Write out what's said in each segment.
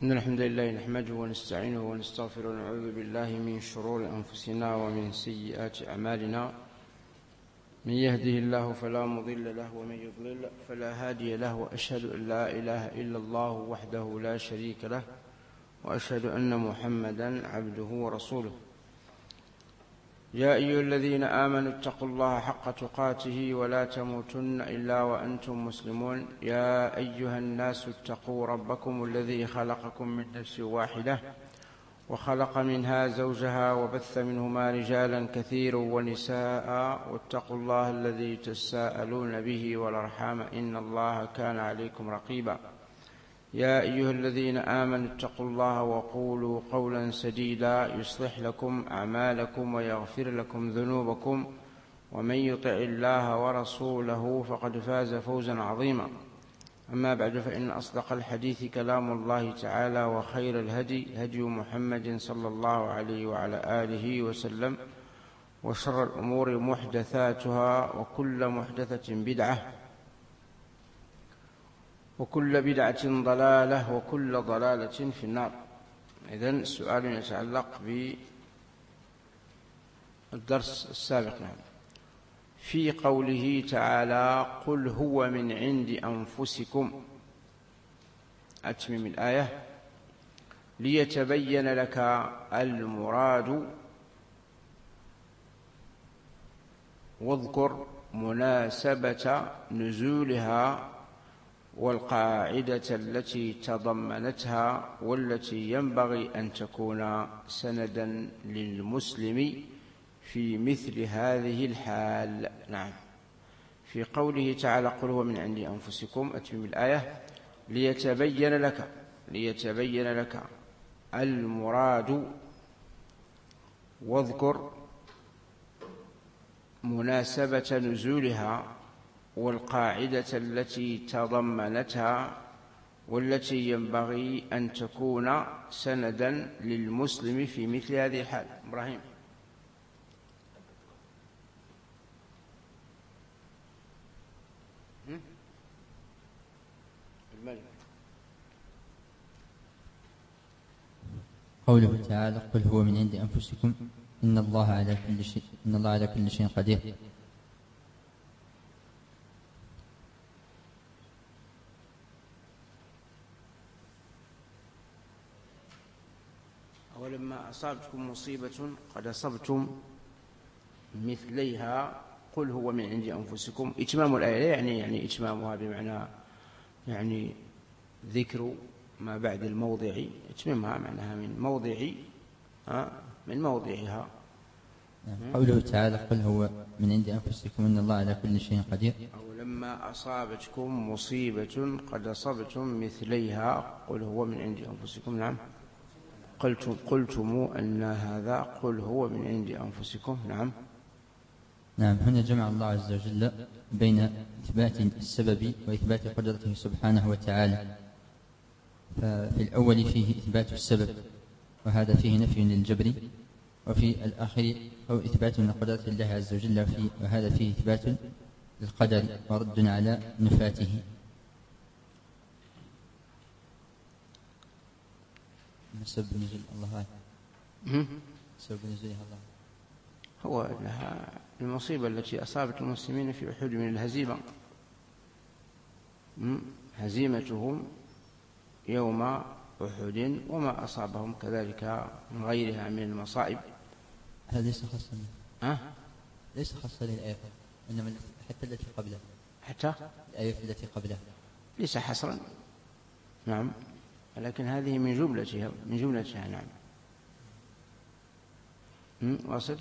إن الحمد لله نحمده ونستعينه ونستغفره ونعوذ بالله من شرور أنفسنا ومن سيئات أعمالنا. من يهده الله فلا مضل له ومن يضلل فلا هادي له، وأشهد أن لا إله إلا الله وحده لا شريك له، وأشهد أن محمدا عبده ورسوله. يا أيها الذين آمنوا اتقوا الله حق تقاته ولا تموتن إلا وأنتم مسلمون. يا أيها الناس اتقوا ربكم الذي خلقكم من نفس واحدة وخلق منها زوجها وبث منهما رجالا كثيرا ونساء، واتقوا الله الذي تساءلون به والأرحام إن الله كان عليكم رقيبا. يا أيها الذين آمنوا اتقوا الله وقولوا قولا سديدا يصلح لكم أعمالكم ويغفر لكم ذنوبكم، ومن يطع الله ورسوله فقد فاز فوزا عظيما. أما بعد، فإن أصدق الحديث كلام الله تعالى، وخير الهدي هدي محمد صلى الله عليه وعلى آله وسلم، وشر الأمور محدثاتها، وكل محدثة بدعة، وكل بدعة ضلالة، وكل ضلالة في النار. إذن السؤال يتعلق بالدرس السابق في قوله تعالى: قل هو من عند أنفسكم. أتمم الآية: ليتبين لك المراد، واذكر مناسبة نزولها والقاعدة التي تضمنتها، والتي ينبغي أن تكون سندا للمسلم في مثل هذه الحال. نعم، في قوله تعالى: قل هو من عند أنفسكم. أتمم الآية: ليتبين لك المراد، واذكر مناسبة نزولها والقاعدة التي تضمنتها، والتي ينبغي أن تكون سندا للمسلم في مثل هذه الحال. إبراهيم. الملك. قوله تعالى: قل هو من عند أنفسكم إن الله على كل شيء قدير. ولما أصابتكم مصيبة قد أصبتم مثليها قل هو من عند أنفسكم. إتمام الآية يعني إتمامها بمعنى يعني ذكر ما بعد الموضع، إتمامها معناها من موضعها. قوله تعالى: قل هو من عند أنفسكم إن الله على كل شيء قدير. أو لما أصابتكم مصيبة قد أصبتم مثليها قل هو من عند أنفسكم. نعم، قلتم أن هذا قل هو من عند أنفسكم. نعم، هنا جمع الله عز وجل بين إثبات السبب وإثبات قدرته سبحانه وتعالى. ففي الأول فيه إثبات السبب، وهذا فيه نفي للجبر، وفي الآخر أو إثبات لقدرة الله عز وجل، وهذا فيه إثبات للقدر ورد على نفاته. سبب نزول الله سبب نزولها الله هو المصيبة التي أصابت المسلمين في أحد من الهزيمة، هزيمتهم يوم أحد، وما أصابهم كذلك من غيرها من المصائب. هذا ليس خاصا ليس خاصا للآية، إنما حتى التي قبلها، حتى الآية التي قبلها ليس حصرا. نعم، لكن هذه من جملتها. نعم. واصل.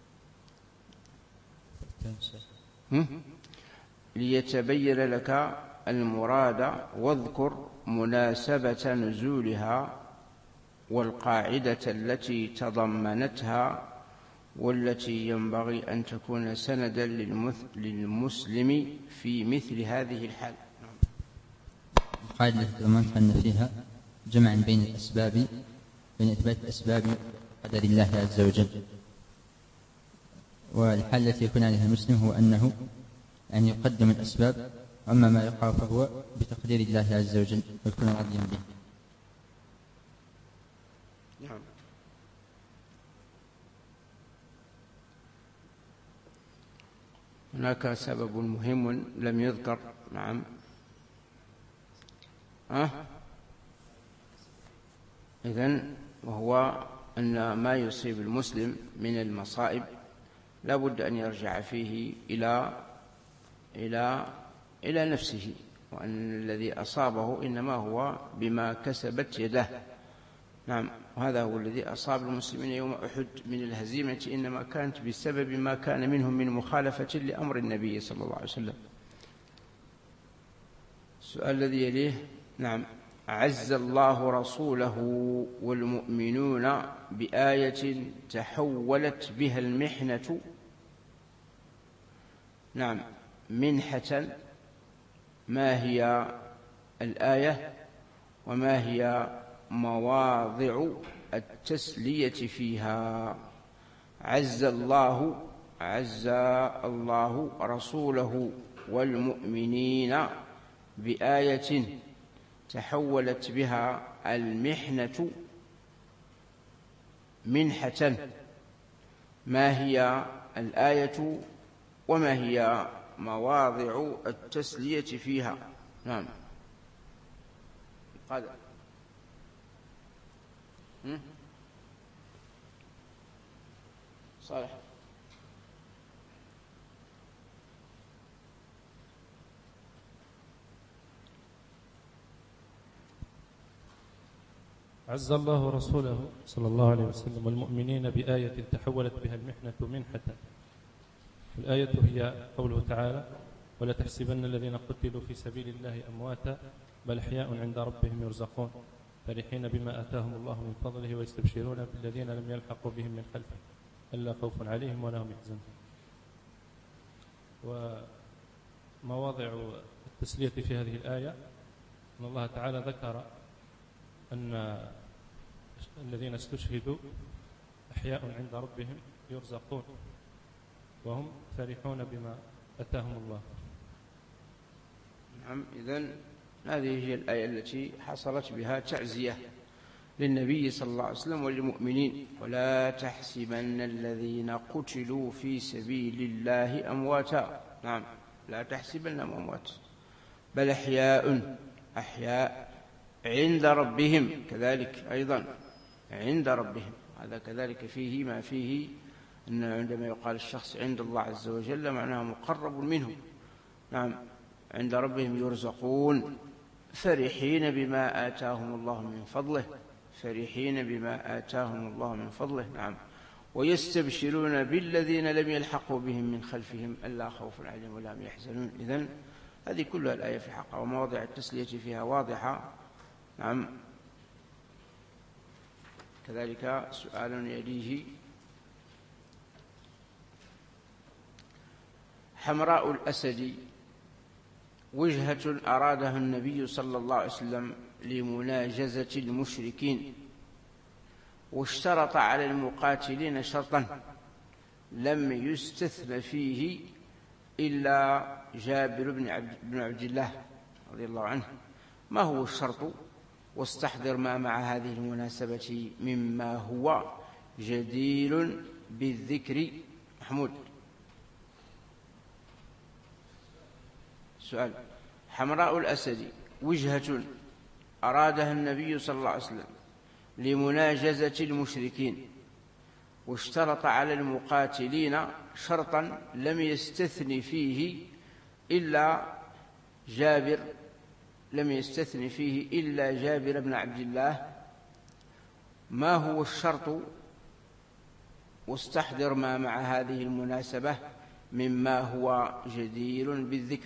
ليتبين لك المراد، واذكر مناسبة نزولها والقاعدة التي تضمنتها، والتي ينبغي أن تكون سندا للمسلم في مثل هذه الحال. القاعدة التي تضمنتها أن فيها جمعا بين الأسباب، بين إثبات الأسباب قدر الله عز وجل. والحال التي يكون عليها المسلم هو أنه أن يقدم الأسباب، أما ما يقع فهو بتقدير الله عز وجل ويكون راضيا به. هناك سبب مهم لم يذكر. نعم. إذن وهو أن ما يصيب المسلم من المصائب لا بد أن يرجع فيه إلى نفسه، وأن الذي أصابه إنما هو بما كسبت يده. نعم. وهذا هو الذي أصاب المسلمين يوم أحد من الهزيمة، إنما كانت بسبب ما كان منهم من مخالفة لأمر النبي صلى الله عليه وسلم. السؤال الذي يليه. نعم. عز الله رسوله والمؤمنون بآية تحولت بها المحنة. نعم. منحة، ما هي الآية وما هي مواضع التسلية فيها؟ عز الله رسوله والمؤمنين بآية تحولت بها المحنة منحة، ما هي الآية وما هي مواضع التسلية فيها؟ نعم. قال صالح. عز الله رسوله صلى الله عليه وسلم والمؤمنين بآية تحولت بها المحنة منحة. الآية هي قوله تعالى: ولا تحسبن الذين قتلوا في سبيل الله أمواتا بل أحياء عند ربهم يرزقون فرحين بما آتاهم الله من فضله ويستبشرون بالذين لم يلحقوا بهم من خلفهم ألا خوف عليهم ولا هم يحزنون. ومواضع التسلية في هذه الآية أن الله تعالى ذكر أن الذين استشهدوا أحياء عند ربهم يرزقون وهم فرحون بما أتاهم الله. نعم. إذن هذه هي الآية التي حصلت بها تعزية للنبي صلى الله عليه وسلم وللمؤمنين. ولا تحسبن الذين قتلوا في سبيل الله أمواتا. نعم. لا تحسبنهم أموات بل أحياء عند ربهم، كذلك أيضا عند ربهم. هذا كذلك فيه ما فيه أن عندما يقال الشخص عند الله عز وجل معناه مقرب منه. نعم. عند ربهم يرزقون فرحين بما آتاهم الله من فضله، فرحين بما آتاهم الله من فضله. نعم. ويستبشرون بالذين لم يلحقوا بهم من خلفهم ألا خوف عليهم ولا هم يحزنون. إذن هذه كلها الآية في حقها، ومواضع التسلية فيها واضحة. نعم. كذلك سؤال يليه: حمراء الأسد وجهة أرادها النبي صلى الله عليه وسلم لمناجزة المشركين، واشترط على المقاتلين شرطا لم يستثن فيه إلا جابر بن عبد الله رضي الله عنه. ما هو الشرط؟ واستحضر ما مع هذه المناسبة مما هو جدير بالذكر. محمود. سؤال: حمراء الأسد وجهة أرادها النبي صلى الله عليه وسلم لمناجزة المشركين، واشترط على المقاتلين شرطا لم يستثن فيه إلا جابر بن عبد الله. ما هو الشرط؟ واستحضر ما مع هذه المناسبة مما هو جدير بالذكر.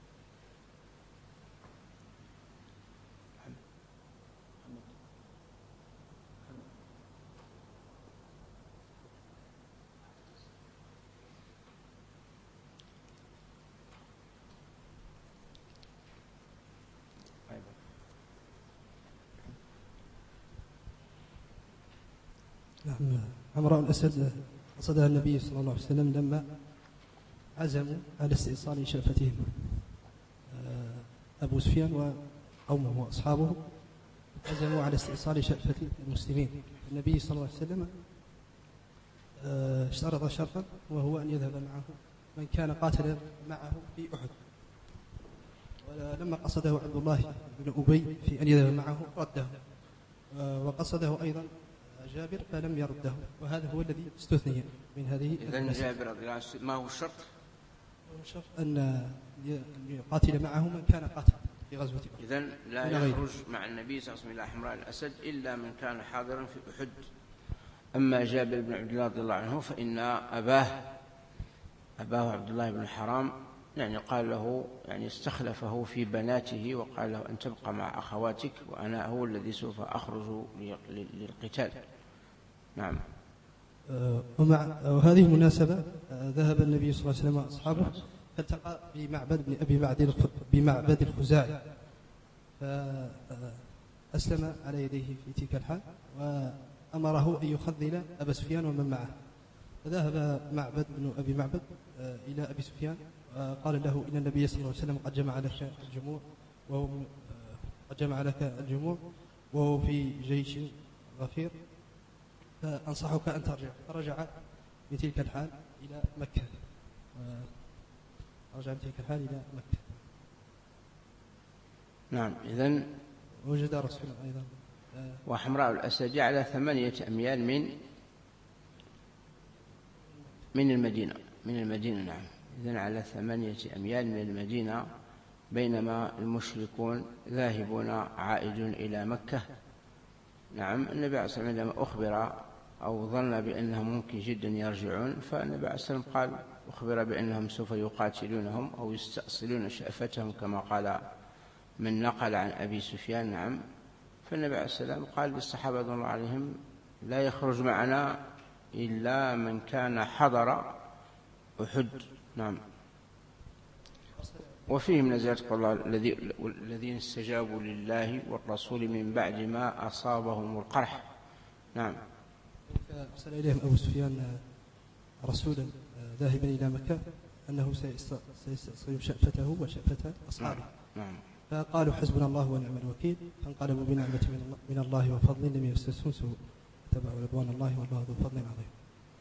نعم. حمراء الأسد قصدها النبي صلى الله عليه وسلم لما عزموا على استئصال شأفتهم أبو سفيان وقومه وأصحابه، عزموا على استئصال شأفة المسلمين. النبي صلى الله عليه وسلم اشترط شرطا، وهو أن يذهب معه من كان قاتل معه في أحد، ولما قصده عبد الله بن أبي في أن يذهب معه رده، وقصده أيضا جابر فلم يرده، وهذا هو الذي استثني من هذه. إذن جابر رضي الله عنه ما هو الشرط؟ الشرط أن يقاتل معه من كان قاتل في غزوة أحد. إذن لا يخرج مع النبي صلى الله عليه وسلم إلى حمراء الأسد إلا من كان حاضرا في أحد. أما جابر بن عبد الله رضي الله عنه فإن أباه عبد الله بن حرام يعني قال له، يعني استخلفه في بناته وقال له أن تبقى مع أخواتك وأنا هو الذي سوف أخرج للقتال. نعم. وهذه المناسبة ذهب النبي صلى الله عليه وسلم وأصحابه فالتقى بمعبد الخزاعي، فأسلم على يديه في تلك الحال، وأمره أن يخذل أبا سفيان ومن معه. فذهب معبد بن أبي معبد إلى أبي سفيان قال له إن النبي صلى الله عليه وسلم قد جمع لك الجموع وهو في جيش غفير، فأنصحك أن ترجع. فرجع بتلك الحال إلى مكة، نعم. إذن وجد رسول أيضا. وحمراء الأسد على 8 أميال من المدينة. نعم. إذن على 8 أميال من المدينة، بينما المشركون ذاهبون عائدون إلى مكة. نعم. النبي عليه الصلاة والسلام لما أخبر أو ظن بأنهم ممكن جدا يرجعون، فالنبي عليه الصلاة والسلام قال أخبر بأنهم سوف يقاتلونهم أو يستأصلون شأفتهم كما قال من نقل عن أبي سفيان. نعم. فالنبي عليه الصلاة والسلام قال للصحابة رضي الله عليهم لا يخرج معنا إلا من كان حضر أحد. نعم. وفيهم نزلت قول الله الذين استجابوا لله والرسول من بعد ما أصابهم القرح. نعم. أرسل إليهم أبو سفيان رسولا ذاهبا إلى مكة أنه سيستأصل شأفته وشأفة أصحابه. نعم. فقالوا حسبنا الله ونعم الوكيل، فانقلبوا بنعمة من الله وفضل لم يمسسهم سوء اتبعوا رضوان الله والله ذو فضل عظيم.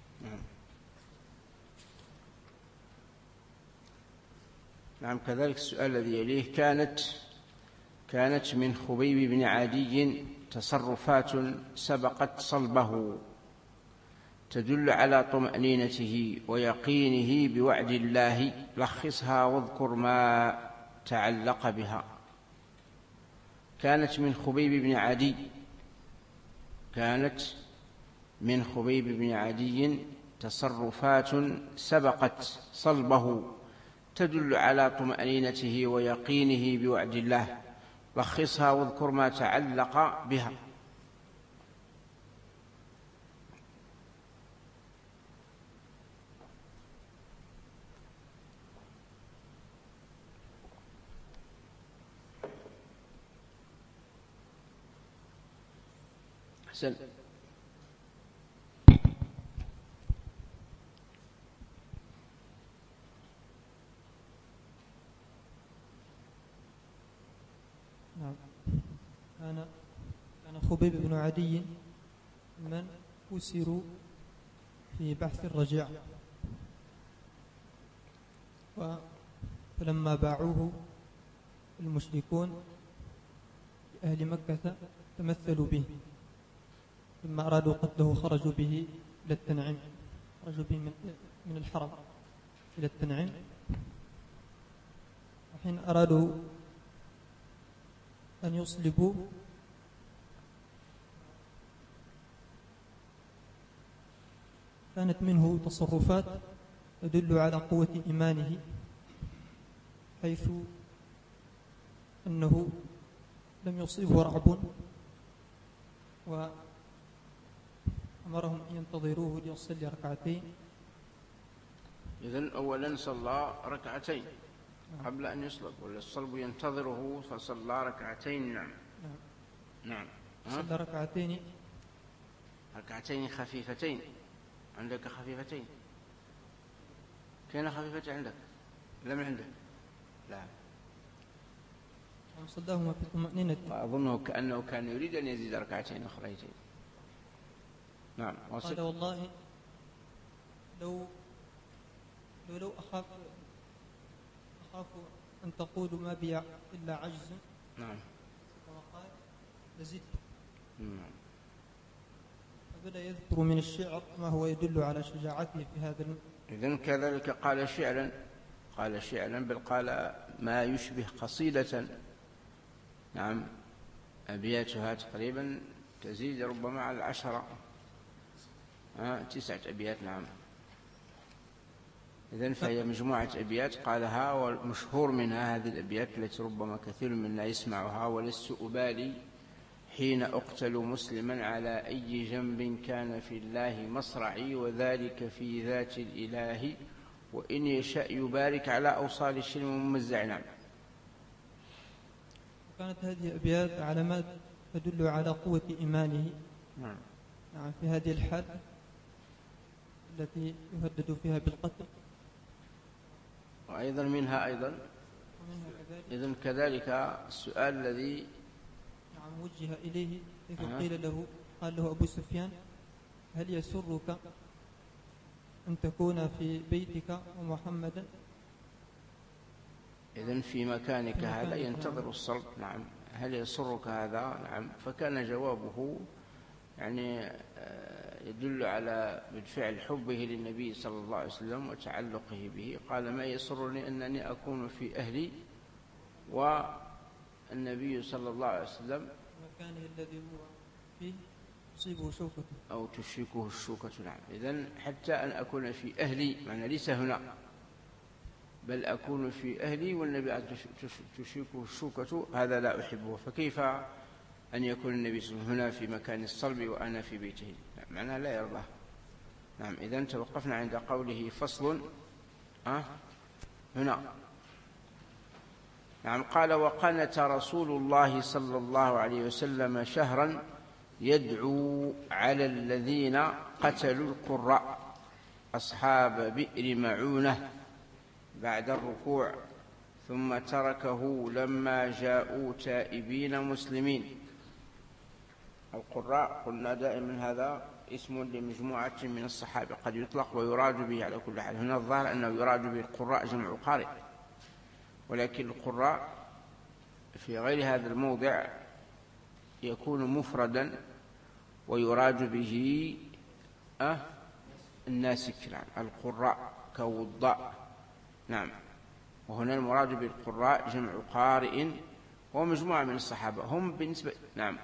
نعم. كذلك السؤال الذي يليه كانت من خبيب بن عدي تصرفات سبقت صلبه تدل على طمأنينته ويقينه بوعد الله، لخصها واذكر ما تعلق بها. كانت من خبيب بن عدي تصرفات سبقت صلبه تدل على طمأنينته ويقينه بوعد الله، لخصها واذكر ما تعلق بها. أحسن. كان خبيب بن عدي من أسروا في بحث الرجاع، فلما باعوه المشركون أهل مكة تمثلوا به، لما أرادوا قتله خرجوا به إلى التنعيم، خرجوا به من الحرم إلى التنعيم. وحين أرادوا أن يصلبوا كانت منه تصرفات تدل على قوة إيمانه، حيث أنه لم يصيبه رعب وأمرهم أن ينتظروه ليصلي ركعتين. إذن أولا صلى ركعتين قبل أن يصلب، والصلب ينتظره فصلى ركعتين. نعم. نعم. صلى ركعتين خفيفتين. عندك خفيفتين؟ كان خفيفتين عندك؟ لا من عندك؟ لا. صلاهما في طمأنينة. أظنه كأنه كان يريد أن يزيد ركعتين أخريتين. نعم. قال والله لو أخاف أن تقولوا ما بي إلا عجز. نعم. كما قال لزدت. نعم. فبدأ يذكر من الشعر ما هو يدل على شجاعته في هذا إذن كذلك قال شعرا بل قال ما يشبه قصيدة. نعم. أبياتها تقريبا تزيد ربما على 10 9 أبيات. نعم. إذن فهي مجموعة أبيات قالها، والمشهور منها هذه الأبيات التي ربما كثير منا يسمعها: ولست أبالي حين أقتل مسلما على أي جنب كان في الله مصرعي، وذلك في ذات الإله وإن يشاء يبارك على أوصال الشلم ممزع. نعم. كانت هذه أبيات علامات تدل على قوة إيمانه. نعم. في هذه الحال التي يهدد فيها بالقتل. وأيضا منها إذن كذلك السؤال الذي نعم وجه إليه إذ قال له أبو سفيان: هل يسرك أن تكون في بيتك ومحمدا؟ إذن في مكانك هذا ينتظر الصلب. نعم. هل يسرك هذا؟ نعم. فكان جوابه يعني يدل على بالفعل حبه للنبي صلى الله عليه وسلم وتعلقه به. قال: ما يسرني أنني أكون في أهلي والنبي صلى الله عليه وسلم مكانه الذي هو فيه تصيبه شوكة أو تشركه الشوكة. نعم. إذن حتى أن أكون في أهلي، معنى ليس هنا، بل أكون في أهلي والنبي تشركه الشوكة، هذا لا أحبه. فكيف أن يكون النبي صلى الله عليه وسلم هنا في مكان الصلب وأنا في بيته؟ معناه لا يرضى. نعم. إذن توقفنا عند قوله فصل هنا. نعم. قال: وقنت رسول الله صلى الله عليه وسلم شهرا يدعو على الذين قتلوا القراء أصحاب بئر معونة بعد الركوع، ثم تركه لما جاءوا تائبين مسلمين. القراء قلنا دائما هذا اسم لمجموعة من الصحابة، قد يطلق ويراد به على كل حال. هنا الظاهر أنه يراد به القراء جمع قارئ، ولكن القراء في غير هذا الموضع يكون مفردا ويراد به الناسك. القراء كوضاء. نعم. وهنا المراد بالقراء جمع قارئ ومجموعة من الصحابة. هم بالنسبة نعم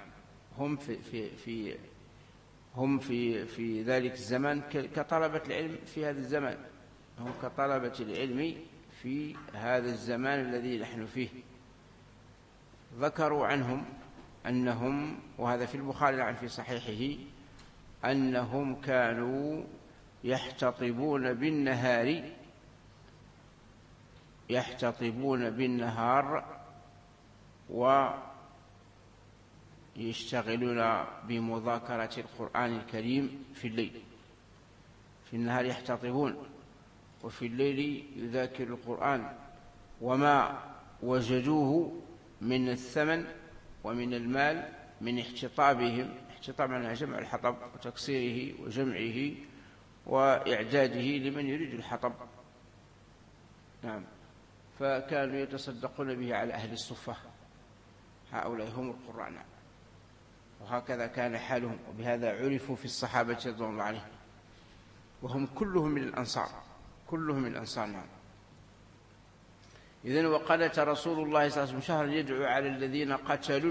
هم في ذلك الزمان كطلبة العلم في هذا الزمان، هم كطلبة العلم في هذا الزمان الذي نحن فيه. ذكروا عنهم أنهم، وهذا في البخاري نعم في صحيحه، أنهم كانوا يحتطبون بالنهار ويشتغلون بمذاكرة القرآن الكريم في الليل. في النهار يحتطبون وفي الليل يذاكر القرآن، وما وجدوه من الثمن ومن المال من احتطابهم. احتطاب معناها جمع الحطب وتكسيره وجمعه وإعداده لمن يريد الحطب. نعم. فكانوا يتصدقون به على أهل الصفة، هؤلاء هم القراء. نعم. وهكذا كان حالهم، وبهذا عرفوا في الصحابة رضوان الله عليهم، وهم كلهم من الأنصار. نعم. إذن وقنت رسول الله صلى الله عليه وسلم شهرا يدعو على الذين قتلوا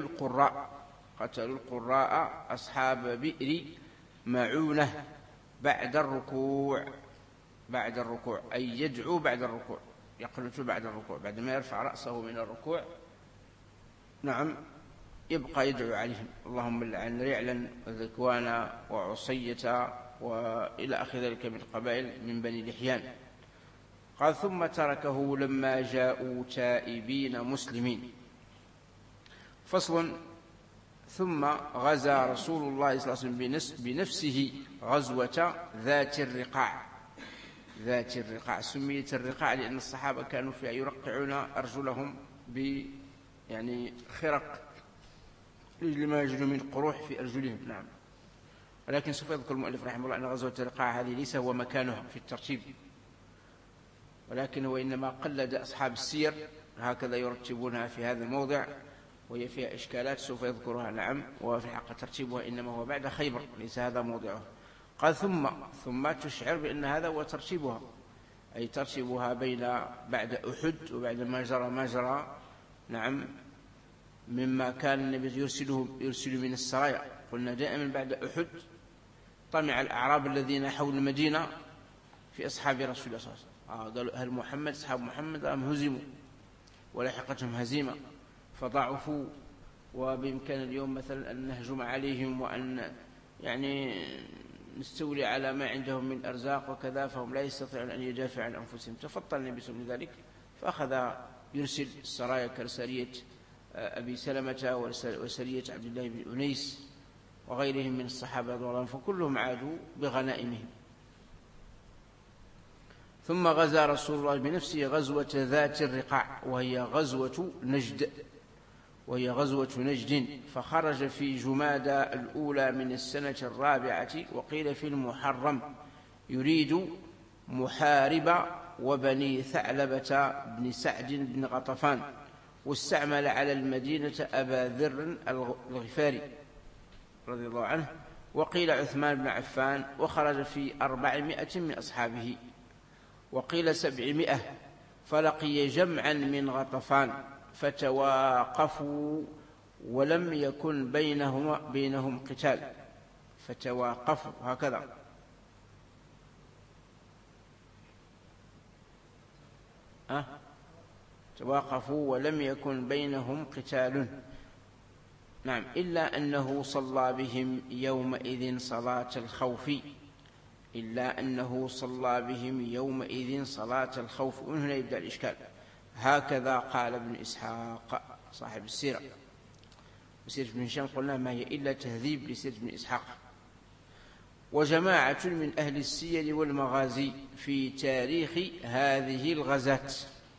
القراء أصحاب بئر معونة بعد الركوع، أي يدعو بعد الركوع، يقنت بعد الركوع، بعدما يرفع رأسه من الركوع. نعم. يبقى يدعو عليهم: اللهم لعن رعلا وذكوان وعصية وإلى آخر ذلك من القبائل من بني لحيان. قال: ثم تركه لما جاءوا تائبين مسلمين. فصل. ثم غزا رسول الله صلى الله عليه وسلم بنفسه غزوة ذات الرقاع. سميت الرقاع لأن الصحابة كانوا فيها يرقعون أرجلهم خرق لما يجدوا من قروح في أرجلهم. نعم. ولكن سوف يذكر المؤلف رحمه الله أن غزوة الرقاع هذه ليس هو مكانها في الترتيب، ولكن هو إنما قلد أصحاب السير هكذا يرتبونها في هذا الموضع، وهي فيها إشكالات سوف يذكرها. نعم، وفي الحق ترتيبها إنما هو بعد خيبر، ليس هذا موضعه. قال ثم تشعر بأن هذا هو ترتيبها، أي ترتيبها بعد أحد وبعد ما جرى نعم مما كان النبي يرسل من السرايا. قلنا دائما بعد أحد طمع الأعراب الذين حول المدينة في أصحاب رسول الله صلى الله عليه وسلم، قالوا هل محمد أصحاب محمد أم هزموا ولحقتهم هزيمة فضعفوا، وبإمكان اليوم مثلا أن نهجم عليهم وأن يعني نستولي على ما عندهم من أرزاق وكذا، فهم لا يستطيعون أن يدافعوا عن أنفسهم. تفطن النبي صلى الله عليه وسلم ذلك، فأخذ يرسل السرايا كسرية أبي سلمة وسرية عبد الله بن أنيس وغيرهم من الصحابة رضي الله عنهم، فكلهم عادوا بغنائمهم. ثم غزا رسول الله بنفسه غزوة ذات الرقاع، وهي غزوة نجد، فخرج في جمادى الأولى من السنة الرابعة، وقيل في المحرم، يريد محارب وبني ثعلبة بن سعد بن غطفان، واستعمل على المدينة أبا ذر الغفاري رضي الله عنه، وقيل عثمان بن عفان، وخرج في 400 من أصحابه، وقيل 700، فلقي جمعا من غطفان فتواقفوا ولم يكن بينهم قتال. فتواقفوا هكذا، تواقفوا ولم يكن بينهم قتال. نعم، إلا أنه صلى بهم يومئذ صلاة الخوف، ومن هنا يبدأ الإشكال. هكذا قال ابن إسحاق صاحب السيرة، وسيرة ابن هشام قلنا ما هي إلا تهذيب لسيرة ابن إسحاق. وجماعة من أهل السير والمغازي في تاريخ هذه الغزات.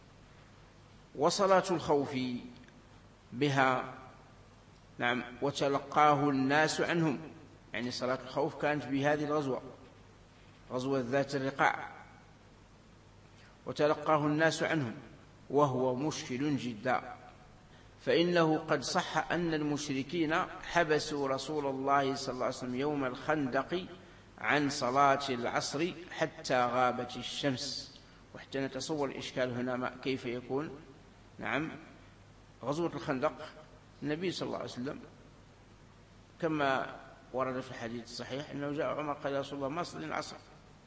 وصلاة الخوف بها نعم وتلقاه الناس عنهم، يعني صلاة الخوف كانت بهذه الغزوة، غزوة ذات الرقاع، وتلقاه الناس عنهم، وهو مشكل جدا، فإنه قد صح أن المشركين حبسوا رسول الله صلى الله عليه وسلم يوم الخندق عن صلاة العصر حتى غابت الشمس. وحتى نتصور الإشكال هنا كيف يكون. نعم، غزوة الخندق النبي صلى الله عليه وسلم كما ورد في الحديث الصحيح أنه جاء عمر قال يا رسول الله ما صلي العصر،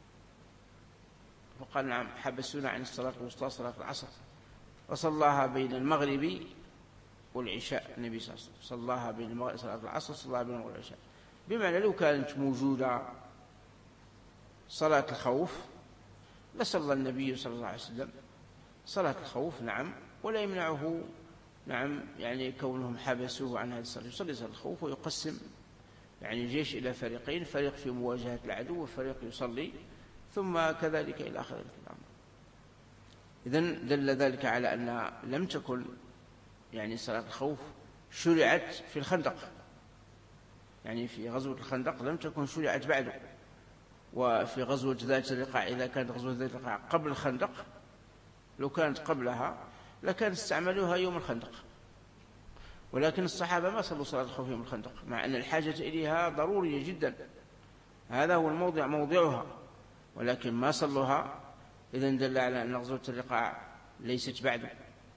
فقال نعم حبسونا عن الصلاة الوسطى صلاة العصر، وصلاها بين المغرب والعشاء. النبي صلى الله عليه وسلم صلاها بين المغرب صلاة العصر، صلاها بين المغرب والعشاء، بمعنى لو كانت موجودة صلاة الخوف لصلى النبي صلى الله عليه وسلم صلاة الخوف. نعم، ولا يمنعه نعم يعني كونهم حبسوه عن هذه الصلاة، يصلي صلاة الخوف ويقسم يعني الجيش إلى فريقين، فريق في مواجهة العدو وفريق يصلي، ثم كذلك إلى آخر الكلام. إذن دل ذلك على أن لم تكن يعني صلاة الخوف شرعت في الخندق، يعني في غزوة الخندق لم تكن شرعت بعده. وفي غزوة ذات الرقاع إذا كانت غزوة ذات الرقاع قبل الخندق، لو كانت قبلها لكان استعملوها يوم الخندق، ولكن الصحابة ما صلوا صلاة الخوف يوم الخندق، مع أن الحاجة إليها ضرورية جدا، هذا هو موضعها، ولكن ما صلوها. إذن دل على أن غزوة الرقاع ليست بعد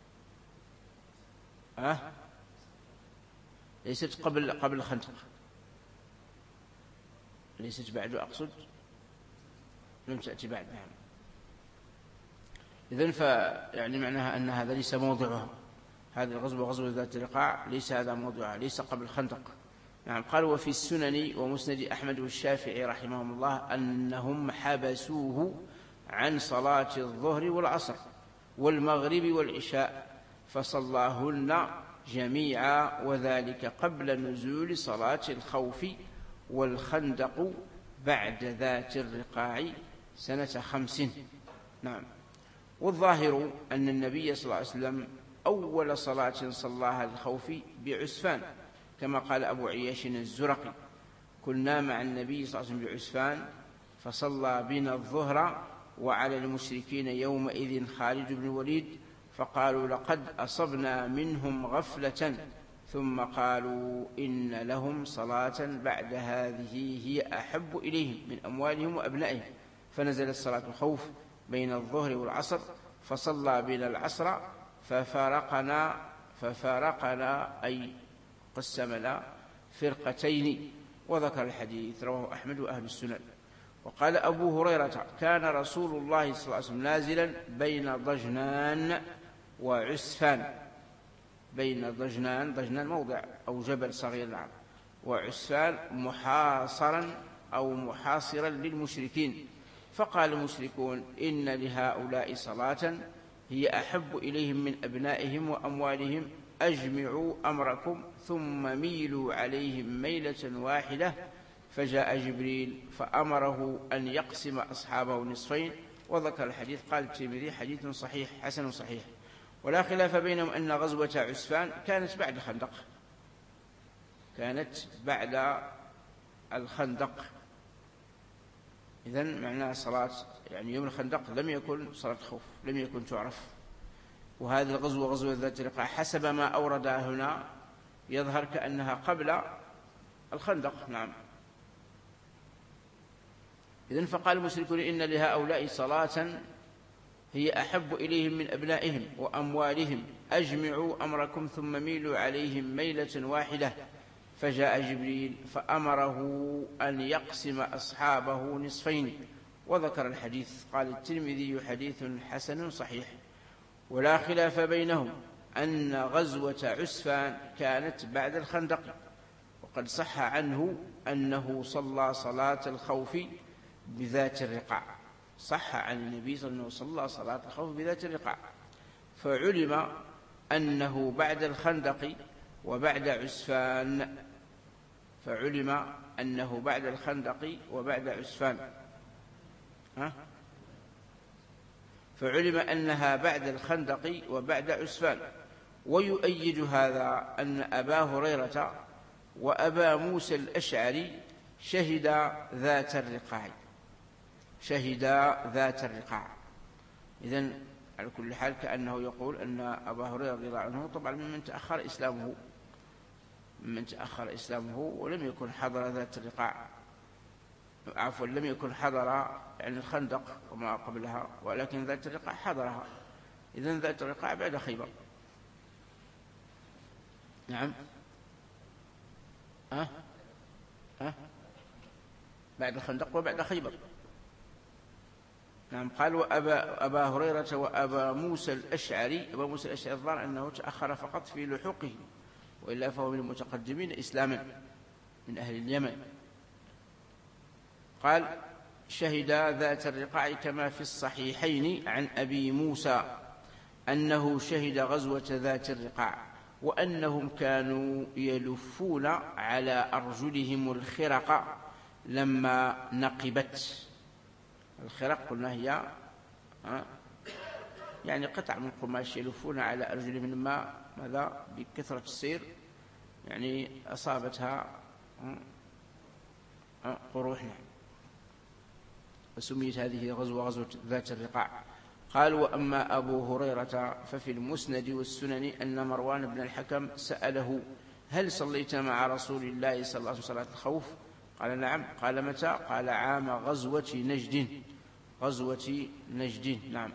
ليست قبل الخندق، ليست بعد، أقصد لم تأتي بعد. إذن فيعني معناها أن هذا ليس موضعها، هذه الغزوة غزوة ذات الرقاع ليس هذا موضعها، ليس قبل الخندق. نعم، قال وفي السنن ومسند أحمد والشافعي رحمهم الله أنهم حبسوه عن صلاة الظهر والعصر والمغرب والعشاء فصلاهن جميعا، وذلك قبل نزول صلاة الخوف، والخندق بعد ذات الرقاع سنة 5. نعم، والظاهر أن النبي صلى الله عليه وسلم أول صلاة صلاها للخوف بعسفان، كما قال أبو عياش الزرقي كنا مع النبي صلى الله عليه وسلم بعسفان فصلى بنا الظهر وعلى المشركين يومئذ خالد بن الوليد، فقالوا لقد أصبنا منهم غفلة، ثم قالوا إن لهم صلاة بعد هذه هي أحب إليهم من أموالهم وأبنائهم، فنزلت صلاة الخوف بين الظهر والعصر، فصلى بنا العصر ففارقنا أي قسمنا فرقتين. وذكر الحديث رواه أحمد وأهل السنن. وقال أبو هريرة كان رسول الله صلى الله عليه وسلم نازلا بين ضجنان وعسفان، بين ضجنان موضع أو جبل صغير نعم، وعسفان محاصرا أو محاصرا للمشركين، فقال المشركون إن لهؤلاء صلاة هي أحب إليهم من أبنائهم وأموالهم، أجمعوا أمركم ثم ميلوا عليهم ميلة واحدة، فجاء جبريل فأمره أن يقسم أصحابه نصفين. وذكر الحديث. قال الترمذي حديث صحيح حسن صحيح. ولا خلاف بينهم أن غزوة عسفان كانت بعد الخندق، كانت بعد الخندق. إذن معنى صلاة يعني يوم الخندق لم يكن صلاة خوف، لم يكن تعرف. وهذه الغزوة غزوة ذات الرقاع حسب ما أورد هنا يظهر كأنها قبل الخندق. نعم. إذن فقال المشركون إن لهؤلاء صلاة هي أحب إليهم من أبنائهم وأموالهم، أجمعوا أمركم ثم ميلوا عليهم ميلة واحدة، فجاء جبريل فأمره أن يقسم أصحابه نصفين. وذكر الحديث. قال الترمذي حديث حسن صحيح. ولا خلاف بينهم أن غزوة عسفان كانت بعد الخندق، وقد صح عنه أنه صلى صلاة الخوف بذات الرقاع، صح عن النبي صلى الله عليه وسلم صلى صلاة الخوف بذات الرقاع، فعلم أنه بعد الخندق وبعد عسفان، فعلم أنه بعد الخندق وبعد عسفان، فعلم أنها بعد الخندق وبعد عسفان. ويؤيد هذا أن أبا هريرة وأبا موسى الأشعري شهدا ذات الرقاع، شهدا ذات الرقاع. إذن على كل حال كأنه يقول أن أبا هريرة رضي الله عنه طبعا ممن تأخر إسلامه ولم يكن حضر ذات الرقاع، عفوا لم يكن حضر يعني الخندق وما قبلها، ولكن ذات الرقاع حضرها. إذن ذات الرقاع بعد خيبر. نعم. بعد الخندق وبعد خيبر. نعم. قال وأبا هريرة وأبا موسى الأشعري، أبا موسى الأشعري الظاهر أنه تأخر فقط في لحوقه، وإلا فهو من المتقدمين إسلاما من أهل اليمن. قال شهد ذات الرقاع كما في الصحيحين عن أبي موسى أنه شهد غزوة ذات الرقاع، وأنهم كانوا يلفون على أرجلهم الخرق لما نقبت. الخرق قلنا هي يعني قطع من قماش يلفون على أرجلهم لما ماذا بكثرة السير يعني أصابتها قروح. وسميت هذه غزوة ذات الرقاع. قال وأما أبو هريرة ففي المسند والسنن أن مروان بن الحكم سأله هل صليت مع رسول الله صلى الله عليه وسلم صلاة الخوف؟ قال نعم. قال متى؟ قال عام غزوة نجد، غزوة نجد. نعم.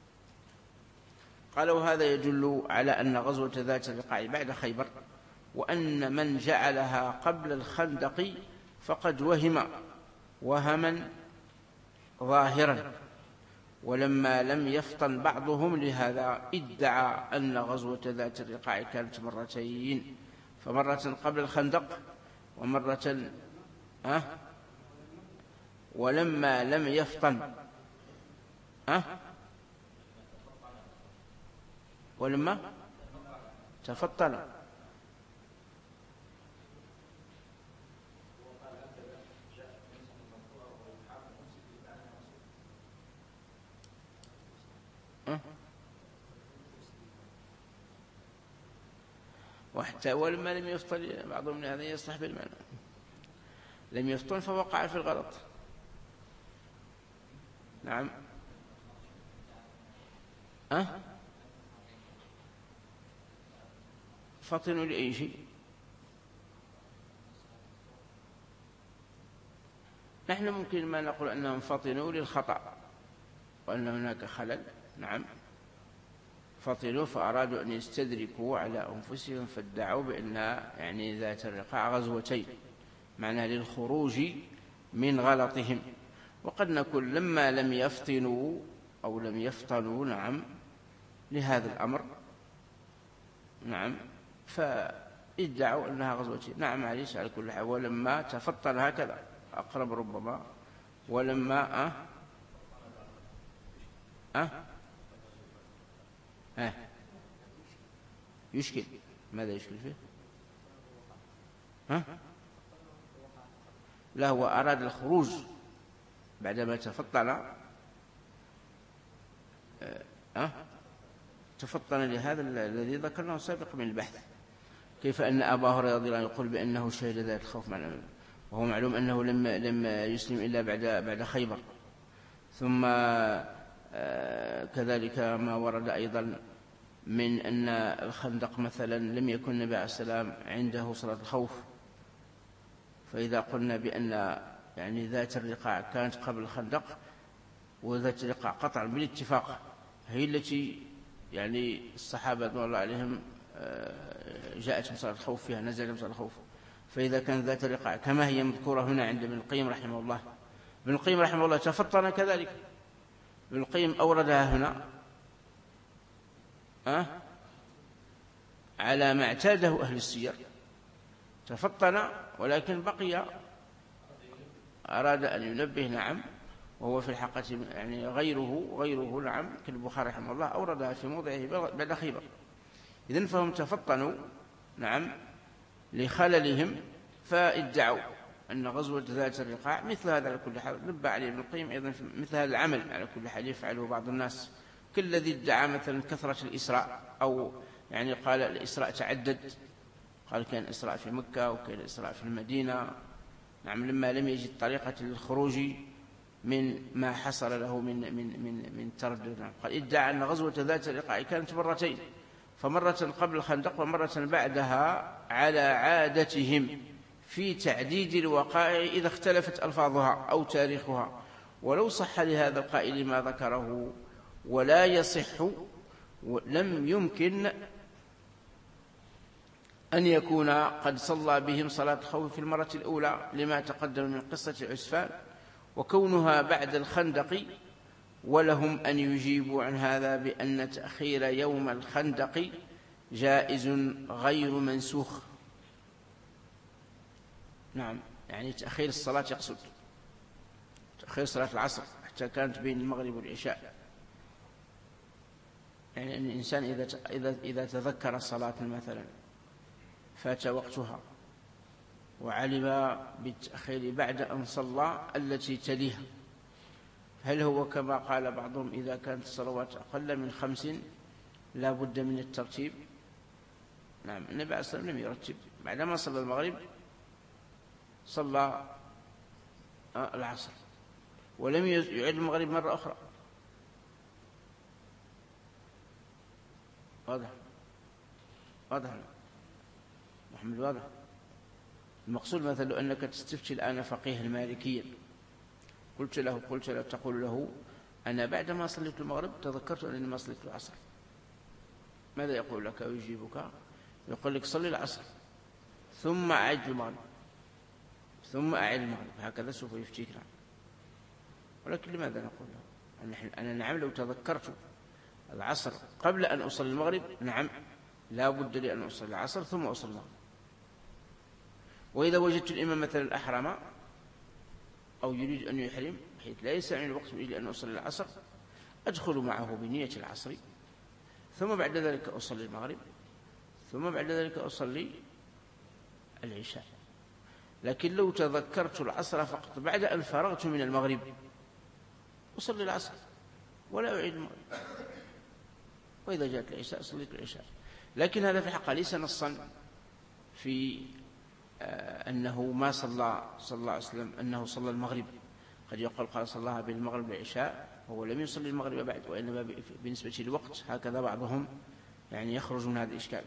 قال وهذا يدل على أن غزوة ذات الرقاع بعد خيبر، وأن من جعلها قبل الخندق فقد وهم وهما ظاهرا، ولما لم يفطن بعضهم لهذا ادعى أن غزوة ذات الرقاع كانت مرتين، فمرة قبل الخندق ومرة ولما لم يفطن ولما تفطن وحتى ولما لم يفطن بعضهم من هذا يصلح بالمعنى، لم يفطن فوقع في الغلط. نعم. فطنوا لأي شيء؟ نحن ممكن ما نقول أنهم فطنوا للخطأ وأن هناك خلل. نعم، فطنوا فأرادوا أن يستدركوا على أنفسهم فادعوا بأن يعني ذات الرقاع غزوتين، معنى للخروج من غلطهم. وقد نقول لما لم يفطنوا أو لم يفطنوا نعم لهذا الأمر، نعم، فادعوا أنها غزوتين. نعم معليش على كل حال، ولما تفطن هكذا أقرب ربما، ولما يشكل. ماذا يشكل فيه؟ لا، هو أراد الخروج بعدما تفطن، تفطن لهذا الذي ذكرناه سابقا من البحث. كيف أن أبا هريرة رضي الله عنه يقول بأنه شهد ذات الخوف مع الأمم، وهو معلوم أنه لم يسلم إلا بعد خيبر. ثم كذلك ما ورد أيضا من أن الخندق مثلا لم يكن النبي عليه السلام عنده صلاة الخوف. فإذا قلنا بأن يعني ذات الرقاع كانت قبل الخندق، وذات الرقاع قطعا بالاتفاق هي التي يعني الصحابة رضي الله عليهم جاءت صلاة الخوف فيها، نزل صلاة الخوف. فإذا كان ذات الرقاع كما هي مذكورة هنا عند ابن القيم رحمه الله، ابن القيم رحمه الله تفطن كذلك. ابن القيم أوردها هنا على ما اعتاده أهل السير، تفطن ولكن بقي، أراد أن ينبه. نعم، وهو في الحقيقة يعني غيره نعم كالبخاري رحمه الله أوردها في موضعه بعد خيبر. إذن فهم تفطنوا نعم لخللهم، فادعوا أن غزوة ذات الرقاع مثل هذا. على كل حال نبه عليه ابن القيم أيضا مثل هذا العمل على كل حال يفعله بعض الناس، كالذي ادعى مثلا كثرة الإسراء، أو يعني قال الإسراء تعدد، قال كان إسراء في مكة وكان إسراء في المدينة. نعم، لما لم يجد طريقة للخروج من ما حصل له من تردد. قال ادعى أن غزوة ذات الرقاع كانت مرتين، فمرة قبل الخندق ومرة بعدها، على عادتهم في تعديد الوقائع إذا اختلفت ألفاظها أو تاريخها. ولو صح لهذا القائل ما ذكره ولا يصح، لم يمكن أن يكون قد صلى بهم صلاة خوف في المرة الأولى لما تقدم من قصة عسفان وكونها بعد الخندق. ولهم أن يجيبوا عن هذا بأن تأخير يوم الخندق جائز غير منسوخ. نعم، يعني تأخير الصلاة، يقصد تأخير صلاة العصر حتى كانت بين المغرب والعشاء. يعني أن الإنسان إذا تذكر صلاة مثلا فات وقتها وعلم بالتأخير بعد أن صلى التي تليها، هل هو كما قال بعضهم إذا كانت الصلوات أقل من 5 لا بد من الترتيب؟ نعم، النبي عليه الصلاة والسلام لم يرتب، بعدما صلى المغرب صلى العصر ولم يعيد المغرب مرة أخرى. واضح محمد، واضح. المقصود مثلا لو أنك تستفتي الآن فقيه المالكية، قلت له تقول له أنا بعدما صليت المغرب تذكرت أنني ما صليت العصر، ماذا يقول لك ويجيبك؟ يقول لك صلي العصر ثم أعد المغرب ثم أعد المغرب، هكذا سوف يفتيك. نعم، ولكن لماذا نقول له أنا نعم لو تذكرت العصر قبل أن أصلي المغرب نعم لا بد لي أن أصلي العصر ثم أصلي المغرب. وإذا وجدت الإمام مثلا أحرم أو يريد أن يحرم بحيث لا يسعني الوقت إلى أن أصلي العصر، أدخل معه بنية العصر ثم بعد ذلك أصلي المغرب ثم بعد ذلك أصلي العشاء. لكن لو تذكرت العصر فقط بعد أن فرغت من المغرب أصلي العصر ولا أعيد المغرب، وإذا جاءت العشاء صليت العشاء. لكن هذا في الحقيقة ليس نصا في أنه ما صلى الله عليه وسلم أنه صلى المغرب. قد يقول قال صلىها بين المغرب والعشاء هو لم يصلي المغرب بعد، وإنما بالنسبة للوقت هكذا بعضهم يعني يخرج من هذا الإشكال.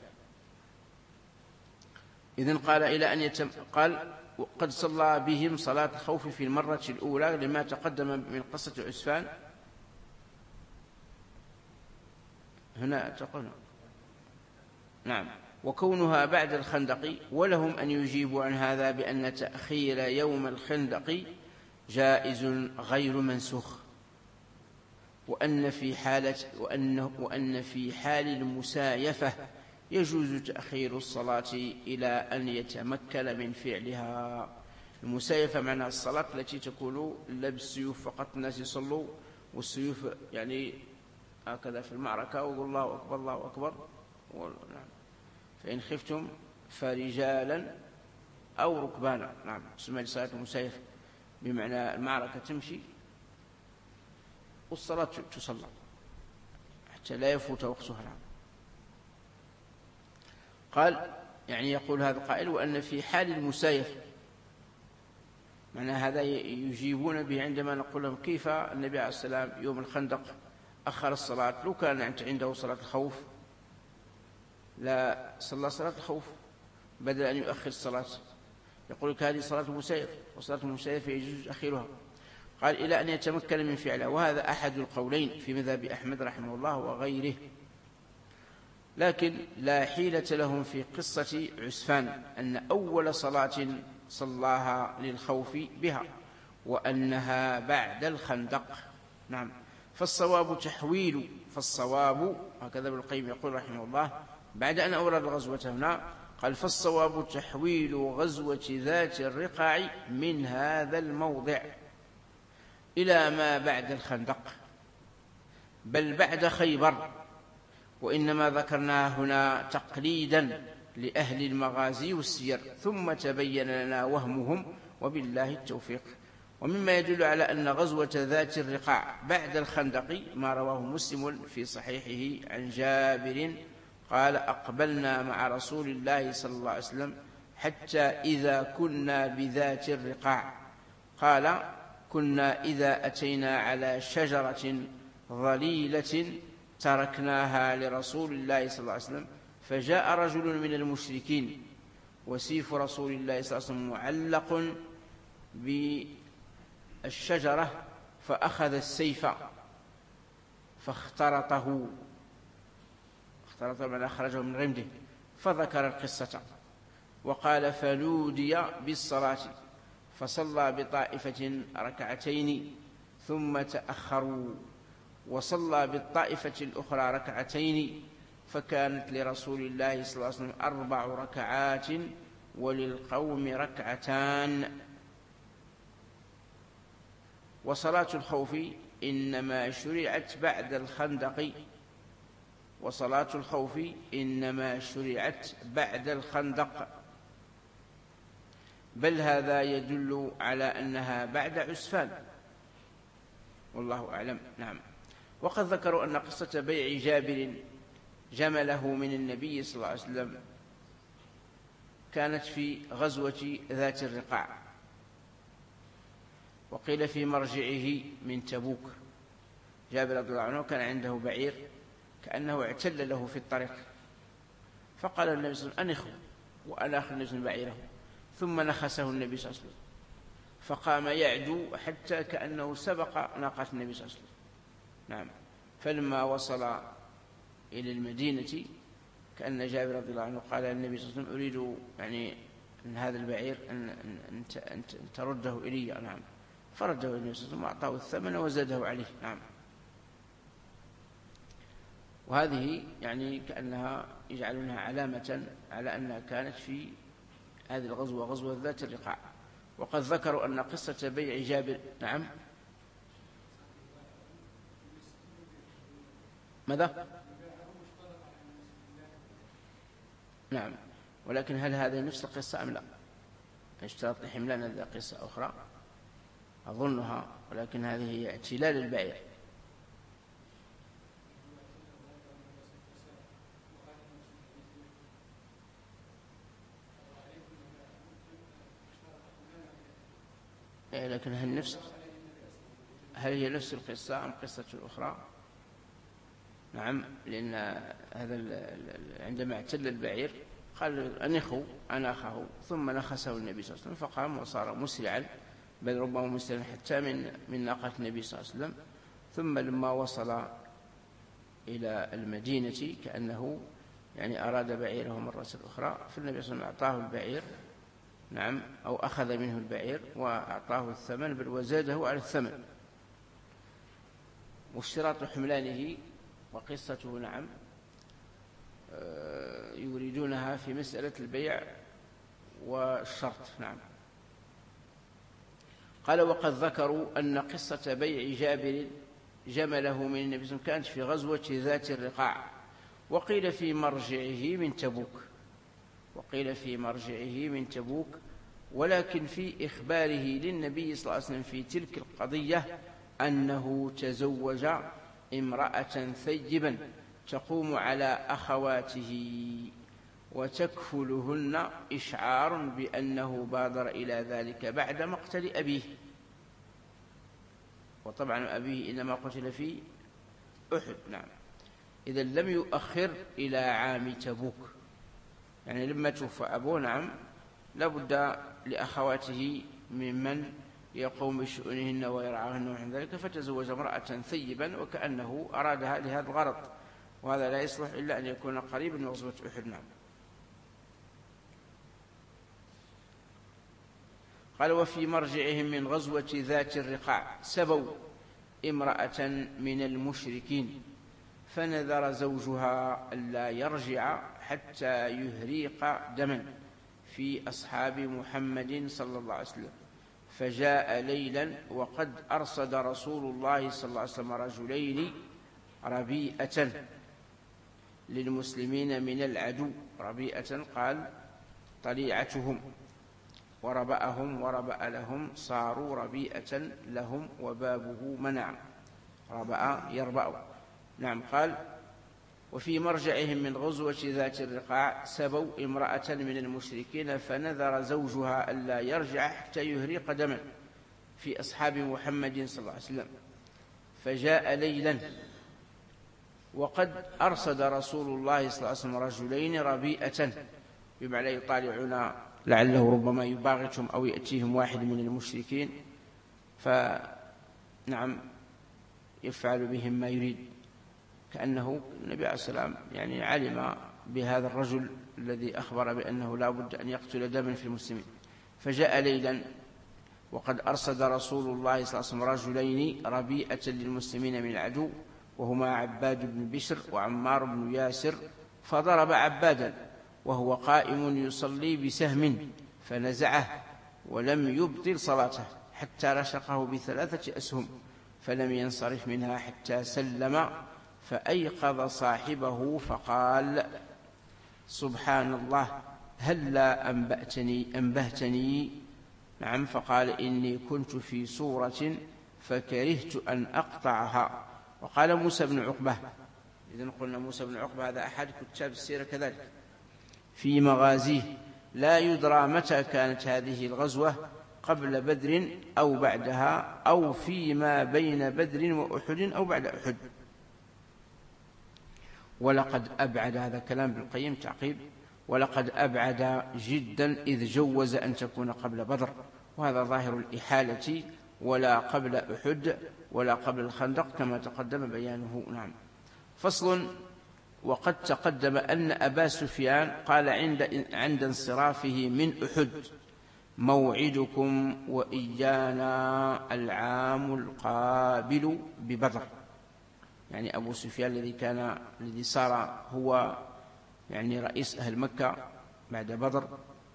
إذن قال إلى أن قال وقد صلى بهم صلاة الخوف في المرة الأولى لما تقدم من قصة عسفان. هنا تقول نعم. وكونها بعد الخندق، ولهم أن يجيبوا عن هذا بأن تأخير يوم الخندق جائز غير منسوخ، وأن في حال المسايفة يجوز تأخير الصلاة إلى أن يتمكن من فعلها. المسايفة معناها الصلاة التي تكون لا بالسيوف فقط، الناس يصلوا والسيوف يعني هكذا في المعركة ويقول الله أكبر الله أكبر. نعم. فإن خفتم فرجالا أو ركبانا. نعم. تسمى صلاة المسايفة بمعنى المعركة تمشي والصلاة تصلى حتى لا يفوت وقتها. قال يعني يقول هذا القائل وأن في حال المسايفة، معنى هذا يجيبون به عندما نقول لهم كيف النبي عليه السلام يوم الخندق أخر الصلاة، لو كان عنده صلاة الخوف لا صلى صلاة الخوف بدل أن يؤخر الصلاة. يقول لك هذه صلاة المسايف، وصلاة المسايف يجوز أخيرها. قال إلى أن يتمكن من فعلها، وهذا أحد القولين في مذهب أحمد رحمه الله وغيره، لكن لا حيلة لهم في قصة عسفان أن أول صلاة صلاها للخوف بها وأنها بعد الخندق. نعم. فالصواب هكذا ابن القيم يقول رحمه الله بعد أن أورد الغزوة هنا، قال فالصواب تحويل غزوة ذات الرقاع من هذا الموضع إلى ما بعد الخندق، بل بعد خيبر، وإنما ذكرنا هنا تقليدا لأهل المغازي والسير، ثم تبين لنا وهمهم وبالله التوفيق. ومما يدل على أن غزوة ذات الرقاع بعد الخندق ما رواه مسلم في صحيحه عن جابر قال أقبلنا مع رسول الله صلى الله عليه وسلم حتى إذا كنا بذات الرقاع، قال كنا إذا أتينا على شجرة ظليلة تركناها لرسول الله صلى الله عليه وسلم، فجاء رجل من المشركين وسيف رسول الله صلى الله عليه وسلم معلق بالشجرة، فأخذ السيف فاخترطه من أخرجه من غمده، فذكر القصة وقال فنودي بالصلاة، فصلى بطائفة ركعتين ثم تأخروا، وصلى بالطائفة الأخرى ركعتين، فكانت لرسول الله صلى الله عليه وسلم 4 ركعات وللقوم 2. وصلاة الخوف إنما شرعت بعد الخندق، بل هذا يدل على أنها بعد عسفان والله أعلم. نعم. وقد ذكروا أن قصة بيع جابر جمله من النبي صلى الله عليه وسلم كانت في غزوة ذات الرقاع، وقيل في مرجعه من تبوك. جابر رضي الله عنه كان عنده بعير كأنه اعتل له في الطريق، فقال النبي صلى الله عليه وسلم أنخه، وأنا أخذ بعيره، ثم نخسه النبي صلى الله عليه وسلم، فقام يعدو حتى كأنه سبق ناقة النبي صلى الله عليه وسلم. نعم. فلما وصل إلى المدينة كأن جابر رضي الله عنه قال للنبي صلى الله عليه وسلم أريد يعني أن هذا البعير أن ترده إلي. نعم. فرده النبي صلى الله عليه وسلم وأعطاه الثمن وزاده عليه. نعم. وهذه يعني كأنها يجعلونها علامة على أنها كانت في هذه الغزوة، غزوة ذات الرقاع. وقد ذكروا أن قصة بيع جابر. نعم. ماذا؟ نعم. ولكن هل هذه نفس القصة أم لا؟ اشترط لحملان هذه قصة أخرى أظنها، ولكن هذه هي اعتلال البعير. لكن هل هل هي نفس القصة أم قصة أخرى؟ نعم، لأن هذا عندما اعتل البعير قال أنخوا أناخه، ثم نخسه النبي صلى الله عليه وسلم فقام وصار مسرعا، بل ربما مسرعا حتى من ناقة النبي صلى الله عليه وسلم. ثم لما وصل إلى المدينة كأنه يعني أراد بعيره مرة أخرى، فالنبي صلى الله عليه وسلم أعطاه البعير، نعم، أو أخذ منه البعير وأعطاه الثمن، بل وزاده على الثمن. واشتراط حملانه وقصته، نعم، يريدونها في مسألة البيع والشرط. نعم. قال وقد ذكروا أن قصة بيع جابر جمله من النبي صلى الله عليه وسلم كانت في غزوة ذات الرقاع، وقيل في مرجعه من تبوك، ولكن في إخباره للنبي صلى الله عليه وسلم في تلك القضية أنه تزوج امرأة ثيبا تقوم على أخواته وتكفلهن، إشعار بأنه بادر إلى ذلك بعد مقتل أبيه. وطبعا أبيه إنما قتل في أحد. نعم. إذا لم يؤخر إلى عام تبوك، يعني لما توفى أبوه، نعم، لابد لأخواته ممن يقوم بشؤونهن ويرعاهن وعن ذلك، فتزوج امرأة ثيبا وكأنه أرادها لهذا الغرض، وهذا لا يصلح إلا أن يكون قريبا من غزوة أحد. نعم. قال وفي مرجعهم من غزوة ذات الرقاع سبوا امرأة من المشركين، فنذر زوجها ألا يرجع حتى يهريق دما في أصحاب محمد صلى الله عليه وسلم، فجاء ليلا وقد أرصد رسول الله صلى الله عليه وسلم رجلين ربيئة للمسلمين من العدو. ربيئة قال طليعتهم، وربأهم وربأ لهم، صاروا ربيئة لهم وبابه منع، ربأ يربأ. نعم. قال وفي مرجعهم من غزوة ذات الرقاع سبوا امرأة من المشركين، فنذر زوجها ألا يرجع حتى يهريق دما في أصحاب محمد صلى الله عليه وسلم، فجاء ليلا وقد أرصد رسول الله صلى الله عليه وسلم رجلين ربيئة، بمعنى يطالعون لعله ربما يباغتهم أو يأتيهم واحد من المشركين، فنعم يفعل بهم ما يريد، كأنه النبي عليه السلام يعني علم بهذا الرجل الذي أخبر بأنه لا بد أن يقتل دما في المسلمين. فجاء ليلا وقد أرصد رسول الله صلى الله عليه وسلم رجلين ربيئة للمسلمين من العدو، وهما عباد بن بشر وعمار بن ياسر، فضرب عبادا وهو قائم يصلي بسهم فنزعه ولم يبطل صلاته حتى رشقه ب3 أسهم، فلم ينصرف منها حتى سلم، فأيقظ صاحبه فقال سبحان الله هلا أنبهتني. نعم. فقال إني كنت في صورة فكرهت أن أقطعها. وقال موسى بن عقبة، إذن قلنا موسى بن عقبة هذا أحد كتاب السيرة كذلك، في مغازيه لا يدرى متى كانت هذه الغزوة، قبل بدر أو بعدها، أو فيما بين بدر وأحد أو بعد أحد. ولقد أبعد، هذا كلام ابن القيم تعقيب، ولقد أبعد جدا إذ جوز أن تكون قبل بدر، وهذا ظاهر الإحالة، ولا قبل أحد ولا قبل الخندق كما تقدم بيانه. نعم. فصل. وقد تقدم أن أبا سفيان قال عند انصرافه من أحد موعدكم وإيانا العام القابل ببدر، يعني أبو سفيان الذي صار هو يعني رئيس أهل مكة بعد بدر،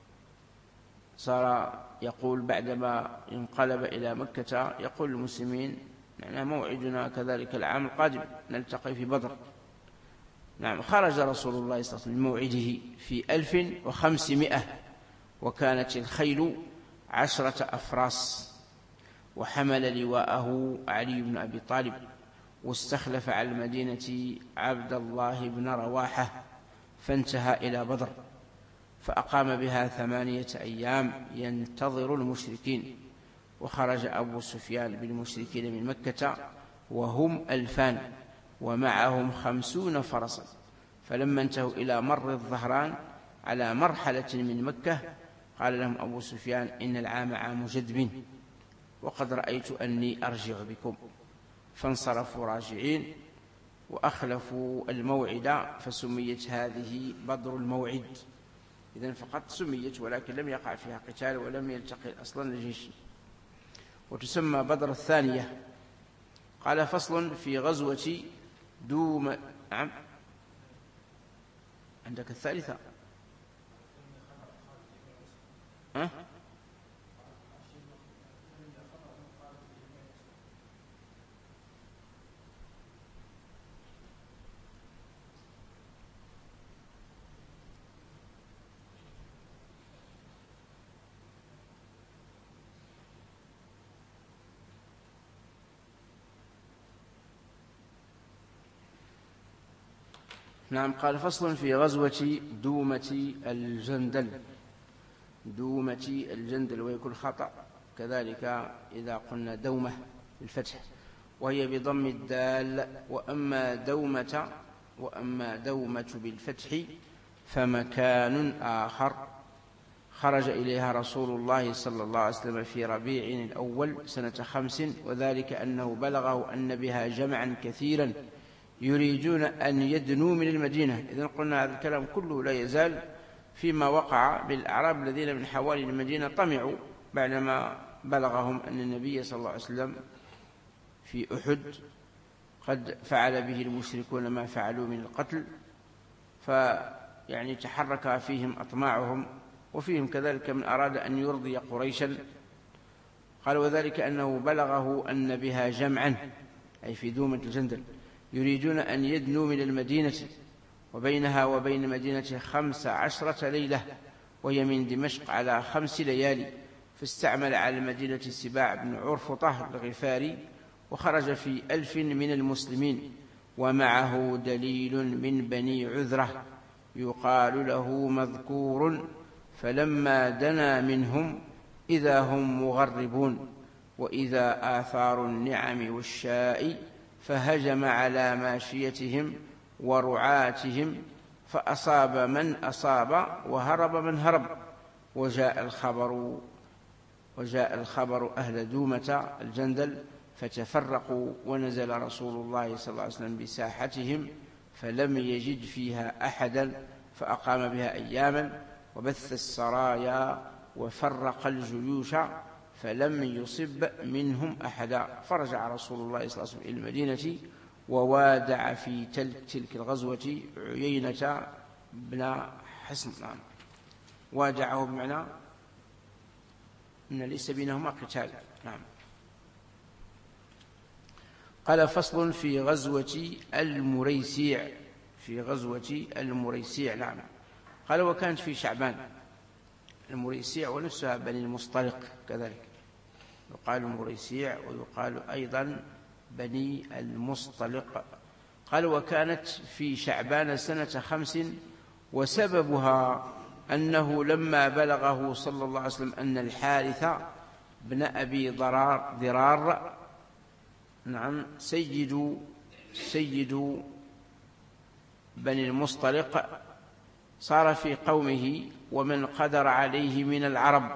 صار يقول بعدما انقلب إلى مكة يقول للمسلمين يعني موعدنا كذلك العام القادم نلتقي في بدر. نعم. خرج رسول الله صلى الله عليه وسلم من موعده في 1500، وكانت الخيل 10 أفراس، وحمل لواءه علي بن أبي طالب، واستخلف على المدينة عبد الله بن رواحة، فانتهى إلى بدر، فأقام بها 8 أيام ينتظر المشركين، وخرج أبو سفيان بالمشركين من مكة وهم 2000 ومعهم 50 فرسا، فلما انتهوا إلى مر الظهران على مرحلة من مكة قال لهم أبو سفيان: إن العام عام جدب وقد رأيت أني أرجع بكم، فانصرفوا راجعين وأخلفوا الموعد، فسميت هذه بدر الموعد. إذن فقط سميت، ولكن لم يقع فيها قتال ولم يلتقي أصلا الجيش، وتسمى بدر الثانية. قال: فصل في غزوة دوم. نعم، عندك الثالثة. نعم. قال: فصل في غزوة دومة الجندل. دومة الجندل، ويكون خطأ كذلك إذا قلنا دومة بالفتح، وهي بضم الدال. وأما دومة بالفتح فمكان آخر خرج إليها رسول الله صلى الله عليه وسلم في ربيع الأول سنة 5، وذلك أنه بلغه أن بها جمعا كثيرا يريدون أن يدنوا من المدينة. إذن قلنا هذا الكلام كله لا يزال فيما وقع بالأعراب الذين من حوالي المدينة، طمعوا بعدما بلغهم أن النبي صلى الله عليه وسلم في أحد قد فعل به المشركون ما فعلوا من القتل، فيعني تحرك فيهم أطماعهم، وفيهم كذلك من أراد أن يرضي قريشا. قال: وذلك أنه بلغه أن بها جمعا، أي في دومة الجندل، يريدون أن يدنوا من المدينة، وبينها وبين المدينة 15 ليلة، وهي من دمشق على 5 ليالي. فاستعمل على المدينة سباع بن عرفطة الغفاري، وخرج في 1000 من المسلمين، ومعه دليل من بني عذرة يقال له مذكور، فلما دنا منهم إذا هم مغربون، وإذا آثار النعم والشاء، فهجم على ماشيتهم ورعاتهم، فأصاب من أصاب وهرب من هرب. وجاء الخبر أهل دومة الجندل، فتفرقوا، ونزل رسول الله صلى الله عليه وسلم بساحتهم فلم يجد فيها أحدا، فأقام بها أياما، وبث السرايا وفرق الجيوش، فلم يصب منهم أحدا. فرجع رسول الله صلى الله عليه وسلم إلى المدينة، ووادع في تلك الغزوة عيينة بن حصن. نعم، وادعه بمعنى أن ليس بينهما قتال. نعم. قال: فصل في غزوة المريسيع. في غزوة المريسيع. نعم. قال: وكانت في شعبان. المريسيع ونفسها بني المصطلق كذلك، يقال المريسيع ويقال أيضا بني المصطلق. قال: وكانت في شعبان سنة 5، وسببها أنه لما بلغه صلى الله عليه وسلم أن الحارث بن أبي ضرار، نعم، سيد بني المصطلق، صار في قومه ومن قدر عليه من العرب.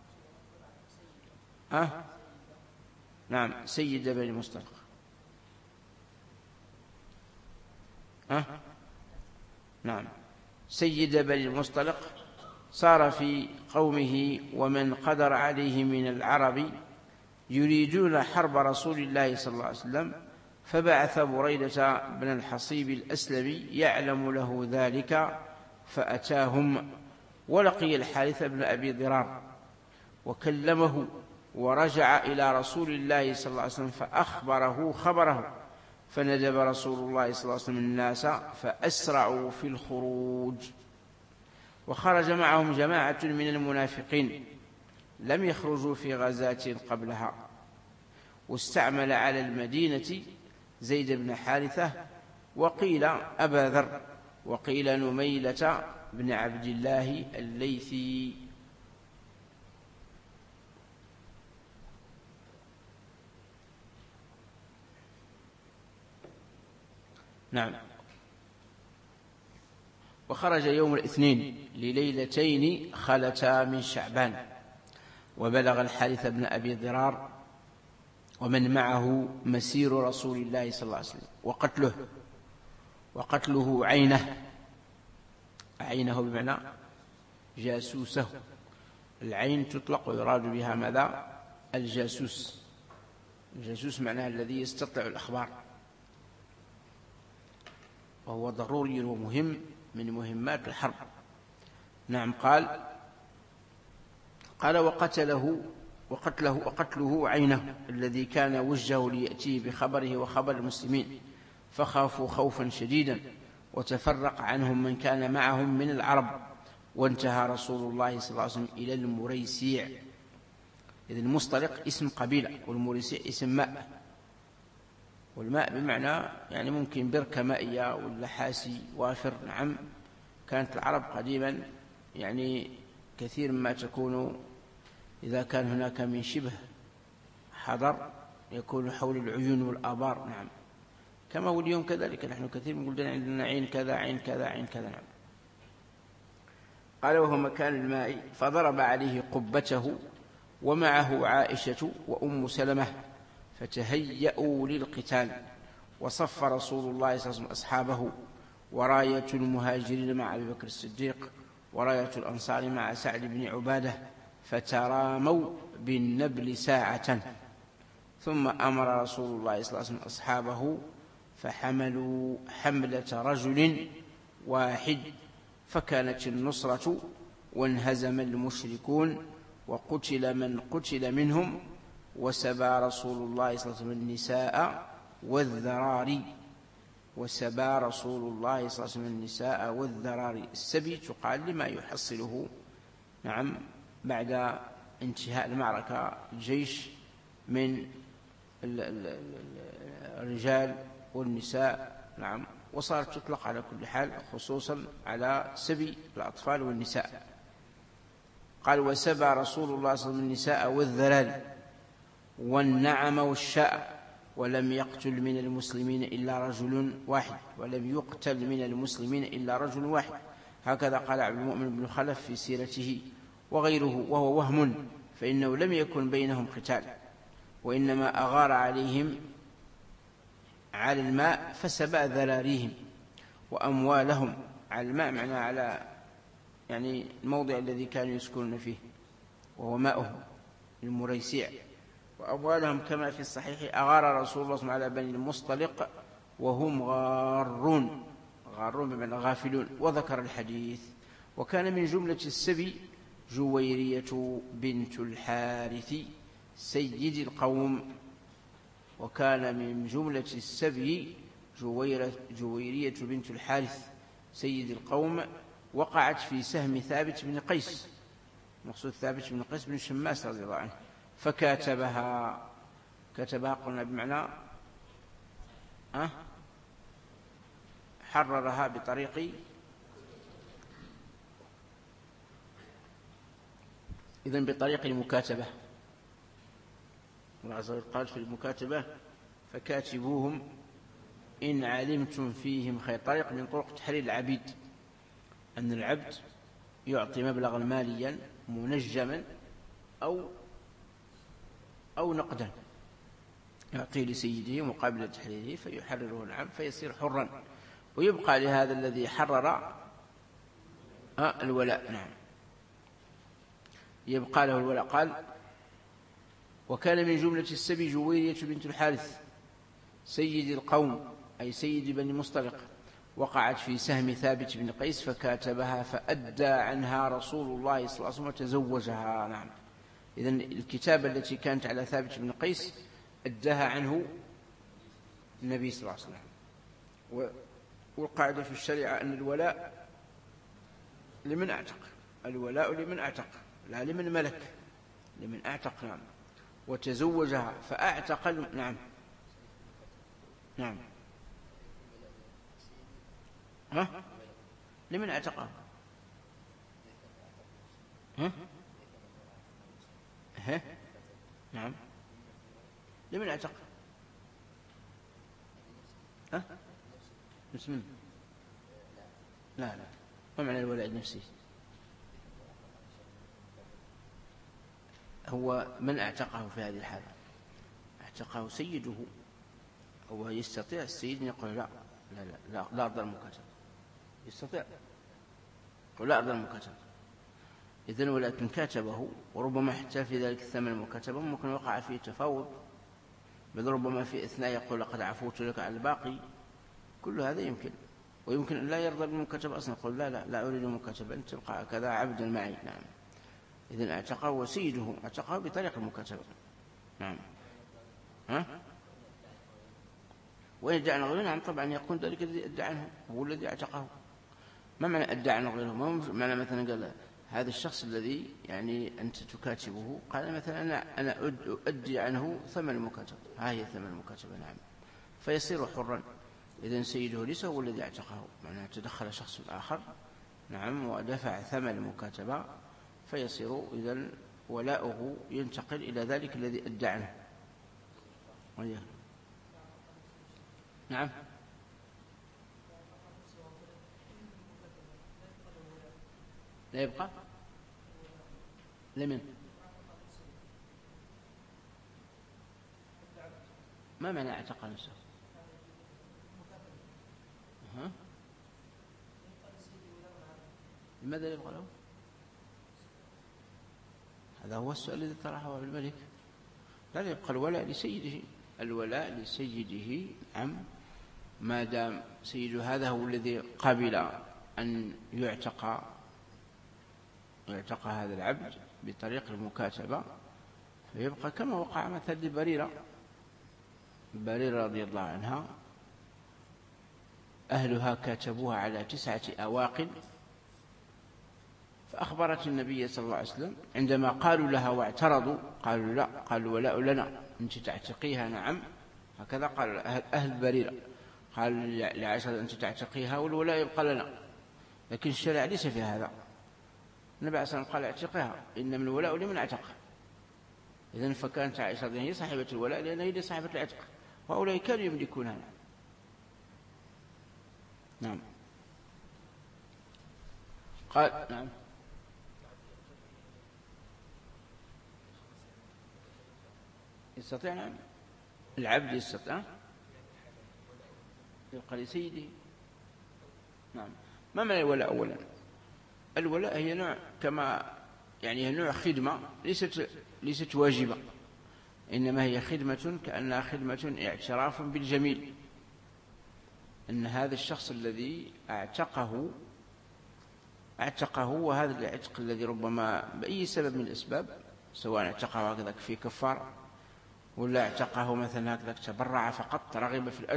نعم، سيد بني المصطلق. نعم، سيد بني المصطلق صار في قومه ومن قدر عليه من العرب يريدون حرب رسول الله صلى الله عليه وسلم، فبعث بريدة بن الحصيب الأسلمي يعلم له ذلك، فأتاهم، ولقي الحارث بن أبي ضرار وكلمه، ورجع إلى رسول الله صلى الله عليه وسلم فأخبره خبره، فندب رسول الله صلى الله عليه وسلم الناس فأسرعوا في الخروج. وخرج معهم جماعة من المنافقين لم يخرجوا في غزاة قبلها، واستعمل على المدينة زيد بن حارثة، وقيل أبا ذر، وقيل نميلة بن عبد الله الليثي. نعم. وخرج يوم الاثنين لليلتين خلتا من شعبان، وبلغ الحارث بن أبي ضرار ومن معه مسير رسول الله صلى الله عليه وسلم وقتله عينه بمعنى جاسوسه. العين تطلق ويراد بها ماذا؟ الجاسوس. الجاسوس معناه الذي يستطلع الأخبار، وهو ضروري ومهم من مهمات الحرب. نعم. قال وقتله عينه الذي كان وجهه ليأتيه بخبره وخبر المسلمين، فخافوا خوفا شديدا وتفرق عنهم من كان معهم من العرب، وانتهى رسول الله صلى الله عليه وسلم إلى المريسيع. إذن المصطلق اسم قبيلة، والمريسيع اسم ماء، والماء بمعنى يعني ممكن بركة مائية ولا حاسي وافر. نعم. كانت العرب قديما يعني كثير ما تكون إذا كان هناك من شبه حضر يكون حول العيون والآبار. نعم. كما هو اليوم كذلك، نحن كثير نقول عندنا عين كذا عين كذا عين كذا. نعم. قال وهو مكان الماء، فضرب عليه قبته ومعه عائشة وأم سلمة، فتهيأوا للقتال، وصف رسول الله صلى الله عليه وسلم أصحابه، وراية المهاجرين مع أبي بكر الصديق، وراية الأنصار مع سعد بن عبادة، فتراموا بالنبل ساعة، ثم أمر رسول الله صلى الله عليه وسلم أصحابه فحملوا حملة رجل واحد، فكانت النصرة، وانهزم المشركون، وقتل من قتل منهم، وسبى رسول الله صلى الله عليه وسلم النساء والذراري. السبي تقال لما يحصله نعم بعد انتهاء المعركة الجيش من الرجال والنساء. نعم. وصارت تطلق على كل حال خصوصا على سبي الأطفال والنساء. قال وسبى رسول الله صلى الله عليه وسلم النساء والذراري والنعم والشاء، ولم يقتل من المسلمين إلا رجل واحد. هكذا قال عبد المؤمن بن خلف في سيرته وغيره، وهو وهم، فإنه لم يكن بينهم قتال، وإنما أغار عليهم على الماء فسبى ذراريهم وأموالهم. على الماء معناه على يعني الموضع الذي كانوا يسكنون فيه، وهو ماؤه المريسيع. وأموالهم كما في الصحيح أغار رسول الله صلى الله عليه وسلم على بني المصطلق وهم غارون بمعنى غافلون، وذكر الحديث. وكان من جملة السبي جويرية بنت الحارث سيد القوم. جويرية بنت الحارث سيد القوم وقعت في سهم ثابت بن قيس، مقصود ثابت بن قيس بن شماس رضي الله عنه، فكاتبها قلنا بمعنى حررها بطريق المكاتبة. الله عز وجل قال في المكاتبة فكاتبوهم إن علمتم فيهم خير. طريق من طرق تحرير العبيد، أن العبد يعطي مبلغا ماليا منجما أو نقدا، يعطيه لسيده مقابل تحريره فيحرره العبد فيصير حرا، ويبقى لهذا الذي حرر الولاء. نعم. يبقى له الولاء. قال وكان من جملة السبي جويرية بنت الحارث سيد القوم أي سيد بني مصطلق، وقعت في سهم ثابت بن قيس فكاتبها فأدى عنها رسول الله صلى الله عليه وسلم وتزوجها. نعم. إذن الكتابة التي كانت على ثابت بن قيس أداها عنه النبي صلى الله عليه وسلم. والقاعدة في الشريعة أن الولاء لمن أعتق، الولاء لمن أعتق لا لمن ملك، لمن أعتق. نعم. وتزوجها فأعتق. نعم. لمن أعتقها؟ نعم. لمن أعتق؟ بسم لا ما معنى الولاء النفسي؟ هو من اعتقه في هذه الحالة؟ اعتقه سيده، هو يستطيع السيد أن يقول لا لا لا لا, لا أرضى المكاتبة، يستطيع يقول لا أرضى المكاتبة. إذن ولكن كاتبه، وربما حتى في ذلك الثمن المكاتبة ممكن وقع فيه تفاوض، بل ربما في إثناء يقول لقد عفوت لك على الباقي. كل هذا يمكن، ويمكن أن لا يرضى بالمكاتبة أصلا، يقول لا لا لا أريد المكاتبة، أنت تبقى كذا عبدا معي. نعم. إذن اعتقه وسيده، اعتقه بطريق المكاتبة. نعم. ها؟ وإن ادعى عنه غيره، نعم طبعا يكون ذلك الذي ادعى عنه هو الذي اعتقه. ما معنى ادعى عنه غيره؟ ما معنى مثلا قال هذا الشخص الذي يعني أنت تكاتبه قال مثلا أنا أؤدي عنه ثمن المكاتبة، ها هي ثمن المكاتبة. نعم. فيصير حرا. إذن سيده ليس هو الذي اعتقه، معناه تدخل شخص آخر نعم ودفع ثمن المكاتبة، فيصير إذن ولاؤه ينتقل إلى ذلك الذي أدى عنه. نعم. لا يبقى لمن؟ ما معنى اعتق نفسه؟ لماذا لا يبقى له؟ هذا هو السؤال الذي طرحه ابن الملك. لا يبقى الولاء لسيده، الولاء لسيده. نعم. ما دام سيده هذا هو الذي قبل أن يعتق هذا العبد بطريق المكاتبة، فيبقى كما وقع مثل لبريرة رضي الله عنها، أهلها كاتبوها على 9 أواق، فأخبرت النبي صلى الله عليه وسلم عندما قالوا لها واعترضوا، قالوا لا، قالوا ولاء لنا، أنت تعتقيها. نعم. هكذا قال أهل بريرة، قال لعائشة أنت تعتقيها والولاء يبقى لنا. لكن الشرع ليس في هذا. النبي عليه الصلاة والسلام قال اعتقها، إنما الولاء لمن اعتق. إذن فكانت عائشة هي صاحبة الولاء لأنها هي صاحبة العتق، وهؤلاء كانوا يملكونها. نعم. قال نعم. يستطيع. نعم. العبد يستطيع يبقى لسيده. نعم. ما معنى الولاء أولا؟ الولاء هي نوع كما يعني هي نوع خدمة ليست واجبة، إنما هي خدمة كأنها خدمة اعتراف بالجميل، أن هذا الشخص الذي اعتقه وهذا العتق الذي ربما بأي سبب من الأسباب، سواء اعتقه هكذا في كفار، ولا اعتقه مثلا هكذا تبرع فقط رغب في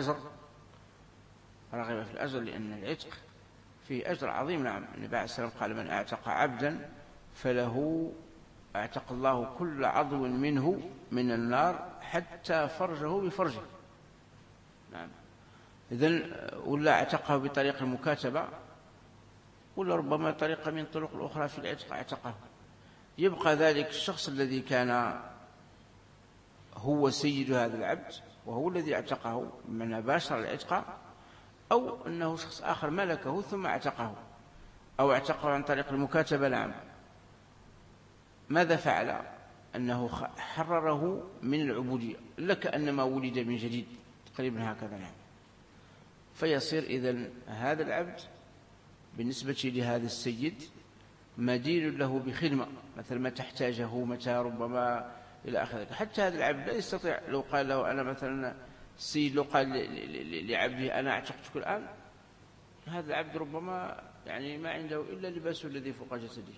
الأجر، لأن العتق فيه أجر عظيم. نعم. النبي عليه الصلاة والسلام قال من اعتق عبدا فله اعتق الله كل عضو منه من النار حتى فرجه بفرجه. نعم. إذن ولا اعتقه بطريق المكاتبة، ولا ربما طريقة من طرق الأخرى في العتق اعتقه، يبقى ذلك الشخص الذي كان هو سيد هذا العبد وهو الذي اعتقه من باشر العتق، أو أنه شخص آخر ملكه ثم اعتقه، أو اعتقه عن طريق المكاتبة. نعم. ماذا فعل؟ أنه حرره من العبودية، لكأنما ولد من جديد تقريبا هكذا. نعم. فيصير إذن هذا العبد بالنسبة لهذا السيد مدين له بخدمة، مثل ما تحتاجه متى ربما إلى آخره. حتى هذا العبد لا يستطيع لو قال له أنا مثلا السيد لو قال لعبده أنا اعتقتك الآن، هذا العبد ربما يعني ما عنده إلا لباسه الذي فوق جسده.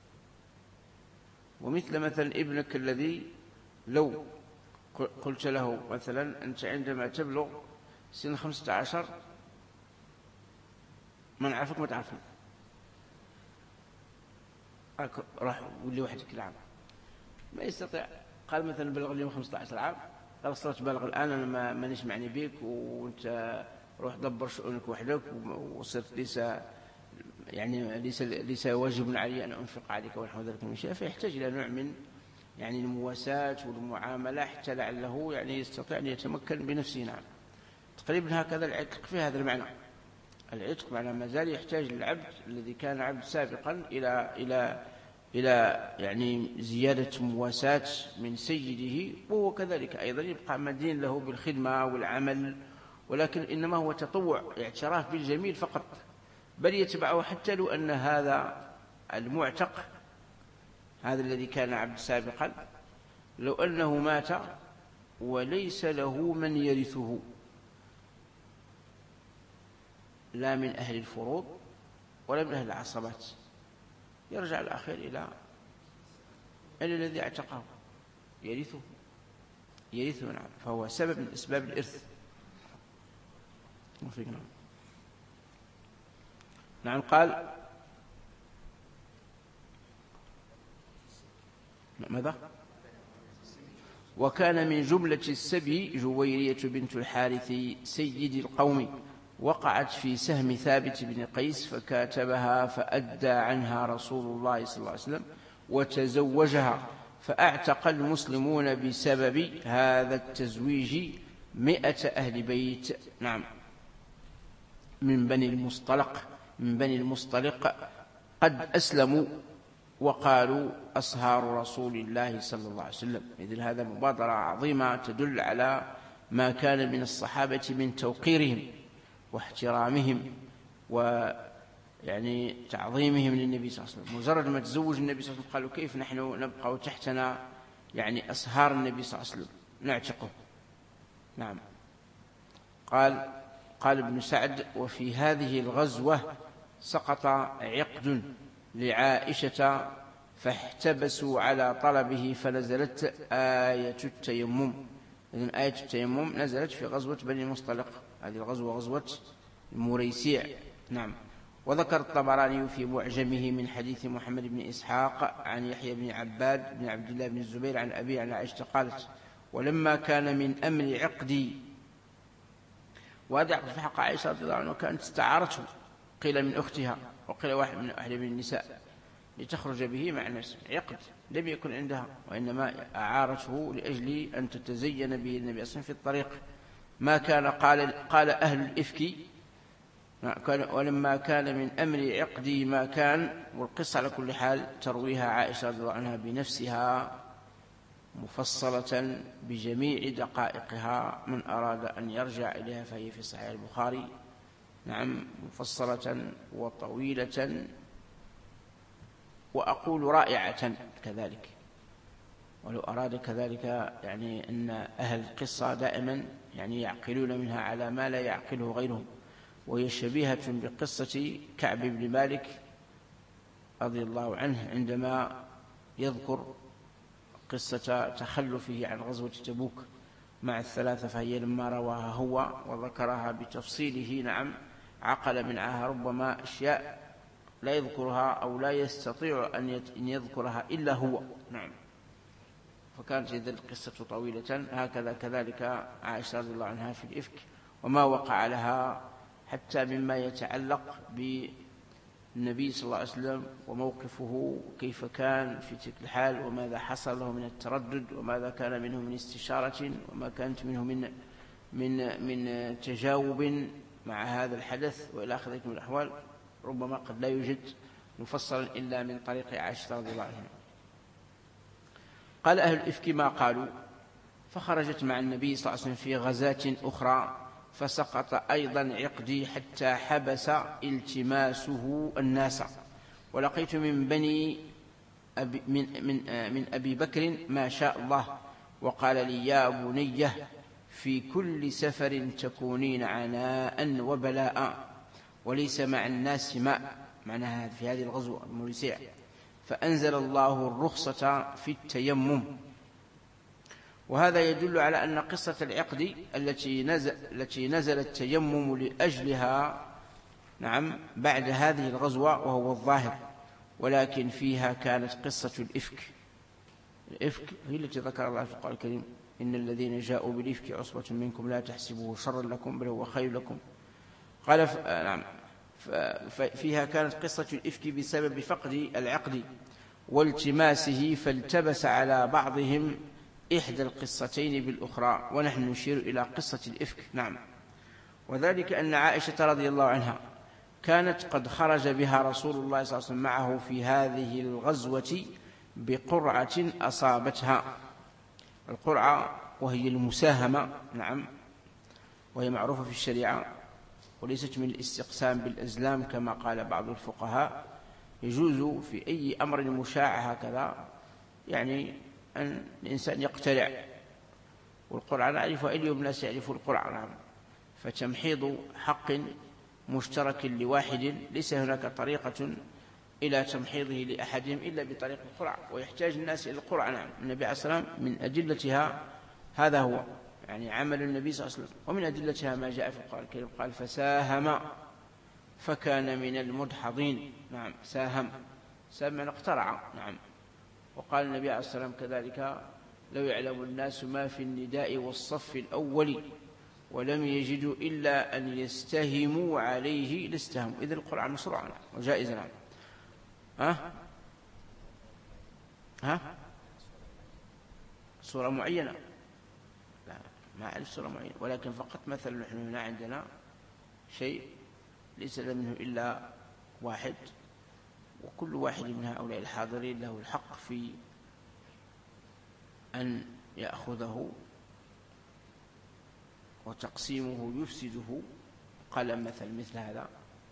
ومثل ابنك الذي لو قلت له مثلا أنت عندما تبلغ سن 15 ما نعرفك ما تعرفني، راح ولي وحدك العام، ما يستطيع. قال مثلا بلغ اليوم 15 عام، قال صرت بالغ الآن أنا مانيش معني بيك، وأنت روح دبر شؤونك وحدك، وصرت ليس واجب علي أن أنفق عليك ونحو ذلك من شيء. فيحتاج إلى نوع من يعني المواساة والمعاملة حتى لعله يعني يستطيع أن يتمكن بنفسه. نعم. تقريبا هكذا العتق في هذا المعنى. العتق معناه ما زال يحتاج العبد الذي كان عبد سابقا إلى يعني زيادة مواساة من سيده، وهو كذلك أيضا يبقى مدين له بالخدمة والعمل، ولكن إنما هو تطوع اعتراف بالجميل فقط، بل يتبعه حتى لو أن هذا المعتق، هذا الذي كان عبد سابقا، لو أنه مات وليس له من يرثه لا من أهل الفروض ولا من أهل العصبات، يرجع الأخير إلى الذي اعتقه يرثه نعم، فهو سبب من أسباب الإرث. نعم. قال ماذا؟ وكان من جملة السبي جويرية بنت الحارث سيد القوم، وقعت في سهم ثابت بن قيس فكاتبها فأدى عنها رسول الله صلى الله عليه وسلم وتزوجها، فأعتق المسلمون بسبب هذا التزويج 100 أهل بيت نعم من بني المصطلق قد أسلموا وقالوا أصهار رسول الله صلى الله عليه وسلم. إذن هذا مبادرة عظيمة تدل على ما كان من الصحابة من توقيرهم واحترامهم ويعني تعظيمهم للنبي صلى الله عليه وسلم. مجرد ما تزوج النبي صلى الله عليه وسلم قالوا كيف نحن نبقى تحتنا يعني أصهار النبي صلى الله عليه وسلم نعتقه. نعم. قال ابن سعد: وفي هذه الغزوة سقط عقد لعائشة فاحتبسوا على طلبه فنزلت آية التيمم. إذن آية التيمم نزلت في غزوة بني المصطلق، هذه الغزوة غزوة المريسيع. نعم. وذكر الطبراني في معجمه من حديث محمد بن إسحاق عن يحيى بن عباد بن عبد الله بن الزبير عن أبي عن عائشة قالت: ولما كان من أمر عقدي، وهذا عقد في حق عائشة رضي الله عنها كانت استعارته، قيل من أختها وقيل واحد من أهل من النساء، لتخرج به مع الناس، عقد لم يكن عندها، وإنما أعارته لأجل أن تتزين به النبي أصلا في الطريق. ما كان قال أهل الإفك ولما كان من أمر عقدي ما كان. والقصة على كل حال ترويها عائشة رضي الله عنها بنفسها مفصلة بجميع دقائقها، من أراد أن يرجع إليها فهي في صحيح البخاري. نعم، مفصلة وطويلة، وأقول رائعة كذلك. ولو أراد كذلك يعني أن أهل القصة دائما يعني يعقلون منها على ما لا يعقله غيرهم، وهي شبيهة بقصة كعب بن مالك رضي الله عنه عندما يذكر قصة تخلفه عن غزوة تبوك مع الثلاثة، فهي لما رواها هو وذكرها بتفصيله نعم عقل منها ربما أشياء لا يذكرها أو لا يستطيع أن يذكرها إلا هو. نعم. فكانت إذن القصة طويلة. هكذا كذلك عائشة رضي الله عنها في الإفك وما وقع لها، حتى مما يتعلق بالنبي صلى الله عليه وسلم وموقفه كيف كان في تلك الحال، وماذا حصل له من التردد، وماذا كان منه من استشارة، وما كانت منه من تجاوب مع هذا الحدث وإلى آخره من الأحوال، ربما قد لا يوجد مفصلا إلا من طريق عائشة رضي الله عنها. قال أهل الإفك ما قالوا: فخرجت مع النبي صلى الله عليه وسلم في غزاة أخرى فسقط أيضا عقدي حتى حبس التماسه الناس، ولقيت من أبي بكر ما شاء الله، وقال لي: يا بنيه في كل سفر تكونين عناء وبلاء، وليس مع الناس ماء، معناها في هذه الغزوة المريسيع، فأنزل الله الرخصة في التيمم. وهذا يدل على أن قصة العقد التي نزل التيمم لأجلها نعم بعد هذه الغزوة وهو الظاهر، ولكن فيها كانت قصة الإفك. الإفك هي التي ذكر الله في القرآن الكريم: إن الذين جاءوا بالإفك عصبة منكم لا تحسبوه شرا لكم بل هو خير لكم. قال نعم، فيها كانت قصة الإفك بسبب فقد العقد والتماسه، فالتبس على بعضهم إحدى القصتين بالأخرى، ونحن نشير إلى قصة الإفك. نعم. وذلك أن عائشة رضي الله عنها كانت قد خرج بها رسول الله صلى الله عليه وسلم معه في هذه الغزوة بقرعة أصابتها. القرعة وهي المساهمة، نعم، وهي معروفة في الشريعة وليست من الاستقسام بالأزلام كما قال بعض الفقهاء. يجوز في أي أمر مشاع هكذا يعني أن الإنسان يقترع، والقرعة نعرفها اليوم، الناس يعرفوا القرعة، نعم. فتمحيض حق مشترك لواحد ليس هناك طريقة إلى تمحيضه لأحدهم إلا بطريق القرعة، ويحتاج الناس إلى القرعة، نعم. النبي عليه الصلاة والسلام من أدلتها هذا هو يعني عمل النبي صلى الله عليه وسلم، ومن أدلتها ما جاء في القرآن الكريم قال فساهم فكان من المدحضين، نعم. ساهم من اقترع، نعم. وقال النبي عليه الصلاة والسلام كذلك لو يعلم الناس ما في النداء والصف الأول ولم يجدوا إلا أن يستهموا عليه لاستهموا. إذن القرعة مشروعة وجائزة، نعم. صورة معينة؟ لا، ما أعرف صورة معينة، ولكن فقط مثلا نحن هنا عندنا شيء ليس منه إلا واحد، وكل واحد من هؤلاء الحاضرين له الحق في أن يأخذه، وتقسيمه يفسده. قلم مثل هذا،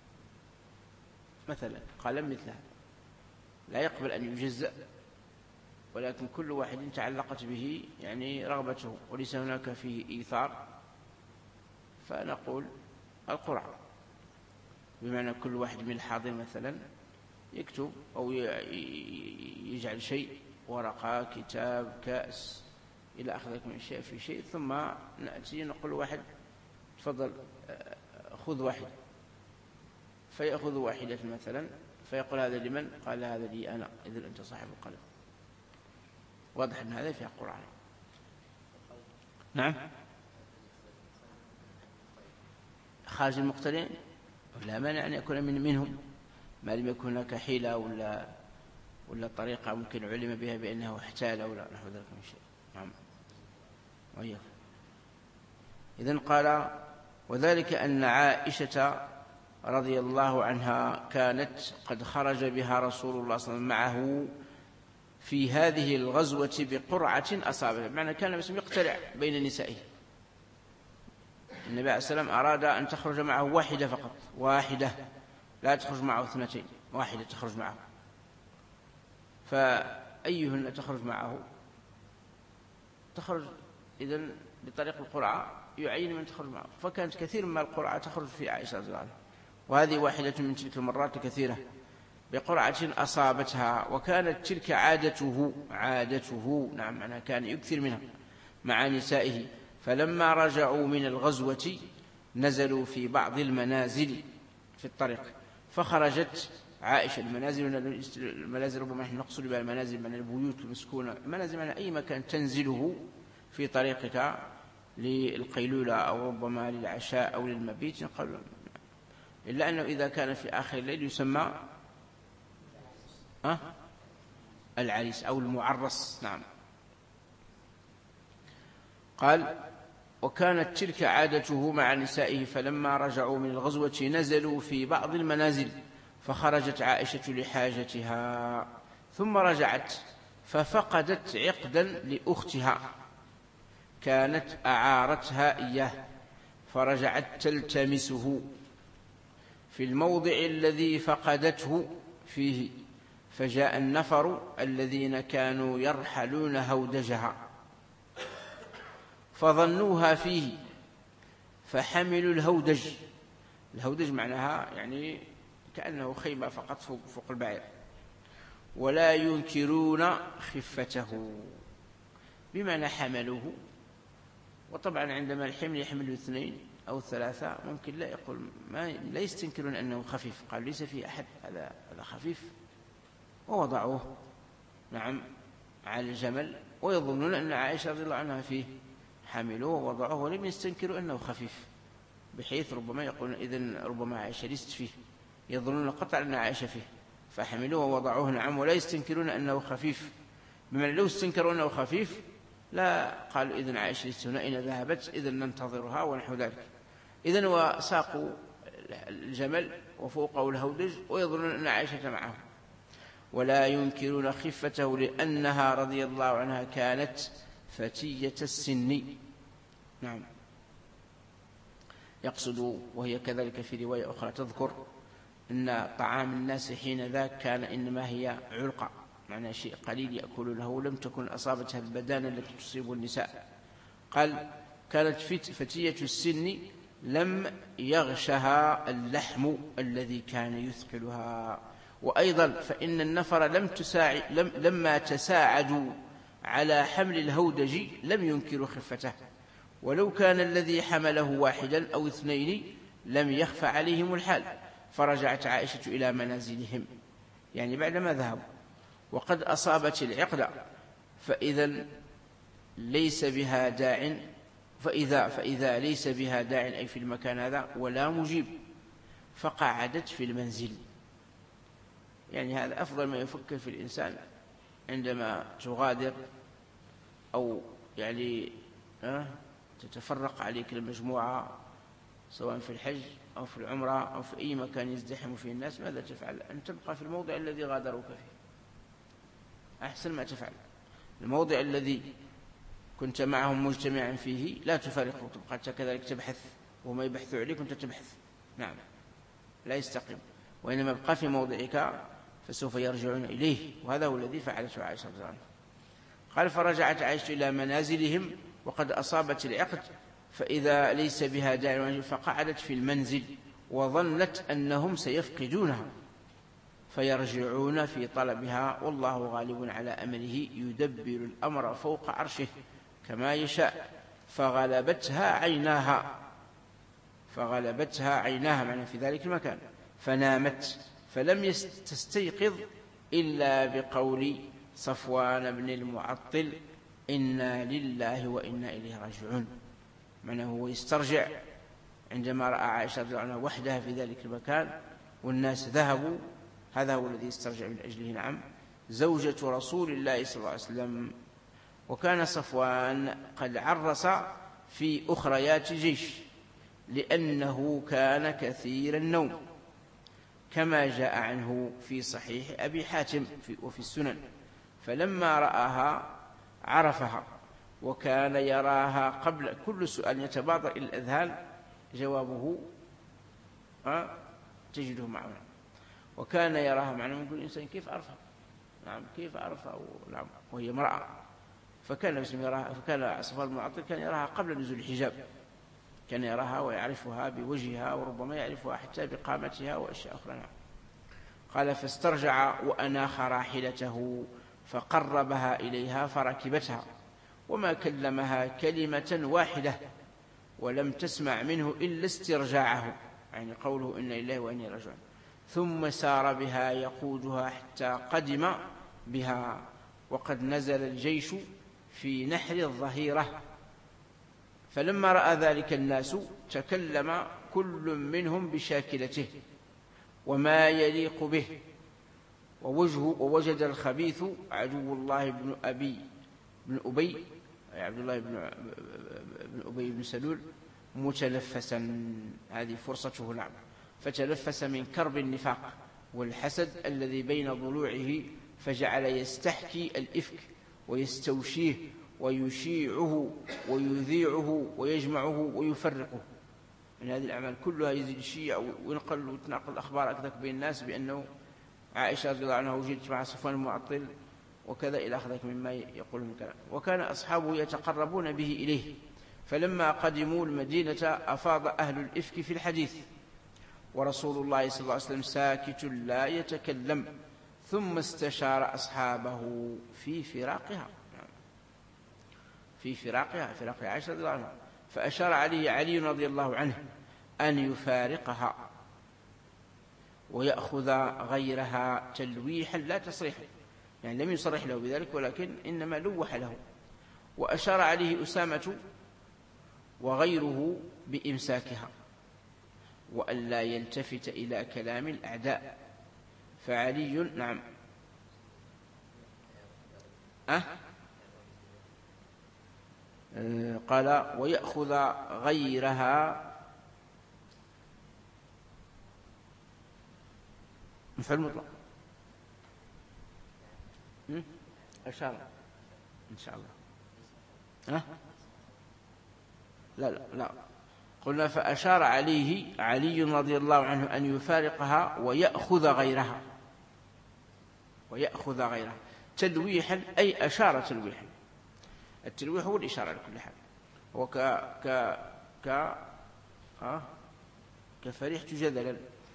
مثلا قلم مثل هذا لا يقبل أن يجزأ، ولكن كل واحد تعلقت به يعني رغبته وليس هناك فيه إيثار، فنقول القرعة، بمعنى كل واحد من الحاضر مثلا يكتب أو يجعل شيء، ورقة، كتاب، كأس، إلى آخره من شيء في شيء، ثم نأتي نقول واحد تفضل خذ واحد، فيأخذ واحدة مثلا، فيقول هذا لمن؟ قال هذا لي أنا، إذن أنت صاحب القلم. واضح أن هذا فيها قرعة، نعم. خارج المقترين لا مانع أن يكون منهم، ما لم يكن هناك حيلة ولا طريقة ممكن علم بها بأنه احتال أو لا نحو ذلك من شيء، نعم. إذن قال وذلك أن عائشة رضي الله عنها كانت قد خرج بها رسول الله صلى الله عليه وسلم معه في هذه الغزوة بقرعة أصابها، بمعنى كان مسلم يقترع بين نسائه. النبي عليه السلام أراد أن تخرج معه واحدة فقط، واحدة، لا تخرج معه اثنتين، واحدة تخرج معه. فأيهن تخرج معه؟ تخرج إذن بطريق القرعة يعين من تخرج معه، فكانت كثير من القرعة تخرج في عائشة رضي الله عنها، وهذه واحدة من تلك المرات كثيرة بقرعة أصابتها، وكانت تلك عادته، نعم، أنا كان يكثر منها مع نسائه. فلما رجعوا من الغزوة نزلوا في بعض المنازل في الطريق، فخرجت عائشة. المنازل ربما نحن نقصد بها المنازل من البيوت المسكونة، المنازل من أي مكان تنزله في طريقك للقيلولة أو ربما للعشاء أو للمبيت، إلا أنه إذا كان في آخر الليل يسمى العريس أو المعرس، نعم. قال وكانت تلك عادته مع نسائه، فلما رجعوا من الغزوة نزلوا في بعض المنازل، فخرجت عائشة لحاجتها ثم رجعت ففقدت عقدا لأختها كانت أعارتها إياه، فرجعت تلتمسه في الموضع الذي فقدته فيه، فجاء النفر الذين كانوا يرحلون هودجها فظنوها فيه فحملوا الهودج معناها يعني كأنه خيمة فقط فوق البعير، ولا ينكرون خفته، بمعنى حملوه. وطبعا عندما الحمل يحمل 2 أو 3 ممكن لا يقول لا يستنكرون أنه خفيف، قال ليس في أحد هذا خفيف، ووضعوه، نعم، على الجمل، ويظنون أن عائشة رضي الله عنها فيه، حملوه ووضعوه ولم يستنكروا أنه خفيف، بحيث ربما يقولون إذن ربما عائشة ليست فيه، يظنون قطع أن عائشة فيه، فحملوه ووضعوه، نعم، ولا يستنكرون أنه خفيف، بمعنى لو استنكروا أنه خفيف لا قالوا إذن عائشة ليست هنا، إن ذهبت إذن ننتظرها ونحو ذلك. إذن وساقوا الجمل وفوقه الهودج ويظنون أن عائشة معه، ولا ينكرون خفته لأنها رضي الله عنها كانت فتية السن. نعم. يقصد، وهي كذلك في رواية أخرى تذكر أن طعام الناس حين ذاك كان إنما هي علقة، معنى شيء قليل يأكلونه، لم تكن أصابتها البدانة التي تصيب النساء. قال كانت فتية السن لم يغشها اللحم الذي كان يثقلها. وأيضا فإن النفر لما تساعدوا على حمل الهودج لم ينكروا خفته، ولو كان الذي حمله واحدا أو اثنين لم يخف عليهم الحال، فرجعت عائشة إلى منازلهم، يعني بعدما ذهبوا وقد أصابت العقد، فإذا ليس بها داع، فإذا ليس بها داع أي في المكان هذا ولا مجيب، فقعدت في المنزل. يعني هذا أفضل ما يفكر في الإنسان عندما تغادر أو يعني تتفرق عليك المجموعة سواء في الحج أو في العمرة أو في أي مكان يزدحم فيه الناس. ماذا تفعل؟ أن تبقى في الموضع الذي غادروك فيه، أحسن ما تفعل. الموضع الذي كنت معهم مجتمعا فيه لا تفارقه، تبقى كذلك تبحث وما يبحثوا عليك وانت تبحث. نعم، لا يستقيم. وإنما ابقى في موضعك فسوف يرجعون إليه، وهذا هو الذي فعلته عائشة رضي الله عنها. قال فرجعت عائشة إلى منازلهم وقد أصابت العقد، فإذا ليس بها داع فقعدت في المنزل وظنت أنهم سيفقدونها فيرجعون في طلبها، والله غالب على أمره يدبر الأمر فوق عرشه كما يشاء. فغلبتها عيناها معنى في ذلك المكان، فنامت فلم تستيقظ إلا بقول صفوان بن المعطل إنا لله وإنا إليه راجعون. معنى هو يسترجع عندما رأى عائشة رضي الله عنها وحدها في ذلك المكان والناس ذهبوا، هذا هو الذي يسترجع من أجله. نعم، زوجة رسول الله صلى الله عليه وسلم. وكان صفوان قد عرس في أخريات جيش لأنه كان كثير النوم، كما جاء عنه في صحيح أبي حاتم وفي السنن. فلما رآها عرفها، وكان يراها قبل كل سؤال يتبادر إلى الأذهان جوابه تجده معنا. وكان يراها معنا من كل إنسان كيف عرفها؟ نعم، كيف عرفها؟ نعم، وهي امرأة. فكان صفوان بن المعطل كان يراها قبل نزول الحجاب، كان يراها ويعرفها بوجهها، وربما يعرفها حتى بقامتها وأشياء أخرى. نعم. قال فاسترجع وأناخ راحلته فقربها إليها فركبتها، وما كلمها كلمة واحدة، ولم تسمع منه إلا استرجاعه، يعني قوله إنا لله وإنا إليه راجعون. ثم سار بها يقودها حتى قدم بها، وقد نزل الجيش في نحر الظهيرة. فلما رأى ذلك الناس تكلم كل منهم بشاكلته وما يليق به، ووجد الخبيث عدو الله بن أبي عبد الله بن أبي بن سلول متلفسا، هذه فرصته. نعم، فتلفس من كرب النفاق والحسد الذي بين ضلوعه، فجعل يستحكي الإفك ويستوشيه ويشيعه ويذيعه ويجمعه ويفرقه. من هذه الأعمال كلها يزيد الشيع وينقل وتنقل الأخبار أكثر بين الناس بأنه عائشة رضي الله عنها وجدت مع صفوان المعطل وكذا إلى آخره مما يقول من كلام. وكان أصحابه يتقربون به إليه، فلما قدموا المدينة أفاض أهل الإفك في الحديث، ورسول الله صلى الله عليه وسلم ساكت لا يتكلم، ثم استشار أصحابه في فراق عائشة رضي الله عنها، فأشار عليه علي رضي الله عنه أن يفارقها ويأخذ غيرها تلويحا لا تصريحا، يعني لم يصرح له بذلك ولكن إنما لوح له. وأشار عليه أسامة وغيره بإمساكها وأن لا يلتفت إلى كلام الأعداء. فعلي نعم قال ويأخذ غيرها مفعول مطلق. أشار إن شاء الله. لا قلنا فأشار علي رضي الله عنه أن يفارقها ويأخذ غيرها تلويحا، أي أشار تلويحا. التلويح هو الإشارة لكل حال، هو كفرحت جدلا.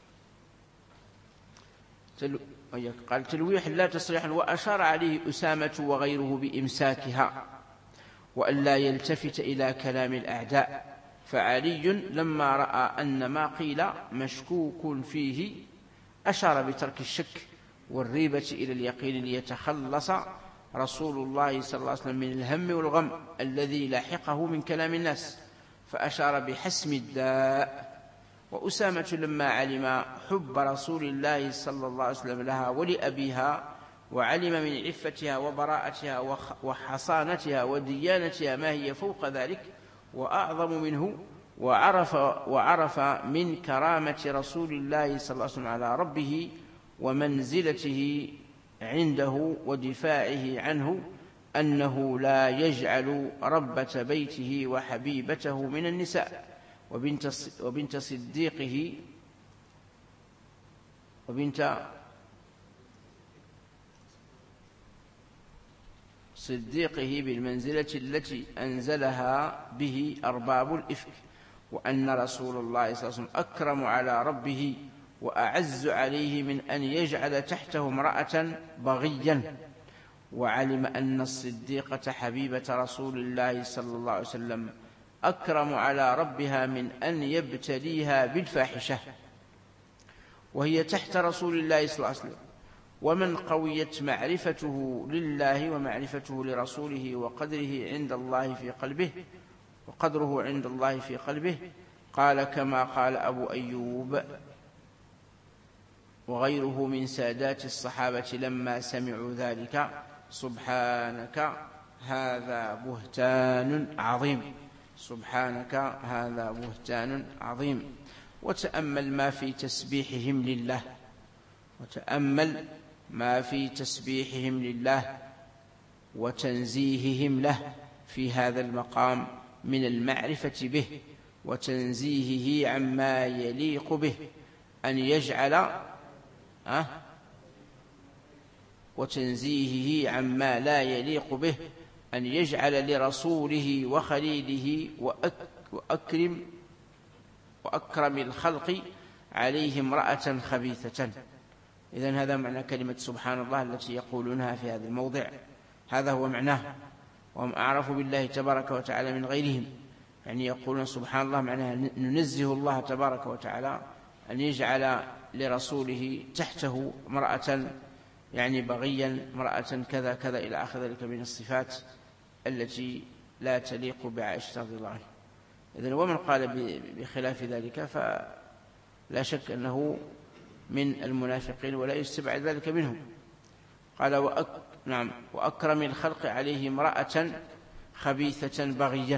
قال تلويح لا تصريحا. وأشار عليه أسامة وغيره بإمساكها وأن لا يلتفت إلى كلام الأعداء. فعلي لما رأى أن ما قيل مشكوك فيه أشار بترك الشك والريبة إلى اليقين ليتخلص رسول الله صلى الله عليه وسلم من الهم والغم الذي لاحقه من كلام الناس، فأشار بحسم الداء. وأسامة لما علم حب رسول الله صلى الله عليه وسلم لها ولأبيها، وعلم من عفتها وبراءتها وحصانتها وديانتها ما هي فوق ذلك وأعظم منه، وعرف من كرامة رسول الله صلى الله عليه وسلم على ربه ومنزلته عنده ودفاعه عنه أنه لا يجعل ربة بيته وحبيبته من النساء وبنت صديقه بالمنزلة التي أنزلها به أرباب الإفك، وأن رسول الله صلى الله عليه وسلم أكرم على ربه وأعز عليه من أن يجعل تحته امرأة بغيا، وعلم أن الصديقة حبيبة رسول الله صلى الله عليه وسلم أكرم على ربها من أن يبتليها بالفاحشة وهي تحت رسول الله صلى الله عليه وسلم. ومن قويت معرفته لله ومعرفته لرسوله وقدره عند الله في قلبه قال كما قال أبو أيوب وغيره من سادات الصحابة لما سمعوا ذلك: سبحانك هذا بهتان عظيم، سبحانك هذا بهتان عظيم. وتأمل ما في تسبيحهم لله وتنزيههم له في هذا المقام من المعرفة به وتنزيهه عما يليق به أن يجعل وتنزيهه عما لا يليق به أن يجعل لرسوله وخليله وأكرم الخلق عليه امرأة خبيثة. إذن هذا معنى كلمة سبحان الله التي يقولونها في هذا الموضع، هذا هو معناه. وهم أعرف بالله تبارك وتعالى من غيرهم، يعني يقولون سبحان الله معناها ننزه الله تبارك وتعالى أن يجعل لرسوله تحته امرأة يعني بغيا، امرأة كذا كذا إلى آخر ذلك من الصفات التي لا تليق بعائشة رضي الله عنها. إذن ومن قال بخلاف ذلك فلا شك أنه من المنافقين ولا يستبعد ذلك منهم. قال وأكرم الخلق عليه امرأة خبيثة بغيا،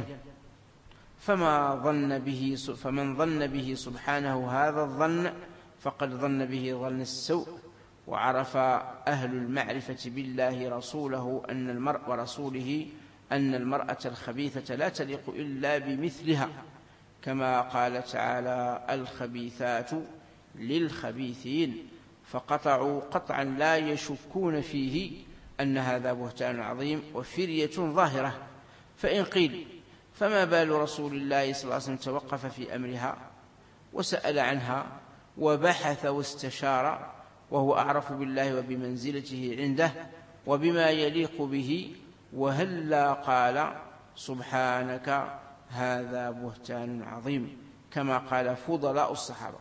فمن ظن به سبحانه هذا الظن فقد ظن به ظن السوء. وعرف أهل المعرفة بالله ورسوله أن المرأة الخبيثة لا تليق إلا بمثلها، كما قال تعالى: الخبيثات للخبيثين، فقطعوا قطعا لا يشكون فيه أن هذا بهتان عظيم وفرية ظاهرة. فإن قيل فما بال رسول الله صلى الله عليه وسلم توقف في أمرها وسأل عنها وبحث واستشار وهو أعرف بالله وبمنزلته عنده وبما يليق به، وهلا قال سبحانك هذا بهتان عظيم كما قال فضلاء الصحابة؟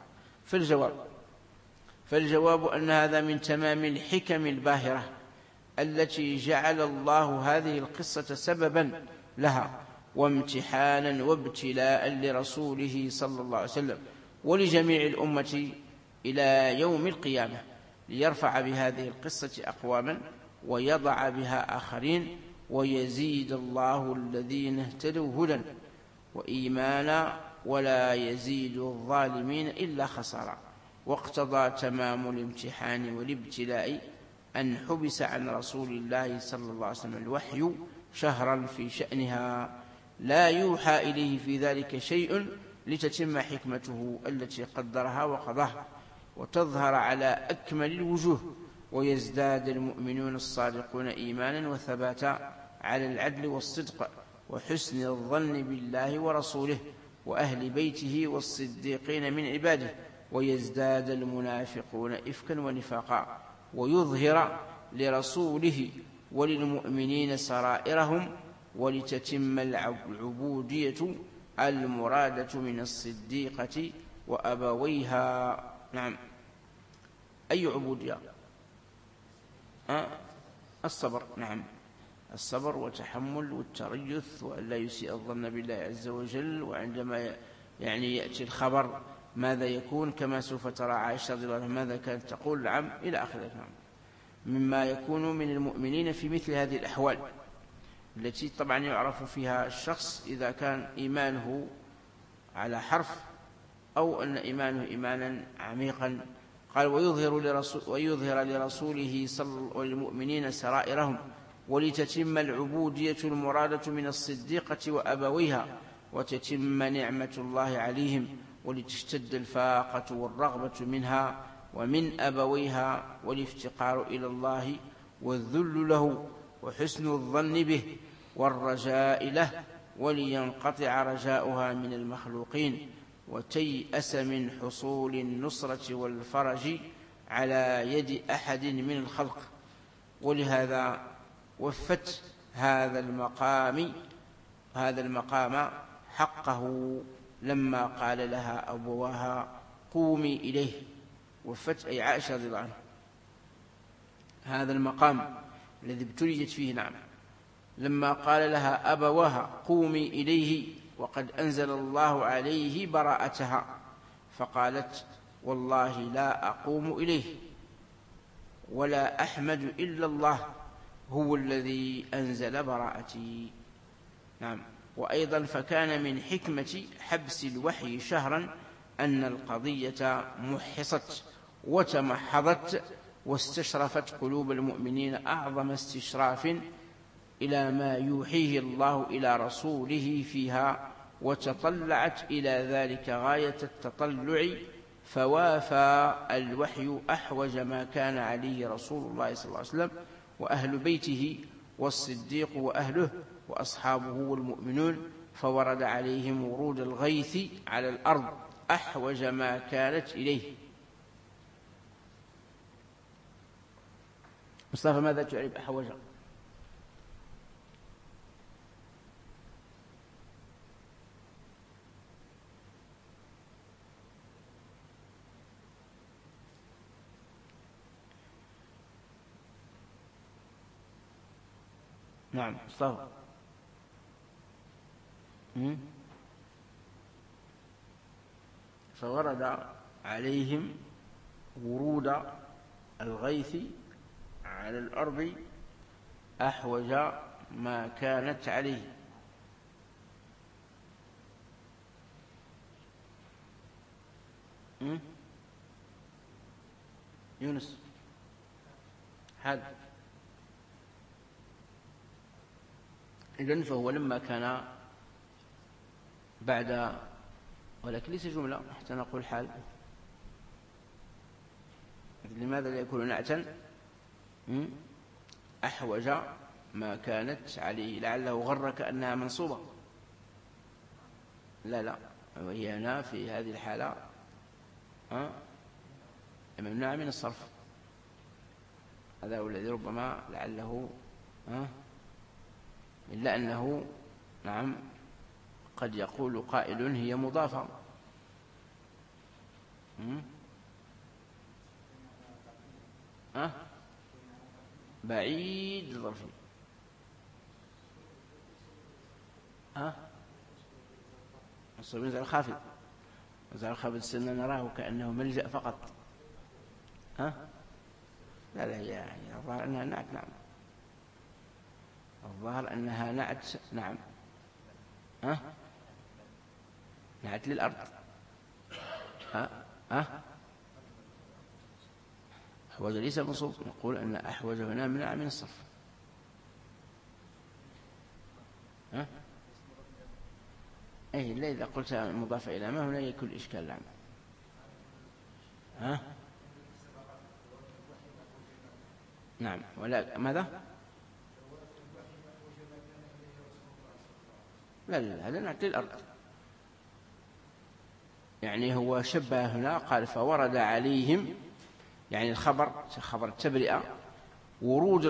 فالجواب أن هذا من تمام الحكم الباهرة التي جعل الله هذه القصة سببا لها وامتحانا وابتلاء لرسوله صلى الله عليه وسلم ولجميع الأمة إلى يوم القيامة، ليرفع بهذه القصة أقواما ويضع بها آخرين، ويزيد الله الذين اهتدوا هدى وإيمانا ولا يزيد الظالمين إلا خسارا. واقتضى تمام الامتحان والابتلاء أن حبس عن رسول الله صلى الله عليه وسلم الوحي شهرا في شأنها لا يوحى إليه في ذلك شيء لتتم حكمته التي قدرها وقضاها وتظهر على أكمل الوجوه ويزداد المؤمنون الصادقون إيمانا وثباتا على العدل والصدق وحسن الظن بالله ورسوله وأهل بيته والصديقين من عباده ويزداد المنافقون إفكا ونفاقا ويظهر لرسوله وللمؤمنين سرائرهم ولتتم العبودية المرادة من الصديقة وأبويها. نعم. أي عبودية؟ الصبر. نعم، الصبر والتحمل والتريث وأن لا يسيء الظن بالله عز وجل، وعندما يأتي الخبر ماذا يكون، كما سوف ترى عائشة رضي الله عنها ماذا كانت تقول. نعم، إلى آخره. نعم، مما يكون من المؤمنين في مثل هذه الأحوال التي طبعا يعرف فيها الشخص إذا كان إيمانه على حرف أو أن إيمانه إيمانا عميقا. قال ويظهر لرسوله والمؤمنين سرائرهم ولتتم العبودية المرادة من الصديقة وأبويها وتتم نعمة الله عليهم ولتشتد الفاقة والرغبة منها ومن أبويها والافتقار إلى الله والذل له وحسن الظن به والرجاء له ولينقطع رجاؤها من المخلوقين وتيأس من حصول النصرة والفرج على يد أحد من الخلق. ولهذا وفت هذا المقام حقه لما قال لها أبواها قومي إليه. وفت أي عائشة رضي الله عنها هذا المقام الذي ابتليت فيه. نعم، لما قال لها أبواها قومي إليه وقد أنزل الله عليه براءتها فقالت والله لا أقوم إليه ولا أحمد إلا الله هو الذي أنزل براءتي. نعم. وأيضا فكان من حكمة حبس الوحي شهرا أن القضية محصت وتمحضت واستشرفت قلوب المؤمنين أعظم استشراف إلى ما يوحيه الله إلى رسوله فيها وتطلعت إلى ذلك غاية التطلع فوافى الوحي أحوج ما كان عليه رسول الله صلى الله عليه وسلم وأهل بيته والصديق وأهله وأصحابه والمؤمنون فورد عليهم ورود الغيث على الأرض أحوج ما كانت إليه. مصطفى ماذا تعرف أحوج؟ نعم مصطفى. فورد عليهم ورود الغيث على الأرض أحوج ما كانت عليه. يونس حد. إذن فهو لما كان بعد، ولكن ليس جملة حتى نقول حال. لماذا لا يكون نعتا؟ أحوج ما كانت عليه لعله غرك أنها منصوبة. لا وهي هنا في هذه الحالة ممنوع من الصرف. هذا هو الذي ربما لعله إلا أنه نعم قد يقول قائل هي مضافة. بعيد الظرفي. الصوب ينزل الخافض. ينزل الخافض السنة نراه كأنه ملجأ فقط. لا هي الظاهر أنها نعت. نعم الظاهر أنها نعت. نعم نعت للأرض. أحوج ليس منصوب، نقول أن أحوج هنا من الصرف. ها؟ أي لا، إذا قلت مضاف إلى ما هنا يكون إشكال لعم. ها؟ نعم، ولا ماذا؟ لا هذا نعطي الأرض. يعني هو شبه هنا، قال فورد عليهم، يعني خبر التبرئة، ورود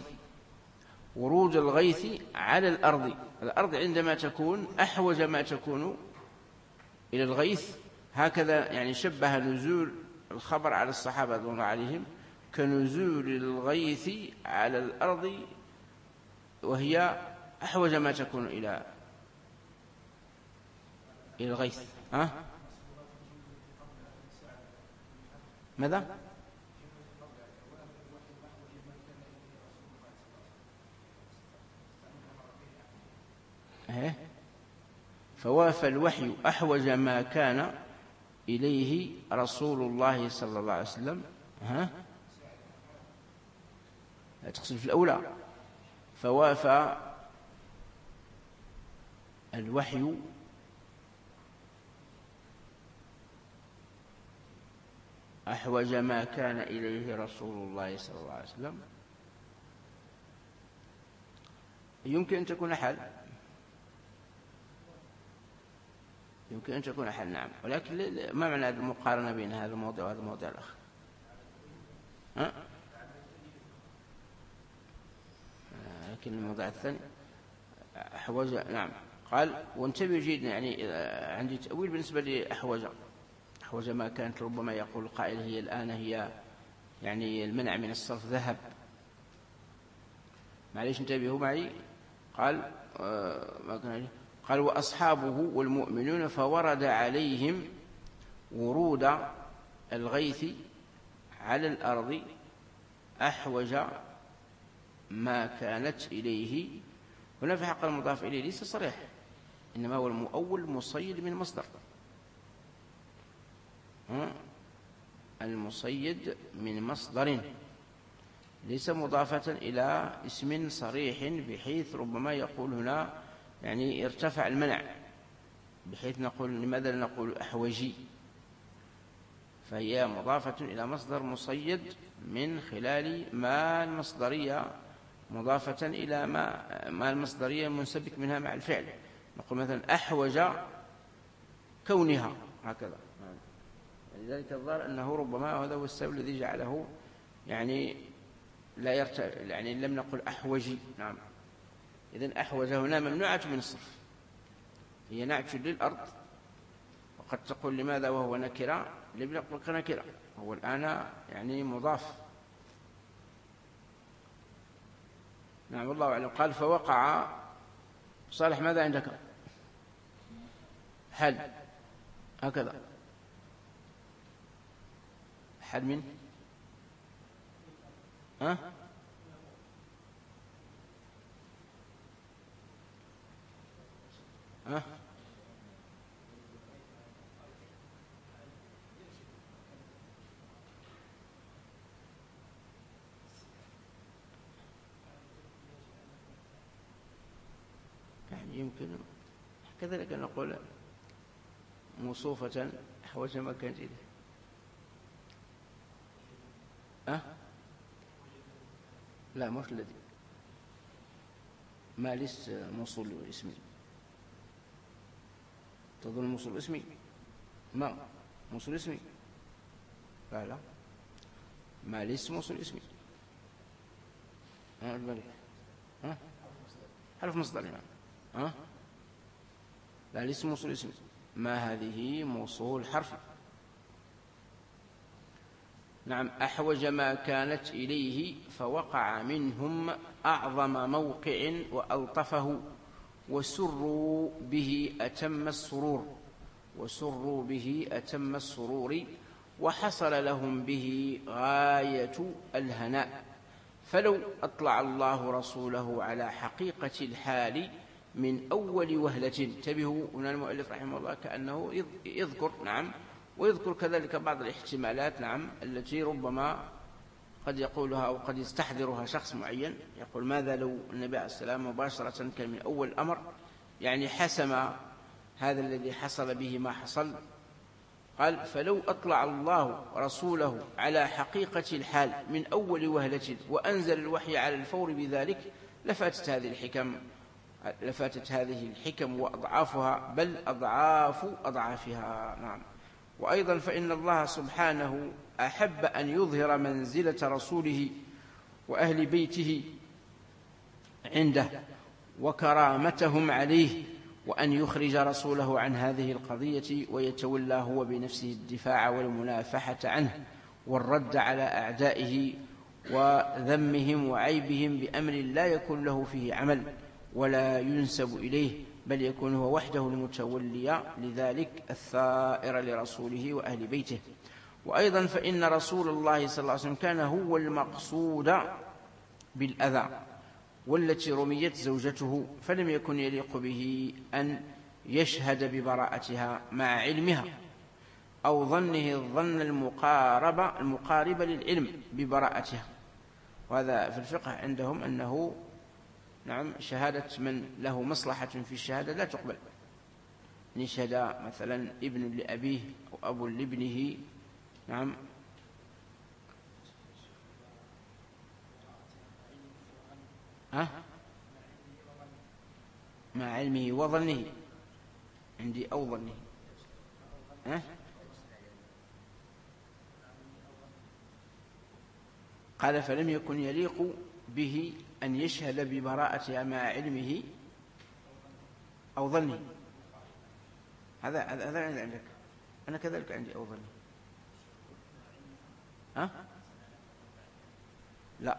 الغيث على الأرض عندما تكون أحوج ما تكون إلى الغيث. هكذا يعني شبه نزول الخبر على الصحابة رضوان الله عليهم كنزول الغيث على الأرض وهي أحوج ما تكون إلى الغيث. ها؟ ماذا؟ فوافى الوحي أحوج ما كان إليه رسول الله صلى الله عليه وسلم. تقصد في الأولى فوافى الوحي أحوج ما كان إليه رسول الله صلى الله عليه وسلم. يمكن أن تكون حال، نعم، ولكن ما معنى هذه المقارنة بين هذا الموضوع وهذا الموضوع الآخر؟ لكن الموضوع الثاني أحوج، نعم. قال وانتبه جيدا، يعني عندي تأويل بالنسبة لأحوج ما كانت، ربما يقول القائل هي الآن هي يعني المنع من الصرف ذهب. معليش انتبهوا معي. قال قال وأصحابه والمؤمنون فورد عليهم ورود الغيث على الأرض أحوج ما كانت إليه. هنا في حق المضاف إليه ليس صريح، إنما هو المؤول مصيد من مصدر، المصيد من مصدر، ليس مضافة إلى اسم صريح، بحيث ربما يقول هنا يعني ارتفع المنع، بحيث نقول لماذا نقول أحوجي، فهي مضافة إلى مصدر مصيد من خلال ما المصدرية مضافة إلى ما المصدرية منسبك منها مع الفعل. نقول مثلا أحوج كونها، هكذا. لذلك الظاهر أنه ربما هذا هو السبب الذي جعله يعني لا يرتفع، يعني لم نقل أحوجي. نعم، إذن أحوج هنا ممنوعة من الصرف، هي نعت للأرض. وقد تقول لماذا وهو نكرة؟ لم نقل كنكرة، هو الآن يعني مضاف. نعم، والله أعلم. قال فوقع صالح ماذا عندك؟ حل هكذا، حل من يعني يمكن كذلك نقول موصوفة أحوج ما كانت إليه. لا، مش الذي ما ليس موصول اسمي. تظن موصول اسمي؟ ما موصول اسمي؟ لا ما ليس موصول اسمي. حرف مصدر. لا ليس موصول اسمي، ما هذه موصول حرفي. نعم، أحوج ما كانت إليه فوقع منهم أعظم موقع وألطفه، وسروا به أتم السرور، وحصل لهم به غاية الهناء. فلو أطلع الله رسوله على حقيقة الحال من أول وهلة. انتبهوا هنا المؤلف رحمه الله كأنه يذكر، نعم، ويذكر كذلك بعض الاحتمالات، نعم، التي ربما قد يقولها أو قد يستحضرها شخص معين، يقول ماذا لو النبي عليه السلام مباشرة كان من أول الأمر يعني حسم هذا الذي حصل به ما حصل. قال فلو أطلع الله رسوله على حقيقة الحال من أول وهلة وأنزل الوحي على الفور بذلك لفاتت هذه الحكم وأضعافها، بل أضعاف أضعافها. نعم. وأيضا فإن الله سبحانه أحب أن يظهر منزلة رسوله وأهل بيته عنده وكرامتهم عليه، وأن يخرج رسوله عن هذه القضية ويتولى هو بنفسه الدفاع والمنافحة عنه والرد على أعدائه وذمهم وعيبهم بأمر لا يكون له فيه عمل ولا ينسب إليه، بل يكون هو وحده المتولي لذلك الثائر لرسوله وأهل بيته. وأيضا فإن رسول الله صلى الله عليه وسلم كان هو المقصود بالأذى والتي رميت زوجته، فلم يكن يليق به أن يشهد ببراءتها مع علمها أو ظنه الظن المقارب للعلم ببراءتها. وهذا في الفقه عندهم أنه نعم شهادة من له مصلحة في الشهادة لا تقبل. إن يشهد مثلا ابن لأبيه أو أب لابنه نعم مع علمه وظنه، عندي أو ظنه قال فلم يكن يليق به أن يشهد ببراءتها مع علمه أو ظنه. هذا عندك، أنا كذلك عندي أو ظنه. لا،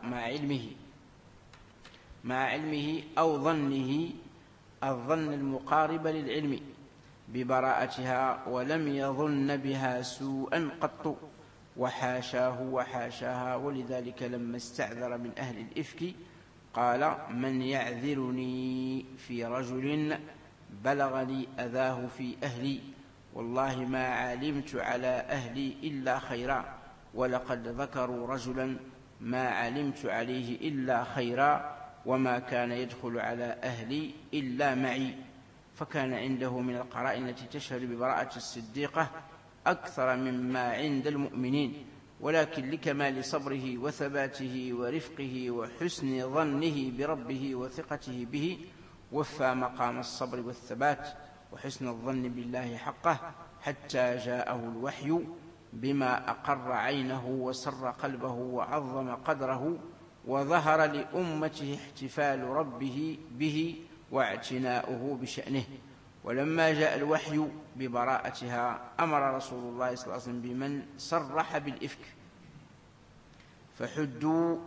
مع علمه أو ظنه الظن المقارب للعلم ببراءتها، ولم يظن بها سوءا قط وحاشاه وحاشاها. ولذلك لما استعذر من أهل الإفك قال من يعذرني في رجل بلغني أذاه في أهلي، والله ما علمت على أهلي إلا خيرا، ولقد ذكروا رجلا ما علمت عليه إلا خيرا، وما كان يدخل على أهلي إلا معي. فكان عنده من القرائن التي تشهد ببراءة الصديقة أكثر مما عند المؤمنين، ولكن لكمال صبره وثباته ورفقه وحسن ظنه بربه وثقته به وفى مقام الصبر والثبات وحسن الظن بالله حقه، حتى جاءه الوحي بما أقر عينه وسر قلبه وعظم قدره، وظهر لأمته احتفال ربه به واعتناؤه بشأنه. ولما جاء الوحي ببراءتها أمر رسول الله صلى الله عليه وسلم بمن صرح بالإفك فحدوا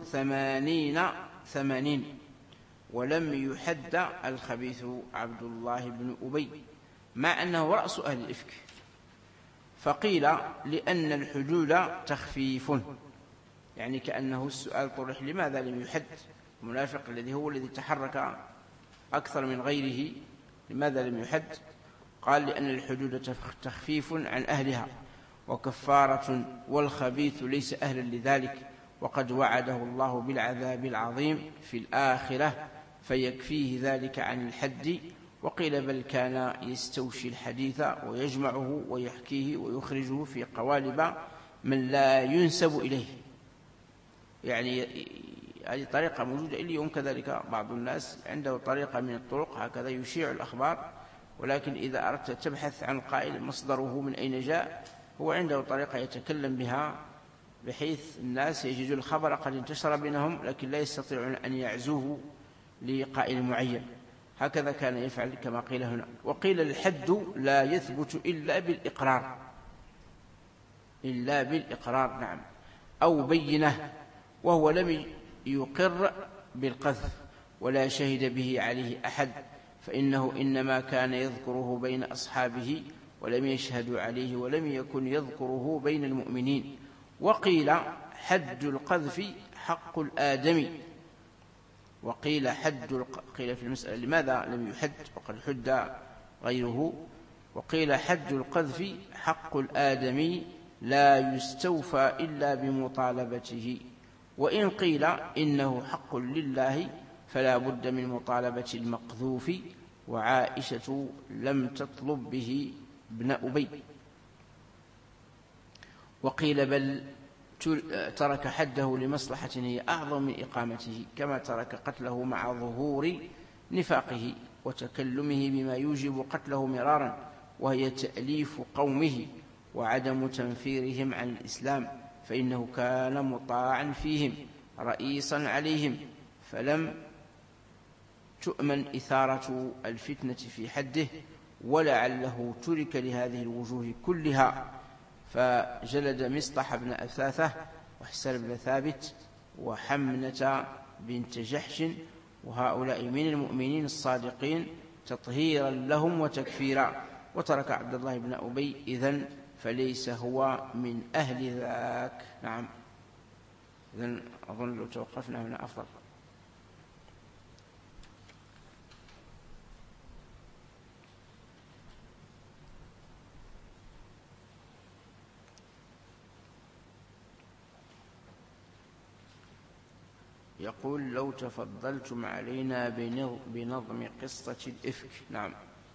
80، ولم يحد الخبيث عبد الله بن أبي، مع أنه رأس أهل الإفك. فقيل لأن الحدود تخفيف، يعني كأنه السؤال طرح لماذا لم يحد المنافق الذي هو الذي تحرك أكثر من غيره، لماذا لم يحد؟ قال لأن الحدود تخفيف عن أهلها وكفارة، والخبيث ليس أهلا لذلك، وقد وعده الله بالعذاب العظيم في الآخرة فيكفيه ذلك عن الحد. وقيل بل كان يستوشي الحديث ويجمعه ويحكيه ويخرجه في قوالب من لا ينسب إليه. يعني هذه طريقة موجودة اليوم، كذلك بعض الناس عنده طريقة من الطرق هكذا يشيع الأخبار، ولكن إذا أردت تبحث عن القائل مصدره من أين جاء، هو عنده طريقة يتكلم بها بحيث الناس يجدوا الخبر قد انتشر بينهم لكن لا يستطيعون أن يعزوه لقائل معين. هكذا كان يفعل كما قيل هنا. وقيل الحد لا يثبت إلا بالإقرار نعم أو بينه، وهو لم يقر بالقذف ولا شهد به عليه أحد، فإنه إنما كان يذكره بين أصحابه ولم يشهدوا عليه، ولم يكن يذكره بين المؤمنين. وقيل حد القذف حق الآدمي، وقيل قيل في المسألة لماذا لم يحد وقد حد غيره، وقيل حد القذف حق الآدمي لا يستوفى إلا بمطالبته، وإن قيل إنه حق لله فلا بد من مطالبة المقذوف، وعائشة لم تطلب به ابن أبي. وقيل بل ترك حده لمصلحة هي أعظم من إقامته، كما ترك قتله مع ظهور نفاقه وتكلمه بما يوجب قتله مرارا، وهي تأليف قومه وعدم تنفيرهم عن الإسلام، فإنه كان مطاعا فيهم رئيسا عليهم، فلم تؤمن إثارة الفتنة في حده، ولعله ترك لهذه الوجوه كلها، فجلد مصطح بن أثاثة وحسن بن ثابت وحمنة بنت جحش، وهؤلاء من المؤمنين الصادقين تطهيرا لهم وتكفيرا، وترك عبد الله بن أبي إذن فليس هو من أهل ذاك. نعم، إذن أظن لو توقفنا هنا أفضل. يقول لو تفضلتم علينا بنظم قصة الإفك. نعم،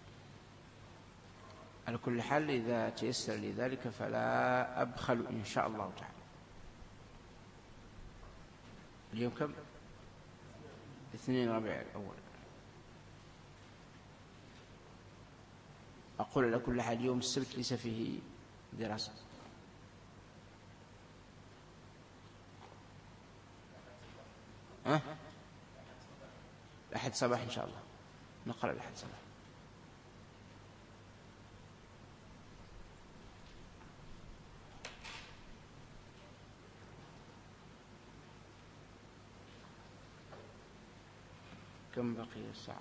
على كل حال إذا تيسر لذلك فلا أبخل إن شاء الله تعالى. اليوم كم؟ 2 ربيع الأول. أقول على كل حال يوم السبت ليس فيه دراسة. الأحد صباح إن شاء الله نقرأ الأحد صباح. كم بقي الساعة؟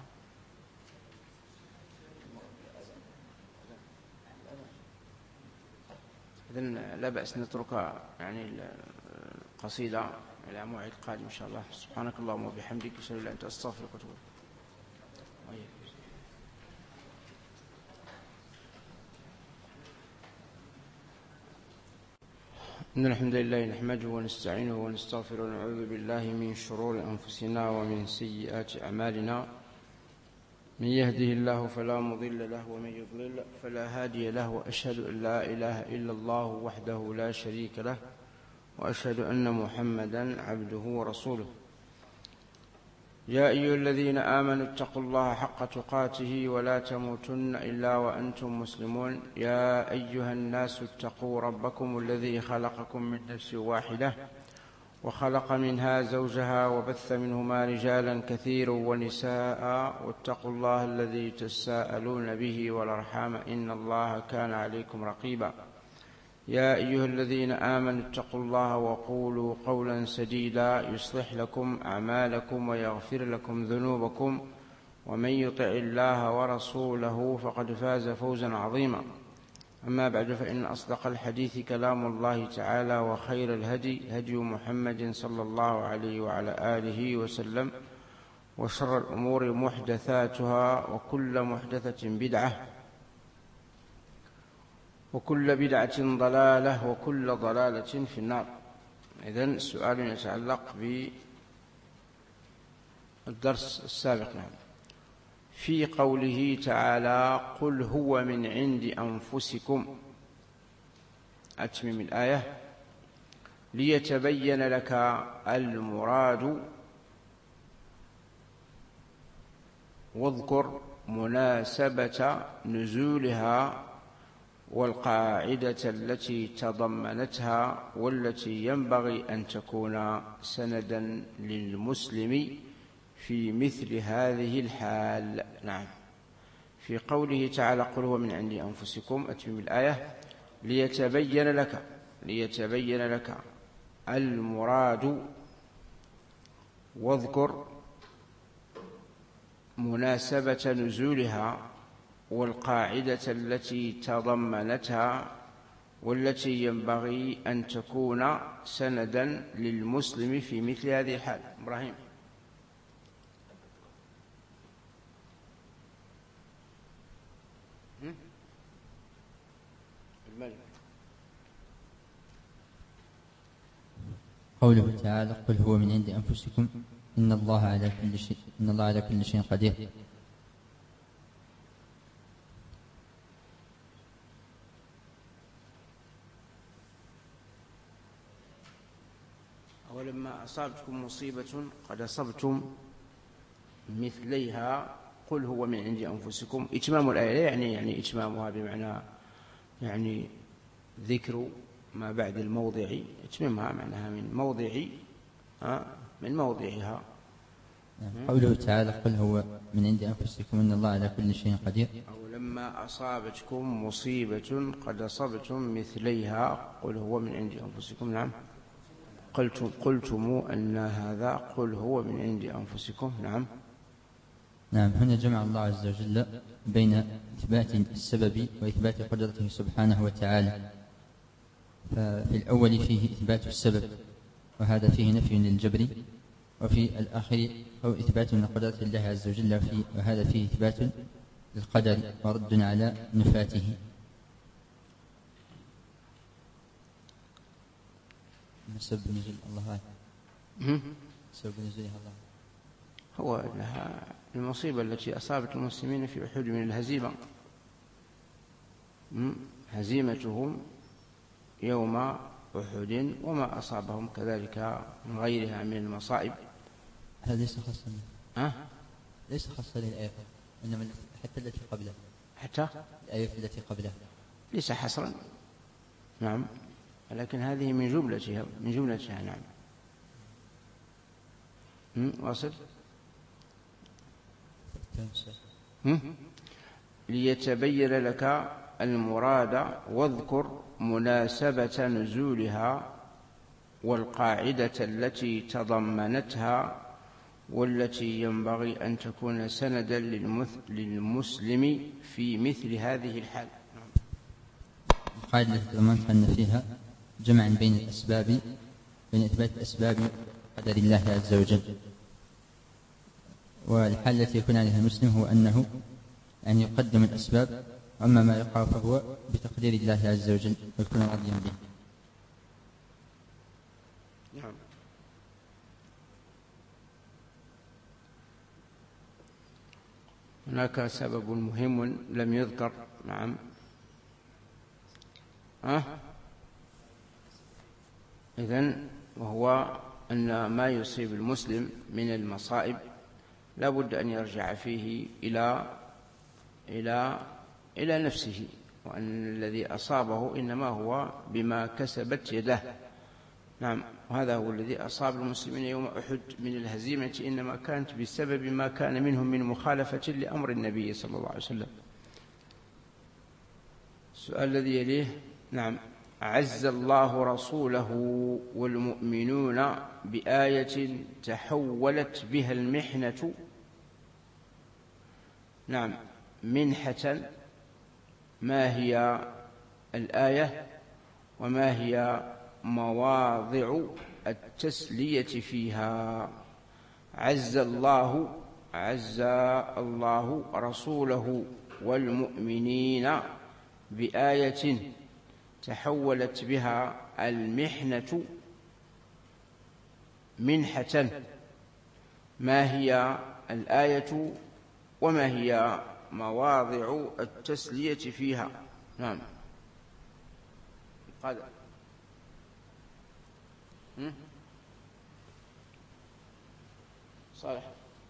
إذن لا بأس نترك يعني القصيدة إلى موعد قادم إن شاء الله. سبحانك اللهم وبحمدك أشهد أن لا إله إلا أنت أستغفرك وأتوب إليك. إن الحمد لله نحمده ونستعينه ونستغفره ونعوذ بالله من شرور أنفسنا ومن سيئات أعمالنا، من يهده الله فلا مضل له ومن يضلل فلا هادي له، وأشهد أن لا إله إلا الله وحده لا شريك له، وأشهد أن محمدا عبده ورسوله. يا أيها الذين آمنوا اتقوا الله حق تقاته ولا تموتن إلا وأنتم مسلمون. يا أيها الناس اتقوا ربكم الذي خلقكم من نفس واحدة وخلق منها زوجها وبث منهما رجالا كثيرا ونساء، واتقوا الله الذي تساءلون به والأرحام إن الله كان عليكم رقيبا. يا أيها الذين آمنوا اتقوا الله وقولوا قولا سديدا يصلح لكم أعمالكم ويغفر لكم ذنوبكم، ومن يطع الله ورسوله فقد فاز فوزا عظيما. أما بعد، فإن أصدق الحديث كلام الله تعالى، وخير الهدي هدي محمد صلى الله عليه وعلى آله وسلم، وشر الأمور محدثاتها، وكل محدثة بدعة، وكل بدعة ضلالة، وكل ضلالة في النار. إذن سؤال يتعلق بالدرس السابق. نعم، في قوله تعالى قل هو من عند أنفسكم، أتمم الآية. ليتبين لك المراد، واذكر مناسبة نزولها والقاعدة التي تضمنتها، والتي ينبغي أن تكون سندا للمسلم في مثل هذه الحال. نعم، في قوله تعالى قل هو من عند أنفسكم، أتمم الآية. ليتبين لك المراد، واذكر مناسبة نزولها والقاعدة التي تضمنتها، والتي ينبغي أن تكون سندا للمسلم في مثل هذه الحال. إبراهيم. الملك. قوله تعالى قل هو من عند أنفسكم إن الله على كل شيء قدير. ولما أصابتكم مصيبة قد أصبتم مثليها قل هو من عند أنفسكم. إتمام الآية يعني إتمامها بمعنى يعني ذكر ما بعد الموضع، إتمامها معناها من موضعها. قوله تعالى قل هو من عند أنفسكم إن الله على كل شيء قدير. أو لما أصابتكم مصيبة قد أصبتم مثليها قل هو من عند أنفسكم. نعم قلتم أن هذا قل هو من عند أنفسكم. نعم. هنا جمع الله عز وجل بين إثبات السبب وإثبات قدرته سبحانه وتعالى. ففي الأول فيه إثبات السبب وهذا فيه نفي للجبر، وفي الآخر أو إثبات من قدرة الله عز وجل وهذا فيه إثبات للقدر ورد على نفاته. سبب نزول الله سبب نزولها الله هو المصيبة التي أصابت المسلمين في أحد من الهزيمة، هزيمتهم يوم أحد وما أصابهم كذلك من غيرها من المصائب. هذا ليس خاصا ليس خاصا للآية، إنما حتى التي قبلها، حتى الآية التي قبلها ليس حصرا. نعم، لكن هذه من جملتها. نعم. واصل. ليتبين لك المراد واذكر مناسبة نزولها والقاعدة التي تضمنتها والتي ينبغي أن تكون سندا للمسلم في مثل هذه الحال. القاعدة التي تضمنتها أن فيها جمع بين الأسباب، بين إثبات الأسباب قدر الله عز وجل، والحال التي يكون عليها المسلم هو أنه أن يقدم الأسباب، أما ما يقع فهو بتقدير الله عز وجل ويكون راضيا به. نعم. هناك سبب مهم لم يذكر. نعم. إذن وهو أن ما يصيب المسلم من المصائب لا بد أن يرجع فيه إلى نفسه، وأن الذي أصابه إنما هو بما كسبت يده. نعم. وهذا هو الذي أصاب المسلمين يوم أحد من الهزيمة، إنما كانت بسبب ما كان منهم من مخالفة لأمر النبي صلى الله عليه وسلم. السؤال الذي يليه. نعم. عز الله رسوله والمؤمنون بآية تحولت بها المحنة. نعم. منحة. ما هي الآية وما هي مواضع التسلية فيها؟ عز الله رسوله والمؤمنين بآية تحولت بها المحنة منحة. ما هي الآية وما هي مواضع التسلية فيها؟ نعم. هذا صالح.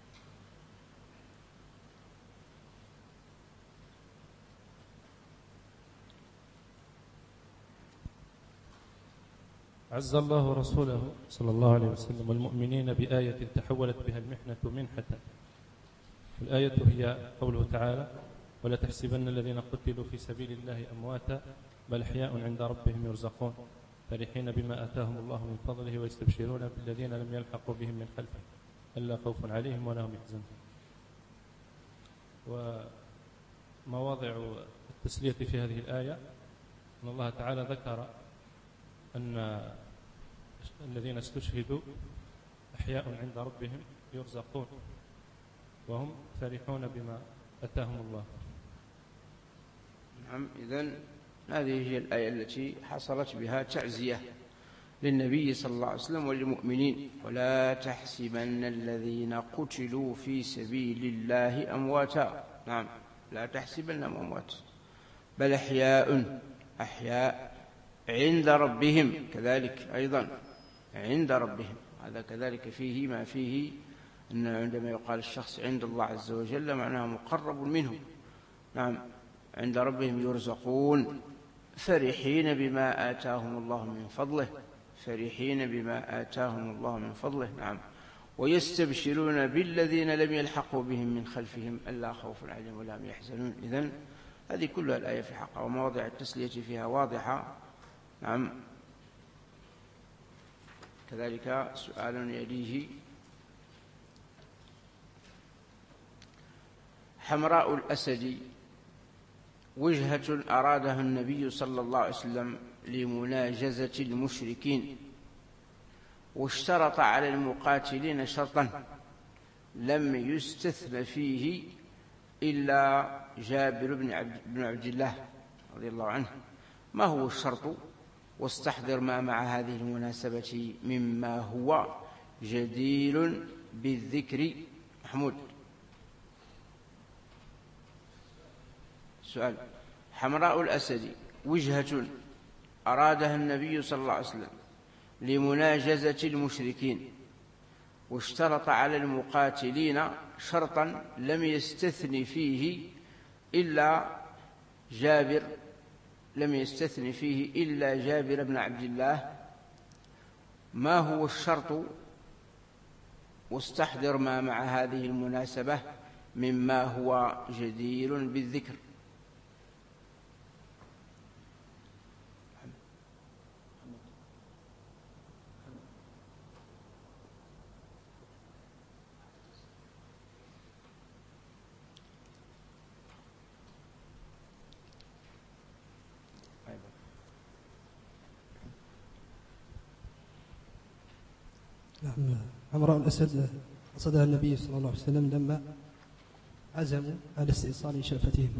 عز الله رسوله صلى الله عليه وسلم والمؤمنين بآية تحولت بها المحنة منحة. الآية هي قوله تعالى ولا تحسبن الذين قتلوا في سبيل الله أمواتا بل أحياء عند ربهم يرزقون فرحين بما آتاهم الله من فضله ويستبشرون بالذين لم يلحقوا بهم من خلفهم ألا خوف عليهم ولا هم يحزنون. ومواضع التسلية في هذه الآية أن الله تعالى ذكر أن الذين استشهدوا أحياء عند ربهم يرزقون وهم فرحون بما أتاهم الله. نعم. إذن هذه هي الآية التي حصلت بها تعزية للنبي صلى الله عليه وسلم وللمؤمنين: ولا تحسبن الذين قتلوا في سبيل الله أمواتا. نعم، لا تحسبنهم أموات بل أحياء عند ربهم، كذلك أيضا عند ربهم. هذا كذلك فيه ما فيه أن عندما يقال الشخص عند الله عز وجل معناه مقرب منه. نعم، عند ربهم يرزقون فرحين بما آتاهم الله من فضله، فرحين بما آتاهم الله من فضله. نعم، ويستبشرون بالذين لم يلحقوا بهم من خلفهم ألا خوف عليهم ولا هم يحزنون. إذن هذه كلها الآية في حقها، ومواضع التسلية فيها واضحة. نعم. كذلك سؤال يليه: حمراء الأسد وجهة أرادها النبي صلى الله عليه وسلم لمناجزة المشركين، واشترط على المقاتلين شرطا لم يستثن فيه إلا جابر بن عبد الله رضي الله عنه. ما هو الشرط؟ واستحضر ما مع هذه المناسبة مما هو جدير بالذكر. محمود، سؤال: حمراء الأسد وجهة أرادها النبي صلى الله عليه وسلم لمناجزة المشركين، واشترط على المقاتلين شرطا لم يستثن فيه إلا جابر بن عبد الله. ما هو الشرط؟ واستحضر ما مع هذه المناسبة مما هو جدير بالذكر. نعم، حمراء الأسد قصدها النبي صلى الله عليه وسلم لما عزموا على استئصال شأفتهم،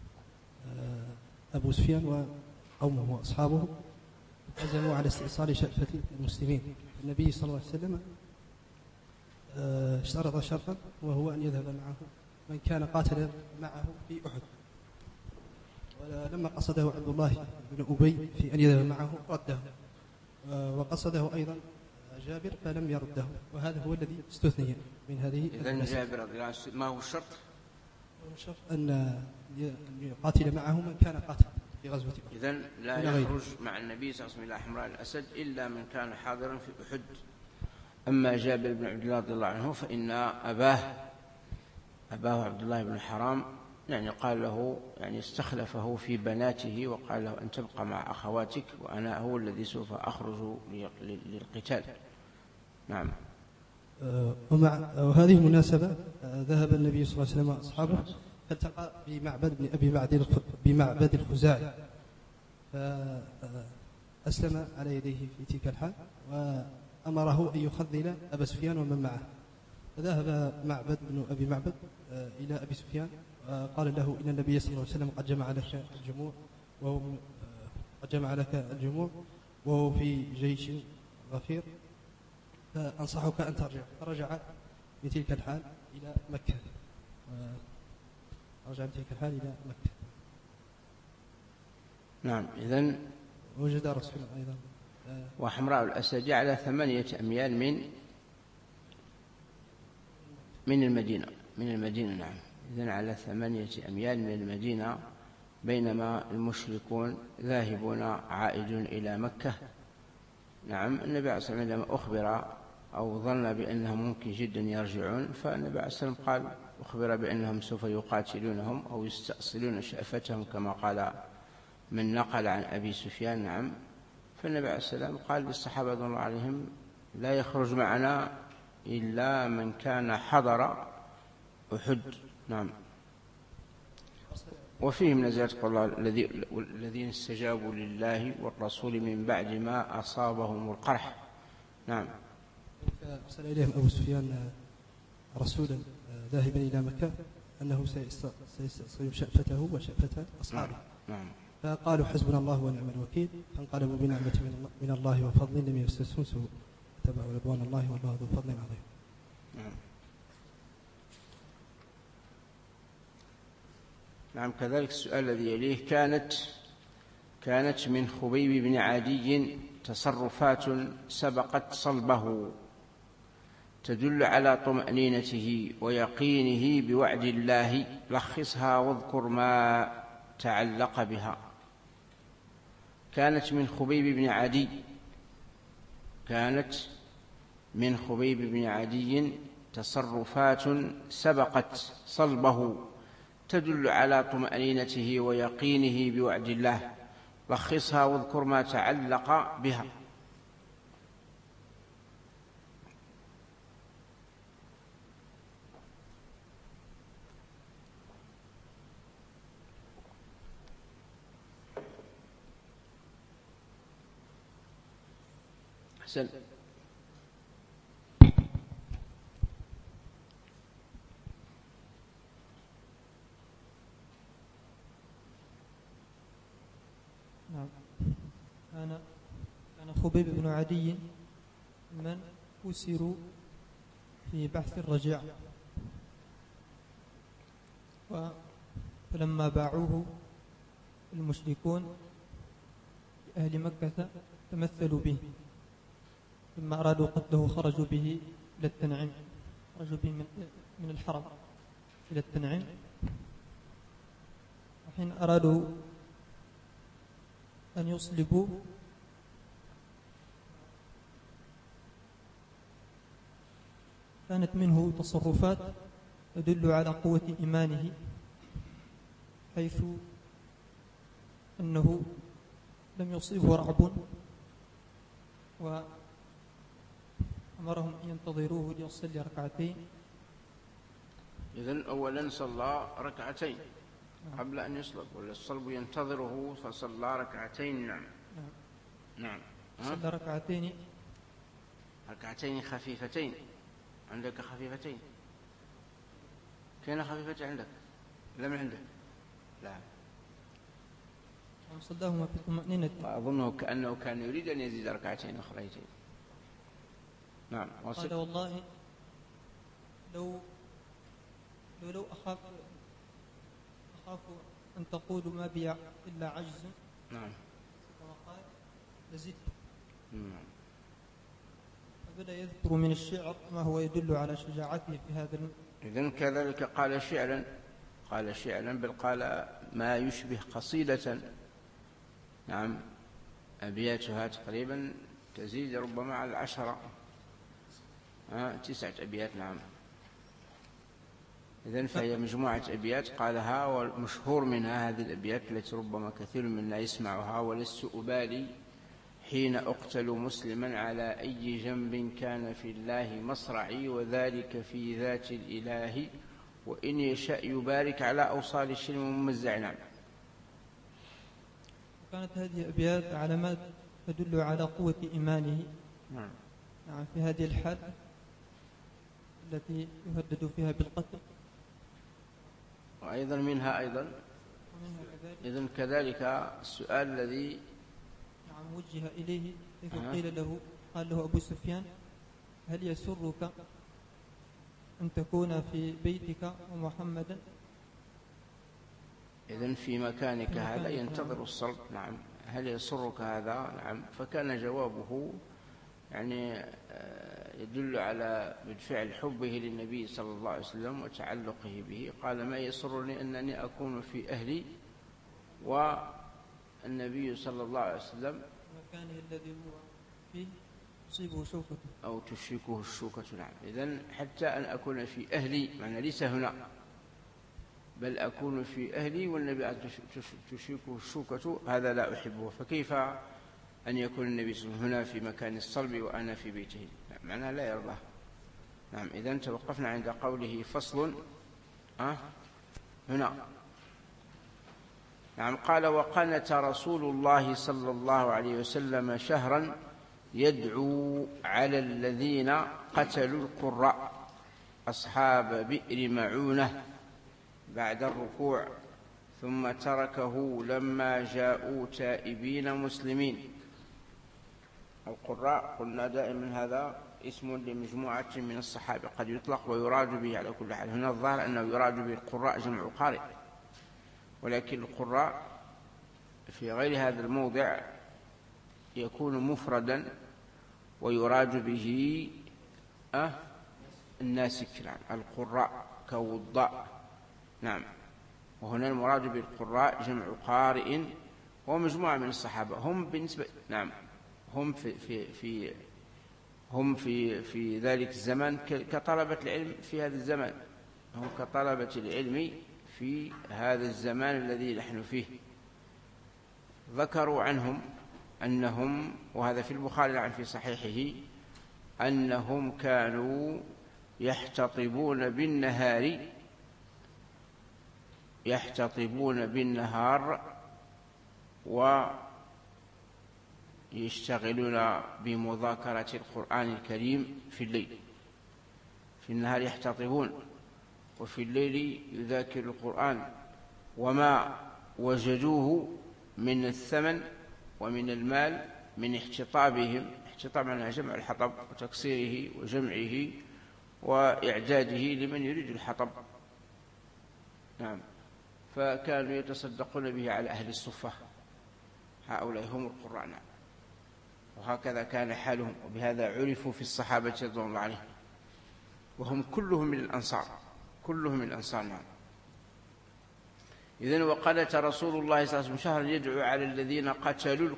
أبو سفيان وقومه وأصحابه عزموا على استئصال شأفة المسلمين. النبي صلى الله عليه وسلم اشترط شرطا، وهو أن يذهب معه من كان قاتل معه في أحد، ولما قصده عبد الله بن أبي في أن يذهب معه رده، وقصده أيضا جابر فلم يرده، وهذا هو الذي استثني من هذه. إذن جابر رضي الله عنه ما هو الشرط؟ الشرط أن يقاتل معه من كان قاتل في غزوة أحد. إذن لا يخرج مع النبي صلى الله عليه وسلم إلى حمراء الأسد إلا من كان حاضرا في أحد. أما جابر بن عبد الله رضي الله عنه فإن أباه عبد الله بن حرام قال له استخلفه في بناته، وقال له أن تبقى مع أخواتك وأنا هو الذي سوف أخرج للقتال. نعم. وهذه المناسبة ذهب النبي صلى الله عليه وسلم وأصحابه فالتقى بمعبد الخزاعي، فأسلم على يديه في تلك الحال، وأمره أن يخذل أبا سفيان ومن معه. فذهب معبد بن أبي معبد إلى أبي سفيان وقال له: إن النبي صلى الله عليه وسلم قد جمع لك الجموع وهو في جيش غفير، فأنصحك أن ترجع. فرجع في تلك الحال إلى مكة. نعم. إذن وجد رسول الله أيضا. وحمراء الأسد على 8 أميال من المدينة. نعم. إذن على 8 أميال من المدينة، بينما المشركون ذاهبون عائدون إلى مكة. نعم. النبي عليه الصلاة والسلام لما أخبر أو ظن بأنهم ممكن جدا يرجعون، فالنبي عليه الصلاة والسلام قال أخبر بأنهم سوف يقاتلونهم أو يستأصلون شأفتهم كما قال من نقل عن أبي سفيان. نعم. فالنبي عليه الصلاة والسلام قال للصحابة رضي الله عليهم: لا يخرج معنا إلا من كان حضر أحد. نعم. وفيهم نزلت قول الله: الذين استجابوا لله والرسول من بعد ما أصابهم القرح. نعم. أرسل إليهم أبو سفيان رسولا ذاهبا إلى مكة أنه سيستأصل شأفته وشأفة أصحابه. نعم. فقالوا حسبنا الله ونعم الوكيل، فانقلبوا بنعمة من الله وفضل لم يمسسهم سوء، اتبعوا رضوان الله والله ذو فضل عظيم. نعم. كذلك السؤال الذي يليه: كانت من خبيب بن عدي تصرفات سبقت صلبه تدل على طمأنينته ويقينه بوعد الله، لخصها واذكر ما تعلق بها. كانت من خبيب بن عدي تصرفات سبقت صلبه تدل على طمأنينته ويقينه بوعد الله، لخصها واذكر ما تعلق بها. أحسن. كان خبيب بن عدي من أسروا في بحث الرجاع، فلما باعوه المشركون أهل مكة تمثلوا به، لما أرادوا قتله خرجوا به إلى التنعيم، خرجوا به من الحرم إلى التنعيم، وحين أرادوا أن يصلبوا كانت منه تصرفات تدل على قوة إيمانه، حيث أنه لم يصيبه رعب وأمرهم أن ينتظروه ليصلي ركعتين. إذن أولا صلى ركعتين قبل أن يصلب، ولا الصلب ينتظره فصلى ركعتين؟ نعم. صلى ركعتين خفيفتين. عندك خفيفتين؟ كان خفيفتين عندك؟ لا من عندك؟ لا. صلاهما في طمأنينة. أظنه كأنه كان يريد أن يزيد ركعتين أخريتين. نعم. قال والله لو أخاف أن تقولوا ما بي إلا عجز. نعم. وقال لزدت. نعم. فبدأ يذكر من الشعر ما هو يدل على شجاعته في هذا. إذن كذلك قال شعرا بل قال ما يشبه قصيدة. نعم. أبياتها تقريبا تزيد ربما على 10 9 أبيات. نعم. إذن فهي مجموعة أبيات قالها، والمشهور منها هذه الأبيات التي ربما كثير منا يسمعها: ولست أبالي حين أقتل مسلما على أي جنب كان في الله مصرعي، وذلك في ذات الإله وإن يشاء يبارك على أوصال الشلم ممزع. نعم. كانت هذه الأبيات علامات تدل على قوة إيمانه. نعم. في هذه الحال التي يهدد فيها بالقتل. وأيضا منها إذن كذلك السؤال الذي وجه إليه قال له أبو سفيان: هل يسرك أن تكون في بيتك ومحمدا؟ إذن في مكانك هذا ينتظر الصلب. نعم. هل يسرك هذا؟ نعم. فكان جوابه يعني يدل على بالفعل حبه للنبي صلى الله عليه وسلم وتعلقه به. قال: ما يسرني أنني أكون في أهلي والنبي صلى الله عليه وسلم مكانه الذي هو فيه تصيبه شوكة أو تشركه الشوكة. نعم. إذن حتى أن أكون في أهلي، معنى ليس هنا، بل أكون في أهلي والنبي تشركه الشوكة، هذا لا أحبه. فكيف أن يكون النبي صلى الله عليه وسلم هنا في مكان الصلب وأنا في بيته؟ معناه لا يرضى. نعم. إذن توقفنا عند قوله فصل هنا. نعم. قال: وقنت رسول الله صلى الله عليه وسلم شهرا يدعو على الذين قتلوا القراء أصحاب بئر معونة بعد الركوع ثم تركه لما جاءوا تائبين مسلمين. القراء قلنا دائما هذا اسم لمجموعة من الصحابة، قد يطلق ويراد به على كل حال. هنا الظاهر أنه يراد به القراء جمع قارئ، ولكن القراء في غير هذا الموضع يكون مفردا ويراد به الناسك، القراء كوضاء. نعم. وهنا المراد بالقراء جمع قارئ ومجموعة من الصحابة هم بالنسبة هم في ذلك الزمان كطلبة العلم في هذا الزمان، هم كطلبة العلم في هذا الزمان الذي نحن فيه. ذكروا عنهم أنهم، وهذا في البخاري في صحيحه، أنهم كانوا يحتطبون بالنهار ويشتغلون بمذاكرة القرآن الكريم في الليل. في النهار يحتطبون وفي الليل يذاكر القرآن، وما وجدوه من الثمن ومن المال من احتطابهم. احتطاب معناها جمع الحطب وتكسيره وجمعه وإعداده لمن يريد الحطب. نعم. فكانوا يتصدقون به على أهل الصفة، هؤلاء هم القراء. نعم. وهكذا كان حالهم، وبهذا عرفوا في الصحابة رضوان الله عليهم، وهم كلهم من الأنصار. نعم. إذن وقنت رسول الله صلى الله عليه وسلم شهرا يدعو على الذين قتلوا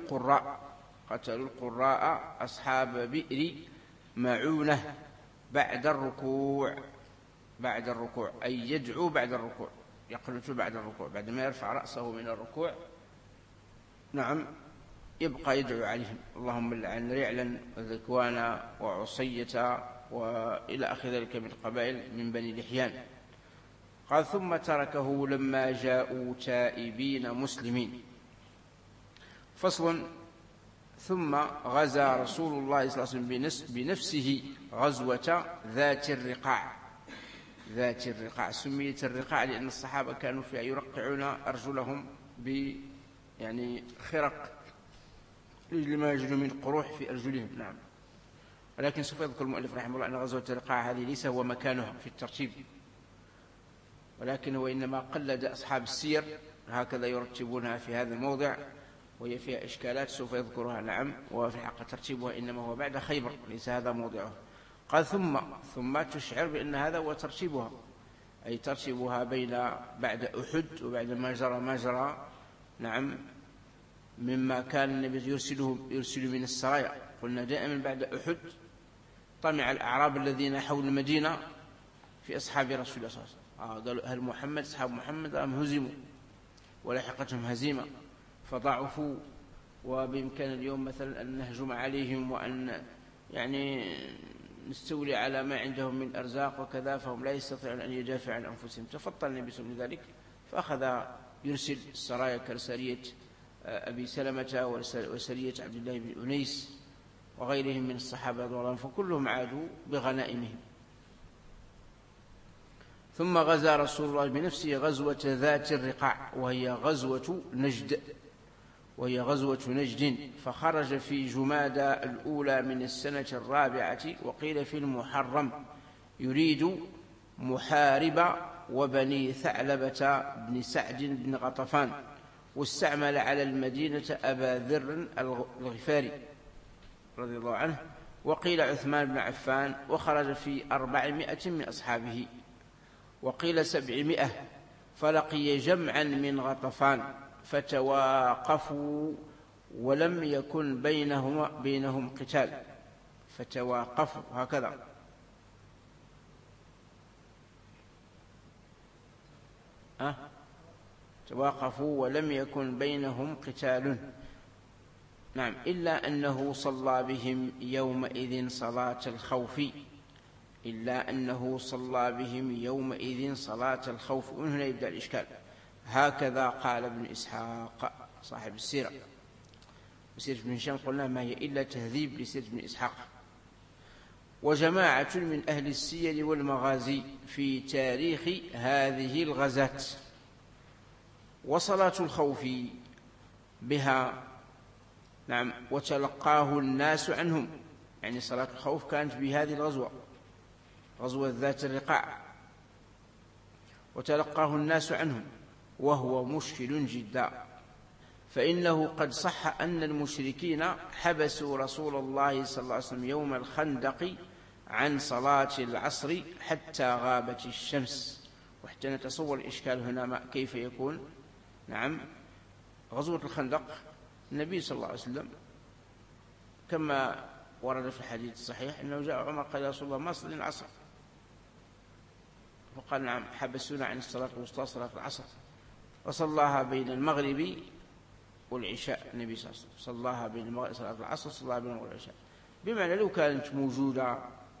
القراء أصحاب بئر معونة بعد الركوع، أي يدعو بعد الركوع، يقنت بعد الركوع، بعدما يرفع رأسه من الركوع. نعم. يبقى يدعو عليهم: اللهم لعن رعلا وذكوانا وعصية وإلى آخر ذلك من قبائل من بني لحيان. قال: ثم تركه لما جاءوا تائبين مسلمين. فصل. ثم غزا رسول الله صلى الله عليه وسلم بنفسه غزوة ذات الرقاع. سميت الرقاع لأن الصحابة كانوا فيها يرقعون أرجلهم خرق لما يجدوا من قروح في أرجلهم. نعم. ولكن سوف يذكر المؤلف رحمه الله أن غزوة الرقاع هذه ليس هو مكانها في الترتيب، ولكن هو إنما قلد أصحاب السير هكذا يرتبونها في هذا الموضع، وهي فيها إشكالات سوف يذكرها. نعم. وفي الحق ترتيبها إنما هو بعد خيبر، ليس هذا موضعه. قال: ثم تشعر بأن هذا هو ترتيبها، أي ترتيبها بعد أحد وبعد ما جرى. نعم. مما كان النبي يرسل من السرايا. قلنا دائما بعد أحد طمع الأعراب الذين حول المدينة في أصحاب رسول الله صلى الله عليه وسلم، قالوا: هل محمد أصحاب محمد هزموا ولحقتهم هزيمة فضعفوا، وبإمكان اليوم مثلا أن نهجم عليهم وأن نستولي على ما عندهم من أرزاق وكذا، فهم لا يستطيعون أن يدافعوا عن أنفسهم. تفطن النبي صلى الله عليه وسلم لذلك، فأخذ يرسل السرايا كسرية أبي سلمة وسرية عبد الله بن أنيس وغيرهم من الصحابة رضي الله عنهم، فكلهم عادوا بغنائمهم. ثم غزا رسول الله بنفسه غزوة ذات الرقاع، وهي غزوة نجد، فخرج في جمادى الأولى من السنة الرابعة، وقيل في المحرم، يريد محارب وبني ثعلبة بن سعد بن غطفان، واستعمل على المدينة أبا ذر الغفاري رضي الله عنه، وقيل عثمان بن عفان، وخرج في 400 من أصحابه، وقيل 700، فلقي جمعا من غطفان فتواقفوا ولم يكن بينهم قتال. فتواقفوا هكذا. تواقفوا ولم يكن بينهم قتال. نعم. إلا أنه صلى بهم يومئذ صلاة الخوف. ومن هنا يبدأ الإشكال. هكذا قال ابن إسحاق صاحب السيرة. سيرة ابن هشام قلنا ما هي إلا تهذيب لسيرة ابن إسحاق. وجماعة من أهل السير والمغازي في تاريخ هذه الغزاة. وصلاة الخوف بها نعم وتلقاه الناس عنهم، يعني صلاة الخوف كانت بهذه الغزوة، غزوة ذات الرقاع، وتلقاه الناس عنهم وهو مشكل جدا، فإنه قد صح أن المشركين حبسوا رسول الله صلى الله عليه وسلم يوم الخندق عن صلاة العصر حتى غابت الشمس. وحتى نتصور الإشكال هنا كيف يكون. نعم غزوة الخندق النبي صلى الله عليه وسلم كما ورد في الحديث الصحيح أنه جاء عمر قال يا رسول الله ما صلي العصر، فقال نعم حبسونا عن الصلاة الوسطى صلاة العصر، وصلاها بين المغرب والعشاء. النبي صلى الله عليه وسلم صلاها بين المغرب صلاة العصر صلاها بين المغرب والعشاء، بمعنى لو كانت موجودة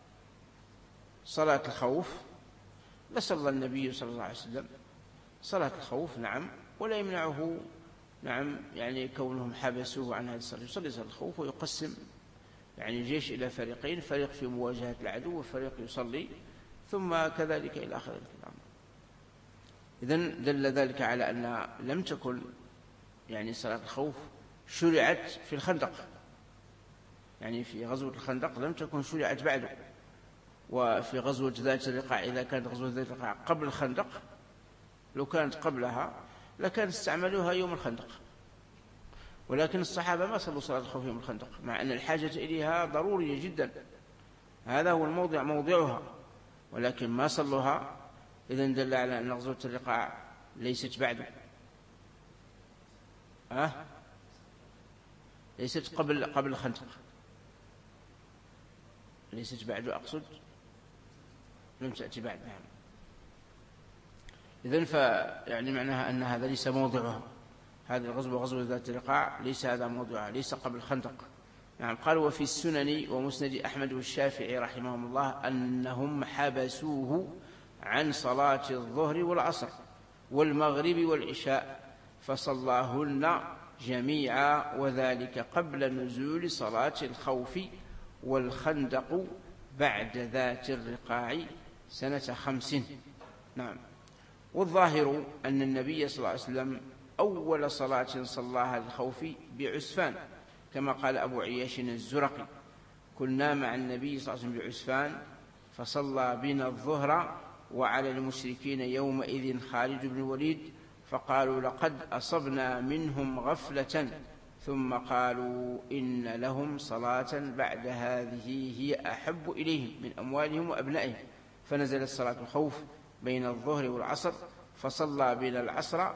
صلاة الخوف لصلى النبي صلى الله عليه وسلم صلاة الخوف نعم، ولا يمنعه نعم يعني كونهم حبسوه عن هذه الصلاة، يصلي صلاة الخوف ويقسم يعني الجيش إلى فريقين، فريق في مواجهة العدو وفريق يصلي، ثم كذلك إلى آخر الكلام. إذن دل ذلك على أن لم تكن يعني صلاة الخوف شرعت في الخندق، يعني في غزوة الخندق لم تكن شرعت بعده. وفي غزوة ذات الرقاع إذا كانت غزوة ذات الرقاع قبل الخندق، لو كانت قبلها لكان استعملوها يوم الخندق، ولكن الصحابة ما صلوا صلاة الخوف يوم الخندق مع أن الحاجة إليها ضرورية جدا، هذا هو الموضع موضعها، ولكن ما صلوها. إذن دل على أن غزوة الرقاع ليست بعده، ليست قبل الخندق، ليست بعده أقصد، لم تأتي بعد. نعم إذن يعني معناها أن هذا ليس موضعها، هذه الغزوة غزوة ذات الرقاع ليس هذا موضوعها، ليس قبل الخندق. نعم قال وفي السنن ومسند أحمد والشافعي رحمهم الله أنهم حبسوه عن صلاة الظهر والعصر والمغرب والعشاء فصلاهن جميعا، وذلك قبل نزول صلاة الخوف، والخندق بعد ذات الرقاع سنة 5. نعم والظاهر أن النبي صلى الله عليه وسلم أول صلاة صلاها للخوف بعسفان، كما قال أبو عياش الزرقي كنا مع النبي صلى الله عليه وسلم بعسفان فصلى بنا الظهر وعلى المشركين يومئذ خالد بن الوليد، فقالوا لقد أصبنا منهم غفلة، ثم قالوا إن لهم صلاة بعد هذه هي أحب إليهم من أموالهم وأبنائهم، فنزلت صلاة الخوف بين الظهر والعصر، فصلى بنا العصر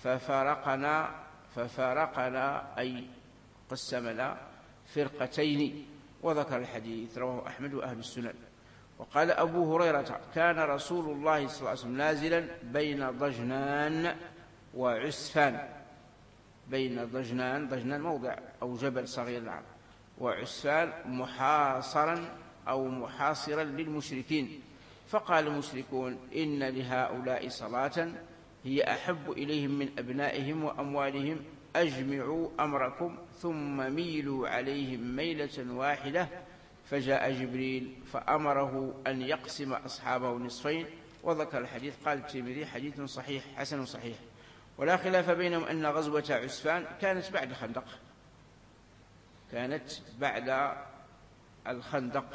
ففارقنا أي قسمنا فرقتين. وذكر الحديث رواه أحمد وأهل السنن. وقال أبو هريرة كان رسول الله صلى الله عليه وسلم نازلا بين ضجنان وعسفان، بين ضجنان موضع أو جبل صغير نعم، وعسفان محاصرا أو محاصرا للمشركين، فقال المشركون إن لهؤلاء صلاة هي أحب إليهم من أبنائهم وأموالهم، أجمعوا أمركم ثم ميلوا عليهم ميلة واحدة، فجاء جبريل فأمره أن يقسم أصحابه نصفين. وذكر الحديث قال الترمذي حديث صحيح حسن صحيح. ولا خلاف بينهم أن غزوة عسفان كانت بعد الخندق، كانت بعد الخندق.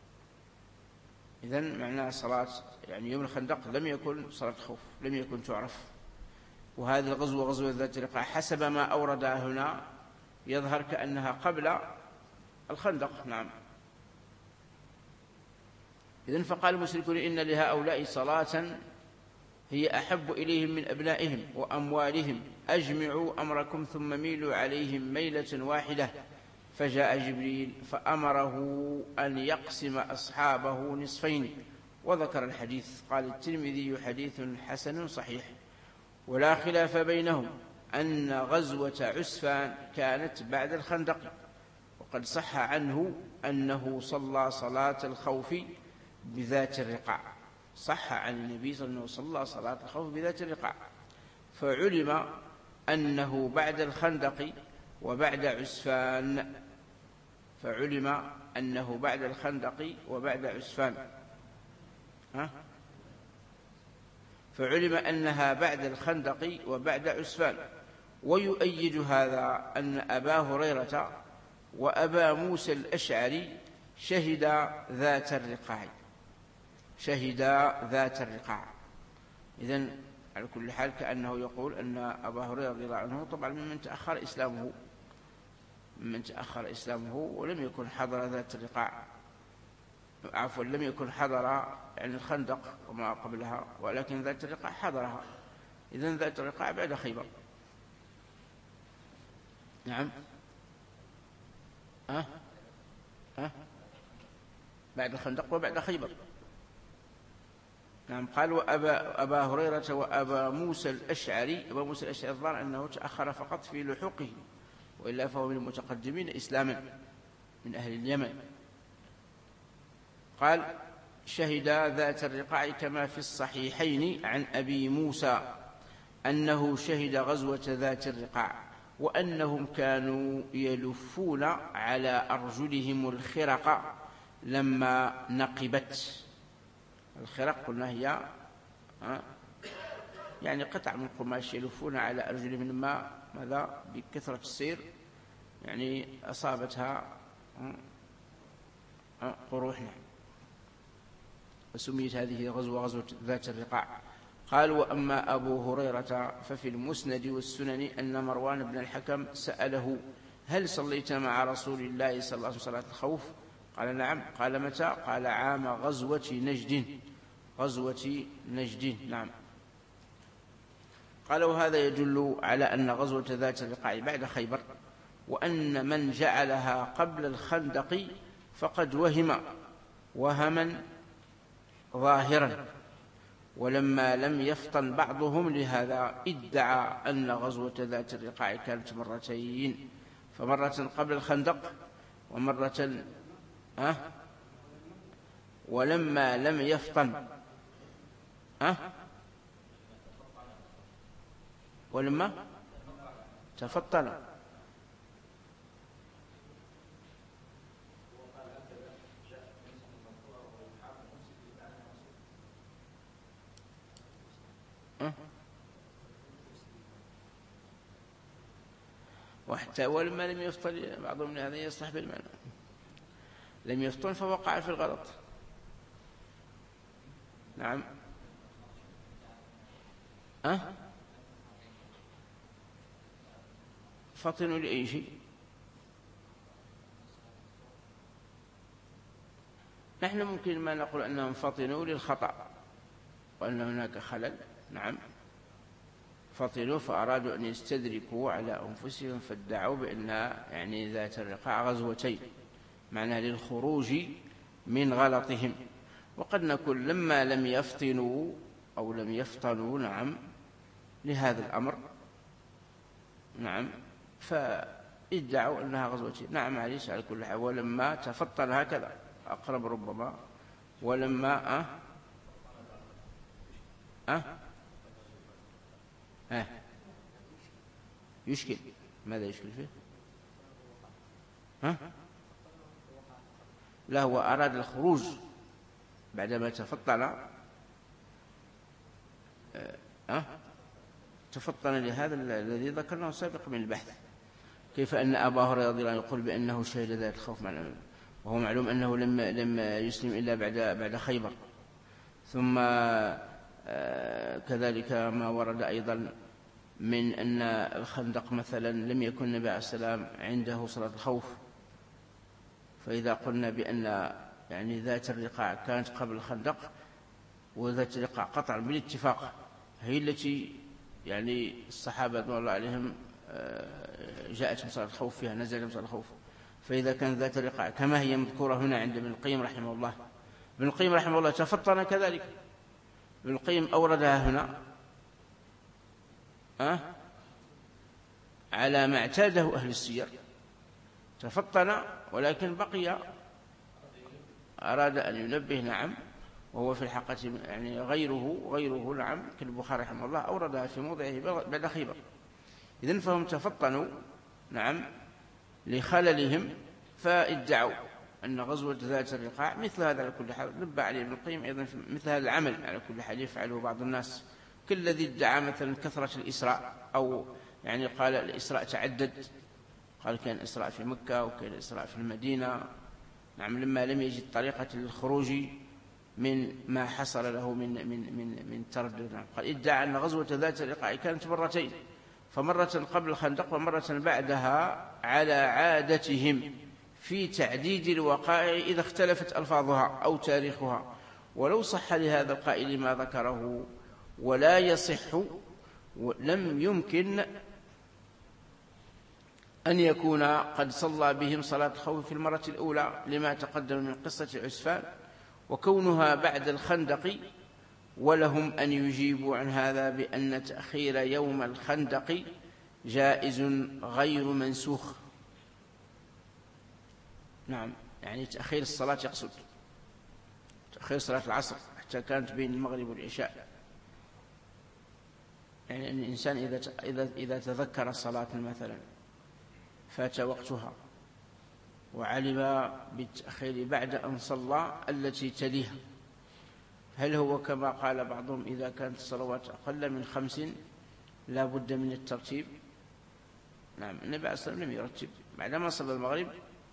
إذن معنى صلاة يعني يوم الخندق لم يكن صلاة خوف، لم يكن تعرف. وهذه الغزوة غزوة ذات الرقاع حسب ما أوردها هنا يظهر كأنها قبل الخندق. نعم إذن فقال المشركون إن لهؤلاء صلاة هي أحب إليهم من أبنائهم وأموالهم، أجمعوا أمركم ثم ميلوا عليهم ميلة واحدة، فجاء جبريل فأمره أن يقسم أصحابه نصفين. وذكر الحديث قال الترمذي حديث حسن صحيح. ولا خلاف بينهم أن غزوة عسفان كانت بعد الخندق، وقد صح عنه أنه صلى صلاة الخوف بذات الرقاع، صح عن النبي صلى الله عليه وسلم صلى صلاة الخوف بذات الرقاع، فعلم أنه بعد الخندق وبعد عسفان، فعلم أنه بعد الخندق وبعد عسفان. فعلم أنها بعد الخندق وبعد عسفان. ويؤيد هذا أن أبا هريرة وأبا موسى الأشعري شهدا ذات الرقاع. إذن على كل حال كأنه يقول أن أبا هريرة رضي الله عنه طبعا ممن تأخر إسلامه ولم يكن حضر ذات الرقاع، عفوا لم يكن حضر يعني الخندق وما قبلها، ولكن ذات الرقاع حضرها. إذن ذات الرقاع بعد خيبر. نعم بعد الخندق وبعد خيبر. نعم. قال وأبا هريرة وأبا موسى الأشعري. أبا موسى الأشعري الظاهر أنه تأخر فقط في لحوقه، وإلا فهو من المتقدمين إسلاما من أهل اليمن. قال شهد ذات الرقاع كما في الصحيحين عن أبي موسى أنه شهد غزوة ذات الرقاع، وأنهم كانوا يلفون على أرجلهم الخرق لما نقبت. الخرق قلنا هي يعني قطع من قماش يلفون على أرجلهم لما ماذا بكثرة السير يعني أصابتها قروح. وسميت هذه غزوة ذات الرقاع. قال وأما أبو هريرة ففي المسند والسنن أن مروان بن الحكم سأله هل صليت مع رسول الله صلى الله عليه وسلم صلاة الخوف؟ قال نعم. قال متى؟ قال عام غزوة نجد. نعم. قال وهذا يدل على أن غزوة ذات الرقاع بعد خيبر، وأن من جعلها قبل الخندق فقد وهم وهما ظاهرا، ولما لم يفطن بعضهم لهذا ادعى أن غزوة ذات الرقاع كانت مرتين، فمرة قبل الخندق ومرة ولما لم يفطن ولما تفطن وحتى ولما لم يفطن بعضهم من هذا يصلح بالمعنى، لم يفطن فوقع في الغلط. نعم. فطنوا لأي شيء؟ نحن ممكن ما نقول أنهم فطنوا للخطأ وأن هناك خلل. نعم. فطنوا فأرادوا أن يستدركوا على أنفسهم فادعوا بأن يعني ذات الرقاع غزوتين، معنى للخروج من غلطهم. وقد نقول لما لم يفطنوا أو لم يفطنوا نعم لهذا الأمر نعم فادعوا أنها غزوتين. نعم عليش على كل حال. ولما تفطن هكذا أقرب ربما. ولما يشكل. ماذا يشكل فيه؟ لا هو أراد الخروج بعدما تفطن تفطن لهذا الذي ذكرناه سابقا من البحث. كيف أن أبا هريرة رضي الله عنه يقول بأنه شهد ذات الخوف معنا، وهو معلوم أنه لم يسلم إلا بعد خيبر. ثم كذلك ما ورد أيضا من أن الخندق مثلا لم يكن النبي عليه السلام عنده صلاة الخوف. فإذا قلنا بأن يعني ذات الرقاع كانت قبل الخندق، وذات الرقاع قطعا بالاتفاق هي التي يعني الصحابة رضي الله عليهم جاءت صلاة الخوف فيها، نزل صلاة الخوف. فإذا كان ذات الرقاع كما هي مذكورة هنا عند ابن القيم رحمه الله، ابن القيم رحمه الله تفطن كذلك. ابن القيم أوردها هنا على ما اعتاده أهل السير، تفطن ولكن بقي أراد أن ينبه. نعم. وهو في الحقيقة يعني غيره نعم كالبخاري رحمه الله أوردها في موضعه بعد خيبر. إذن فهم تفطنوا نعم لخللهم، فادعوا أن غزوة ذات الرقاع مثل هذا على كل حال. نبه عليه ابن القيم أيضا مثل هذا العمل على كل حال يفعله بعض الناس، كل الذي ادعى مثلا كثرة الإسراء، أو يعني قال الإسراء تعدد، قال كان إسراء في مكة وكان إسراء في المدينة، نعم، لما لم يجد طريقة للخروج من ما حصل له من تردد. نعم. قال ادعى أن غزوة ذات الرقاع كانت مرتين، فمرة قبل الخندق ومرة بعدها، على عادتهم في تعديد الوقائع إذا اختلفت ألفاظها أو تاريخها، ولو صح لهذا القائل ما ذكره ولا يصح، لم يمكن أن يكون قد صلى بهم صلاة الخوف في المرة الأولى لما تقدم من قصة عسفان، وكونها بعد الخندق، ولهم أن يجيبوا عن هذا بأن تأخير يوم الخندق جائز غير منسوخ. نعم، يعني تأخير الصلاة، يقصد تأخير صلاة العصر حتى كانت بين المغرب والعشاء. يعني أن الإنسان إذا تذكر صلاة مثلا فات وقتها وعلم بالتأخير بعد أن صلى التي تليها، هل هو كما قال بعضهم إذا كانت الصلوات أقل من 5 لا بد من الترتيب؟ نعم، النبي عليه الصلاة والسلام لم يرتب، بعدما صلى المغرب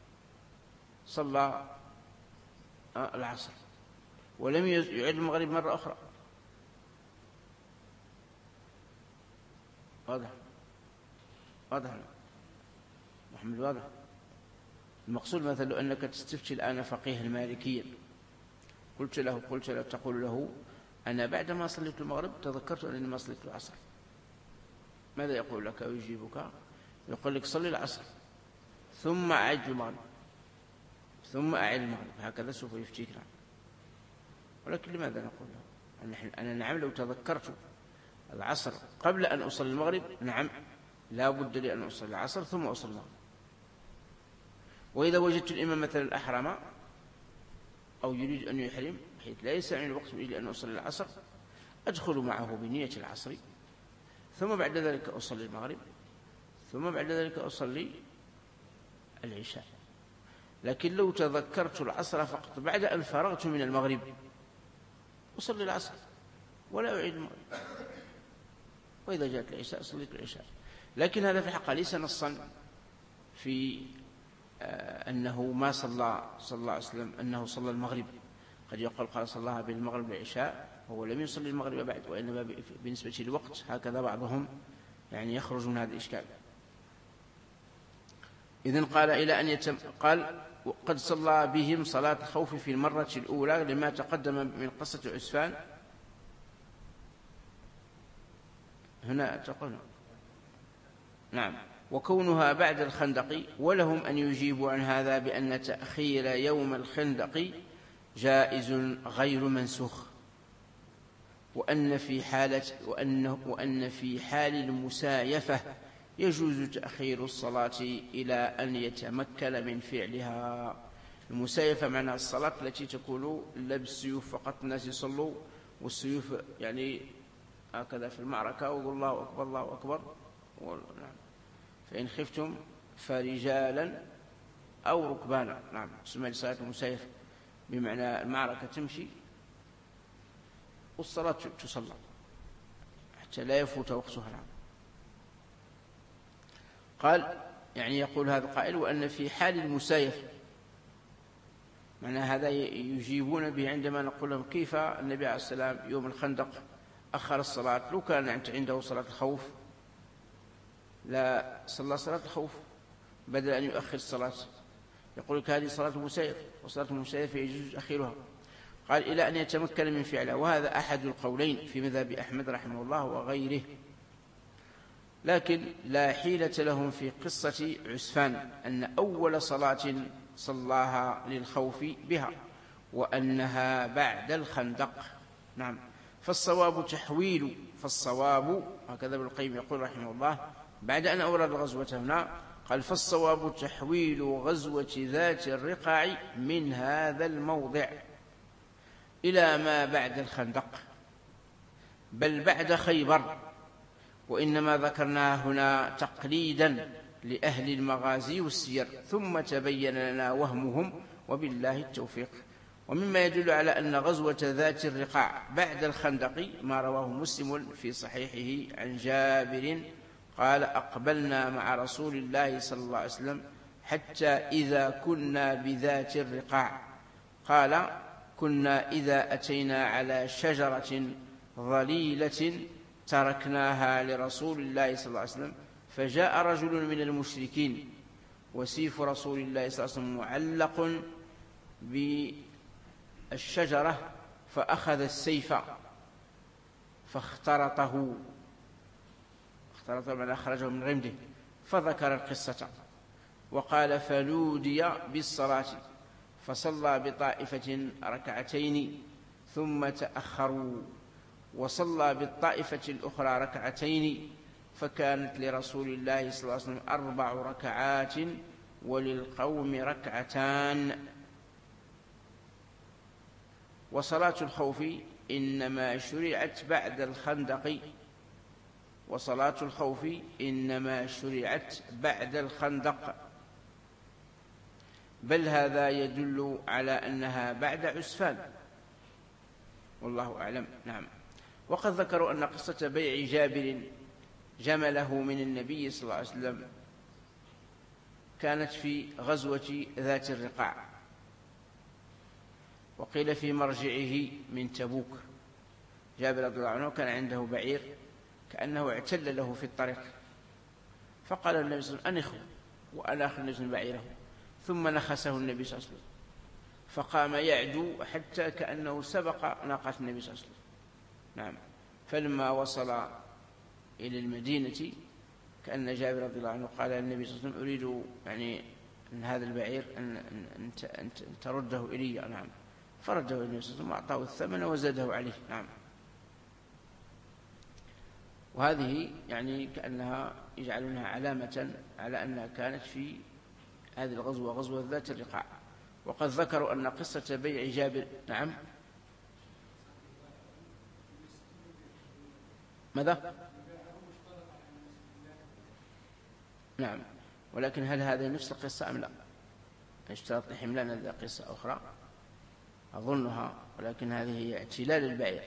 صلى العصر ولم يعيد المغرب مرة أخرى. واضح محمد، واضح. المقصود مثلا لو أنك تستفتي الآن فقيه المالكية، قلت له تقول له أنا بعدما صليت المغرب تذكرت أنني ما صليت العصر، ماذا يقول لك ويجيبك؟ يقول لك صلي العصر ثم أعد المغرب ثم أعد المغرب، هكذا سوف يفتيك. نعم. ولكن لماذا نقول له أنا نعم لو تذكرت العصر قبل أن أصلي المغرب، نعم لا بد لي أن أصلي العصر ثم أصلي المغرب. وإذا وجدت الإمام مثلا الأحرم أو يريد أن يحرم بحيث لا يسعني الوقت إلى أن أصلي العصر، أدخل معه بنية العصر، ثم بعد ذلك أصلي المغرب، ثم بعد ذلك أصلي العشاء. لكن لو تذكرت العصر فقط بعد أن فرغت من المغرب أصلي العصر ولا أعيد المغرب، وإذا جاءت العشاء صليت العشاء. لكن هذا في الحقيقة ليس نصا في أنه ما صلى الله عليه وسلم أنه صلى المغرب. قد يقول قال صلىها بين المغرب والعشاء وهو لم يصلي المغرب بعد، وإنما بالنسبة للوقت، هكذا بعضهم يعني يخرج من هذا الإشكال. إذن قال إلى أن قال قد صلى بهم صلاة الخوف في المرة الأولى لما تقدم من قصة عسفان. هنا تقول نعم، وكونها بعد الخندق، ولهم أن يجيبوا عن هذا بأن تأخير يوم الخندق جائز غير منسوخ، وأن في حال المسايفة يجوز تأخير الصلاة إلى أن يتمكن من فعلها. المسايفة معنى الصلاة التي تكون لا بالسيوف فقط، الناس يصلوا والسيوف يعني هكذا في المعركة ويقول الله أكبر الله أكبر، نعم، فإن خفتم فرجالا أو ركبانا. نعم، تسمى صلاة المسايفة، بمعنى المعركة تمشي والصلاة تصلى حتى لا يفوت وقتها. نعم. قال يعني يقول هذا القائل وأن في حال المسايفة، معنى هذا يجيبون به عندما نقول لهم كيف النبي عليه السلام يوم الخندق أخر الصلاة، لو كان عنده صلاة الخوف لا صلى صلاة الخوف بدل أن يؤخر الصلاة. يقول لك هذه صلاة المسايف، وصلاة المسايف يجوز أخيرها. قال إلى أن يتمكن من فعلها، وهذا أحد القولين في مذهب أحمد رحمه الله وغيره. لكن لا حيلة لهم في قصة عسفان أن أول صلاة صلاها للخوف بها وأنها بعد الخندق. نعم، فالصواب هكذا ابن القيم يقول رحمه الله بعد أن أورد الغزوة هنا، قال فالصواب تحويل غزوة ذات الرقاع من هذا الموضع إلى ما بعد الخندق، بل بعد خيبر، وإنما ذكرنا هنا تقليدا لأهل المغازي والسير، ثم تبين لنا وهمهم وبالله التوفيق. ومما يدل على أن غزوة ذات الرقاع بعد الخندق ما رواه مسلم في صحيحه عن جابر قال أقبلنا مع رسول الله صلى الله عليه وسلم حتى إذا كنا بذات الرقاع قال كنا إذا أتينا على شجرة ظليلة تركناها لرسول الله صلى الله عليه وسلم فجاء رجل من المشركين وسيف رسول الله صلى الله عليه وسلم معلق بالشجرة فأخذ السيف فاخترطه من أخرجه من غمده فذكر القصة وقال فنودي بالصلاة فصلى بطائفة ركعتين ثم تأخروا وصلى بالطائفة الأخرى ركعتين فكانت لرسول الله صلى الله عليه وسلم 4 ركعات وللقوم ركعتان. وصلاة الخوف إنما شرعت بعد الخندق وصلاة الخوف إنما شرعت بعد الخندق بل هذا يدل على أنها بعد عسفان والله أعلم. نعم. وقد ذكروا أن قصة بيع جابر جمله من النبي صلى الله عليه وسلم كانت في غزوة ذات الرقاع وقيل في مرجعه من تبوك. جابر رضي الله عنه كان عنده بعير كأنه اعتل له في الطريق فقال النبي صلى الله عليه وسلم أنخه وأنا أخذ بعيره ثم نخسه النبي صلى الله عليه وسلم فقام يعدو حتى كأنه سبق ناقة النبي صلى الله عليه وسلم. نعم. فلما وصل إلى المدينة كأن جابر رضي الله عنه قال للنبي صلى الله عليه وسلم أريد يعني أن هذا البعير أن ترده إلي. نعم. فرده النبي صلى الله عليه وسلم وأعطاه الثمن وزاده عليه. نعم. وهذه يعني كأنها يجعلونها علامة على أنها كانت في هذه الغزوة غزوة ذات الرقاع. وقد ذكروا أن قصة بيع جابر. نعم. ماذا؟ نعم. ولكن هل هذه نفس القصة أم لا؟ اشترط حملان هذه قصة أخرى أظنها ولكن هذه هي اعتلال البعير.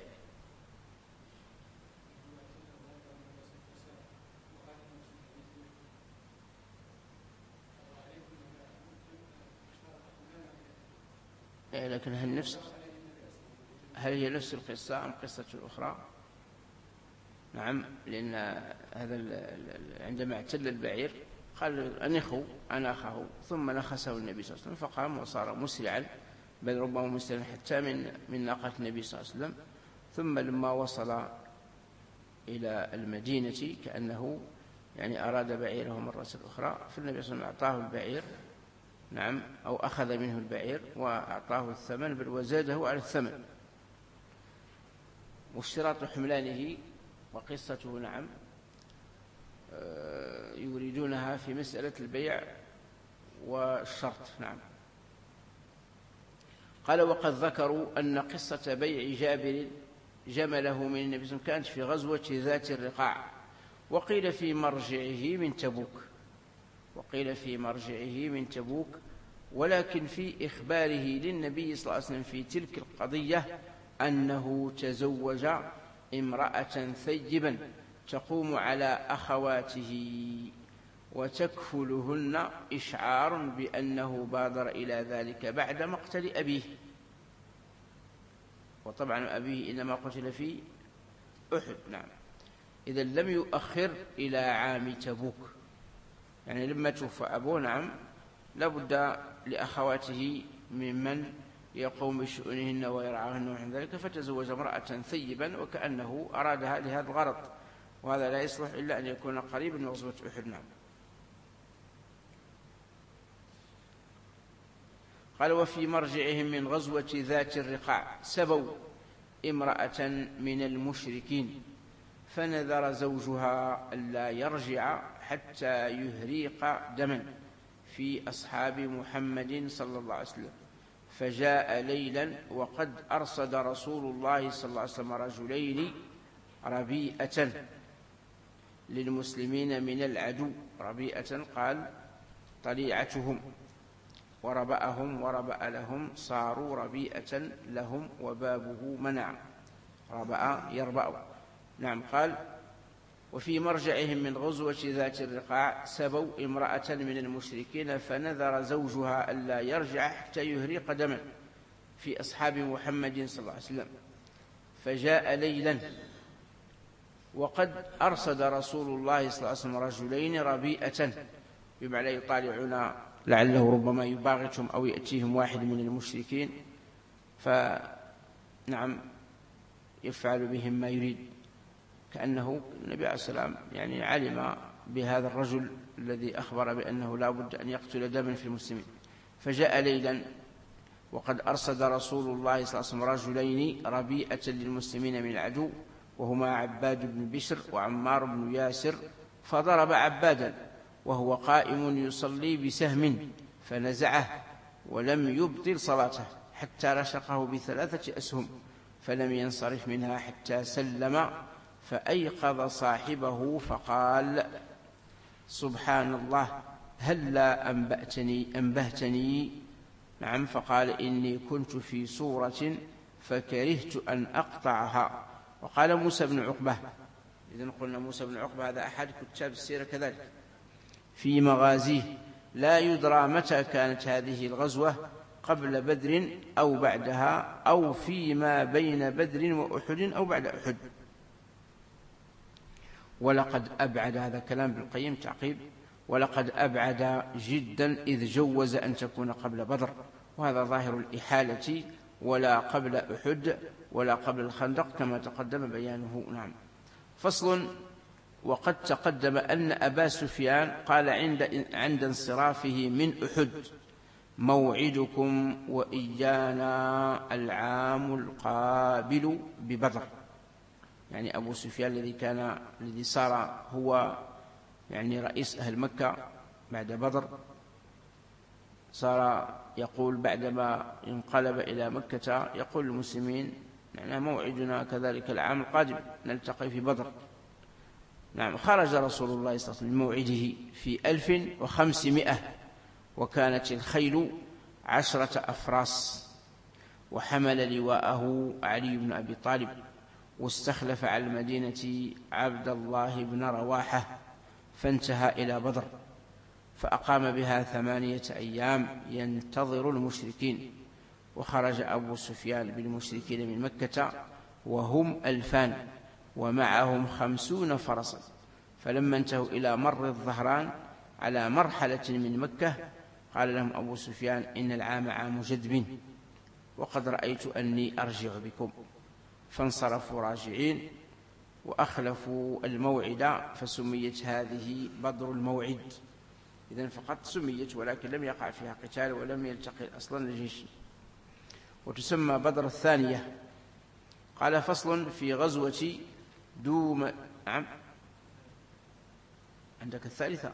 لكن هل هي نفس القصة أم قصة أخرى؟ نعم. لأن هذا عندما اعتل البعير قال أنخوا أناخه ثم نخسه النبي صلى الله عليه وسلم فقام وصار مسرعا بل ربما مسرعا حتى من ناقة النبي صلى الله عليه وسلم. ثم لما وصل إلى المدينة كأنه يعني أراد بعيره مرة أخرى فالنبي صلى الله عليه وسلم أعطاه البعير. نعم. أو أخذ منه البعير وأعطاه الثمن بل وزاده على الثمن. واشتراط حملانه وقصته نعم يريدونها في مسألة البيع والشرط. نعم. قال وقد ذكروا أن قصة بيع جابر جمله من النبي صلى الله عليه وسلم كانت في غزوة ذات الرقاع وقيل في مرجعه من تبوك ولكن في إخباره للنبي صلى الله عليه وسلم في تلك القضية أنه تزوج امرأة ثيبا تقوم على أخواته وتكفلهن إشعار بأنه بادر إلى ذلك بعد مقتل أبيه. وطبعا أبيه إنما قتل في أحد. نعم. إذا لم يؤخر إلى عام تبوك يعني لما توفى أبوه. نعم. لابد لأخواته ممن يقوم بشؤونهن ويرعاهن وعن ذلك فتزوج امرأة ثيبا وكأنه أرادها لهذا الغرض وهذا لا يصلح إلا أن يكون قريبا من غزوة أحد. نعم. قال وفي مرجعهم من غزوة ذات الرقاع سبوا امرأة من المشركين فنذر زوجها ألا يرجع حتى يهريق دما في أصحاب محمد صلى الله عليه وسلم فجاء ليلا وقد أرصد رسول الله صلى الله عليه وسلم رجلين ربيئة للمسلمين من العدو. ربيئة قال طليعتهم وربأهم وربأ لهم صاروا ربيئة لهم وبابه منع. ربأ يربأ. نعم. قال وفي مرجعهم من غزوة ذات الرقاع سبوا امرأة من المشركين فنذر زوجها ألا يرجع حتى يهريق دما في أصحاب محمد صلى الله عليه وسلم، فجاء ليلا وقد أرصد رسول الله صلى الله عليه وسلم رجلين ربيئة، بمعنى يطالعون لعله ربما يباغتهم أو يأتيهم واحد من المشركين فنعم يفعل بهم ما يريد، كأنه النبي عليه السلام يعني علم بهذا الرجل الذي أخبر بأنه لا بد أن يقتل دما في المسلمين. فجاء ليلا وقد أرصد رسول الله صلى الله عليه وسلم رجلين ربيئة للمسلمين من العدو، وهما عباد بن بشر وعمار بن ياسر، فضرب عبادا وهو قائم يصلي بسهم فنزعه ولم يبطل صلاته حتى رشقه ب3 أسهم، فلم ينصرف منها حتى سلم، فأيقظ صاحبه فقال سبحان الله هلا أنبهتني. نعم. فقال إني كنت في سورة فكرهت أن أقطعها. وقال موسى بن عقبة، إذن قلنا موسى بن عقبة هذا أحد كتاب السيرة كذلك، في مغازيه لا يدرى متى كانت هذه الغزوة، قبل بدر أو بعدها أو فيما بين بدر وأحد أو بعد أحد. ولقد أبعد، هذا كلام ابن القيم تعقيب، ولقد أبعد جدا إذ جوز أن تكون قبل بدر، وهذا ظاهر الإحالة، ولا قبل أحد ولا قبل الخندق كما تقدم بيانه. نعم. فصل. وقد تقدم أن أبا سفيان قال عند انصرافه من أحد موعدكم وإيانا العام القابل ببدر، يعني أبو سفيان الذي صار هو يعني رئيس أهل مكة بعد بدر، صار يقول بعدما انقلب إلى مكة يقول للمسلمين يعني موعدنا كذلك العام القادم نلتقي في بدر. نعم. خرج رسول الله صلى الله عليه وسلم موعده في 1500، وكانت الخيل 10 أفراس، وحمل لواءه علي بن أبي طالب، واستخلف على المدينة عبد الله بن رواحة، فانتهى إلى بدر فأقام بها 8 أيام ينتظر المشركين. وخرج أبو سفيان بالمشركين من مكة وهم 2000 ومعهم 50 فرسا، فلما انتهوا إلى مر الظهران على مرحلة من مكة قال لهم أبو سفيان إن العام عام جدب وقد رأيت أني أرجع بكم، فانصرفوا راجعين وأخلفوا الموعد، فسميت هذه بدر الموعد. إذن فقط سميت ولكن لم يقع فيها قتال ولم يلتقي أصلا الجيش، وتسمى بدر الثانية. قال فصل. في غزوة دوم. نعم. عندك الثالثة.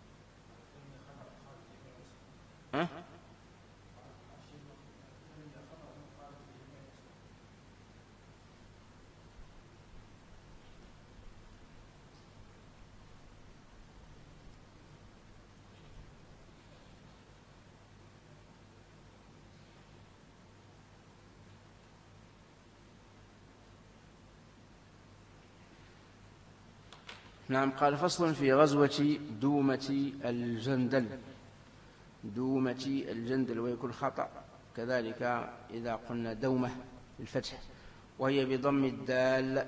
نعم. قال فصل. في غزوة دومة الجندل. دومة الجندل ويكون خطأ كذلك إذا قلنا دومة بالفتح، وهي بضم الدال.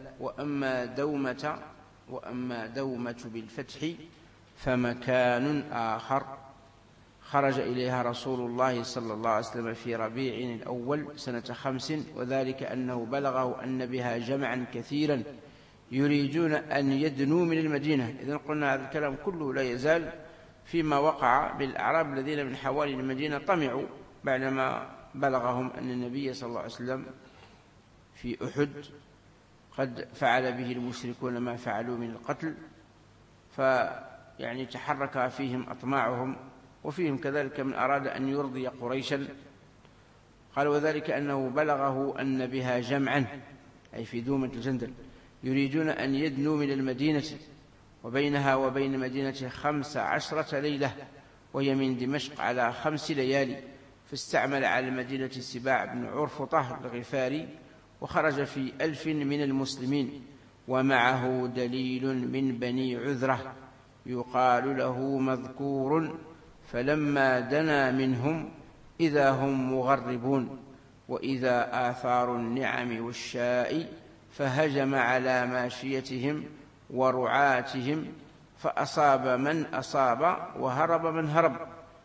وأما دومة بالفتح فمكان آخر خرج إليها رسول الله صلى الله عليه وسلم في ربيع الأول سنة 5، وذلك أنه بلغه أن بها جمعا كثيرا يريدون أن يدنوا من المدينة. إذن قلنا هذا الكلام كله لا يزال فيما وقع بالأعراب الذين من حوالي المدينة طمعوا بعدما بلغهم أن النبي صلى الله عليه وسلم في أحد قد فعل به المشركون ما فعلوا من القتل، فيعني تحرك فيهم أطماعهم، وفيهم كذلك من أراد أن يرضي قريشا. قال وذلك أنه بلغه أن بها جمعا، أي في دومة الجندل، يريدون أن يدنوا من المدينة، وبينها وبين مدينة 15 ليلة، وهي من دمشق على 5 ليالي، فاستعمل على المدينة سباع بن عرفطة الغفاري، وخرج في 1000 من المسلمين، ومعه دليل من بني عذرة يقال له مذكور، فلما دنا منهم إذا هم مغربون، وإذا آثار النعم والشاء، فهجم على ماشيتهم ورعاتهم، فأصاب من أصاب وهرب من هرب.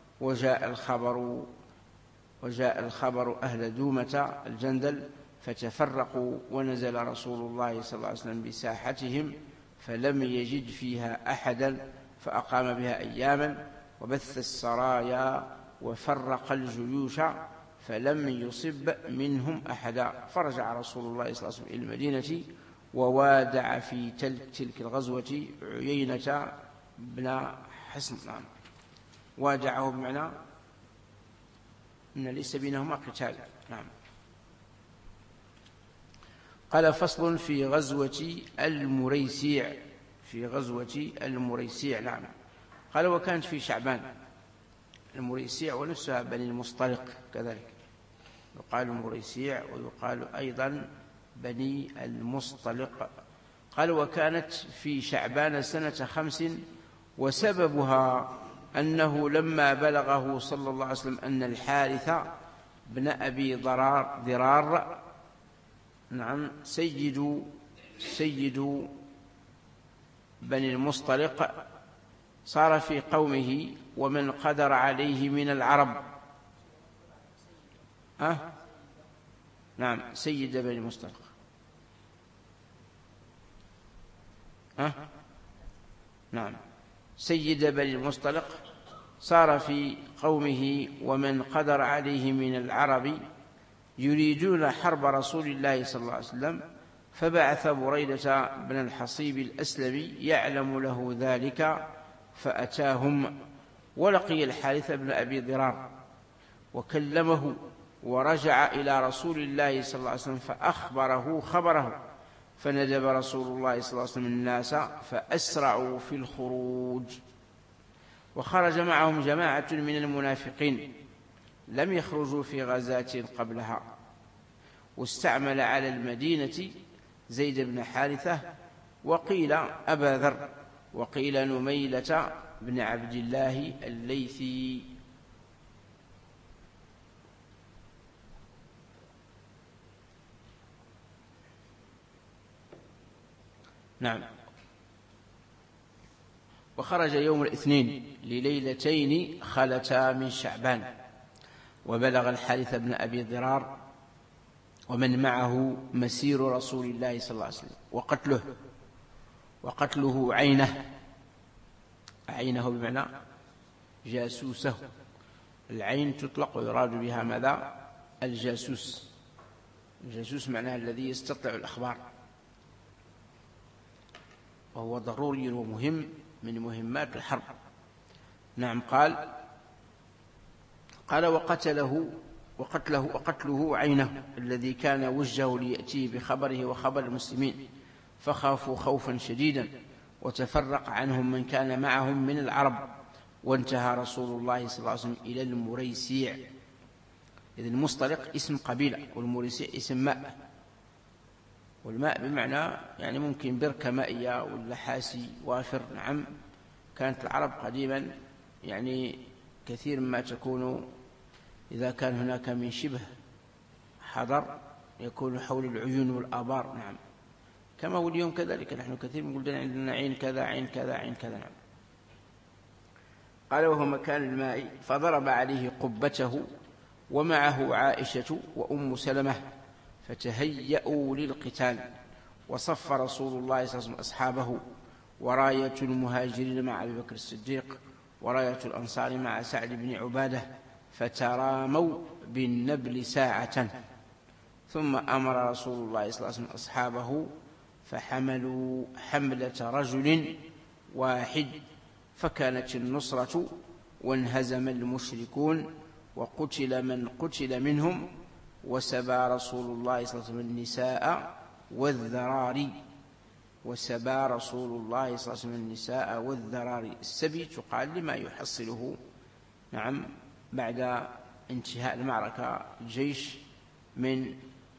وجاء الخبر أهل دومة الجندل، فتفرقوا، ونزل رسول الله صلى الله عليه وسلم بساحتهم، فلم يجد فيها أحدا، فأقام بها أياما، وبث السرايا وفرق الجيوش، فلم يصب منهم أحدا. فرجع رسول الله صلى الله عليه وسلم إلى المدينة، ووادع في تلك الغزوة عيينة بن حصن. وادعه بمعنى أن ليس بينهما قتال. نعم. قال: فصل في غزوة المريسيع. نعم. قال: وكانت في شعبان. المريسيع ونفسها بني المصطلق كذلك، يقال المريسيع ويقال أيضا بني المصطلق. قال: وكانت في شعبان سنة 5، وسببها أنه لما بلغه صلى الله عليه وسلم أن الحارث بن أبي ضرار نعم سيد بني المصطلق صار في قومه ومن قدر عليه من العرب. نعم، سيد بني المصطلق. نعم، سيد بني المصطلق صار في قومه ومن قدر عليه من العرب يريدون حرب رسول الله صلى الله عليه وسلم، فبعث بريدة بن الحصيب الأسلمي يعلم له ذلك، فأتاهم، ولقي الحارث بن أبي ضرار وكلمه، ورجع إلى رسول الله صلى الله عليه وسلم فأخبره خبره، فندب رسول الله صلى الله عليه وسلم الناس فأسرعوا في الخروج. وخرج معهم جماعة من المنافقين لم يخرجوا في غزاة قبلها، واستعمل على المدينة زيد بن حارثة، وقيل أبا ذر، وقيل نميلة بن عبد الله الليثي. نعم. وخرج يوم الاثنين لليلتين خلتا من شعبان، وبلغ الحارث بن أبي ضرار ومن معه مسير رسول الله صلى الله عليه وسلم وقتله عينه بمعنى جاسوسه. العين تطلق ويراد بها ماذا؟ الجاسوس معناه الذي يستطلع الأخبار، وهو ضروري ومهم من مهمات الحرب. نعم. قال وقتله عينه الذي كان وجهه ليأتيه بخبره وخبر المسلمين، فخافوا خوفا شديدا، وتفرق عنهم من كان معهم من العرب، وانتهى رسول الله صلى الله عليه وسلم إلى المريسيع. إذن المصطلق اسم قبيلة، والمريسيع اسم ماء، والماء بمعنى يعني ممكن بركة مائية ولا حاسي وافر. نعم. كانت العرب قديما يعني كثير ما تكون إذا كان هناك من شبه حضر يكون حول العيون والآبار. نعم. كما هو اليوم كذلك، نحن كثير نقول عندنا عين كذا عين كذا عين كذا. نعم. قال: وهو مكان الماء، فضرب عليه قبته ومعه عائشة وأم سلمة، فتهيأوا للقتال، وصف رسول الله صلى الله عليه وسلم أصحابه، وراية المهاجرين مع أبي بكر الصديق، وراية الأنصار مع سعد بن عبادة، فتراموا بالنبل ساعة، ثم أمر رسول الله صلى الله عليه وسلم أصحابه فحملوا حملة رجل واحد، فكانت النصرة، وانهزم المشركون، وقتل من قتل منهم، وسبى رسول الله صلى الله عليه وسلم النساء والذراري. السبي تقال لما يحصله نعم بعد انتهاء المعركة جيش من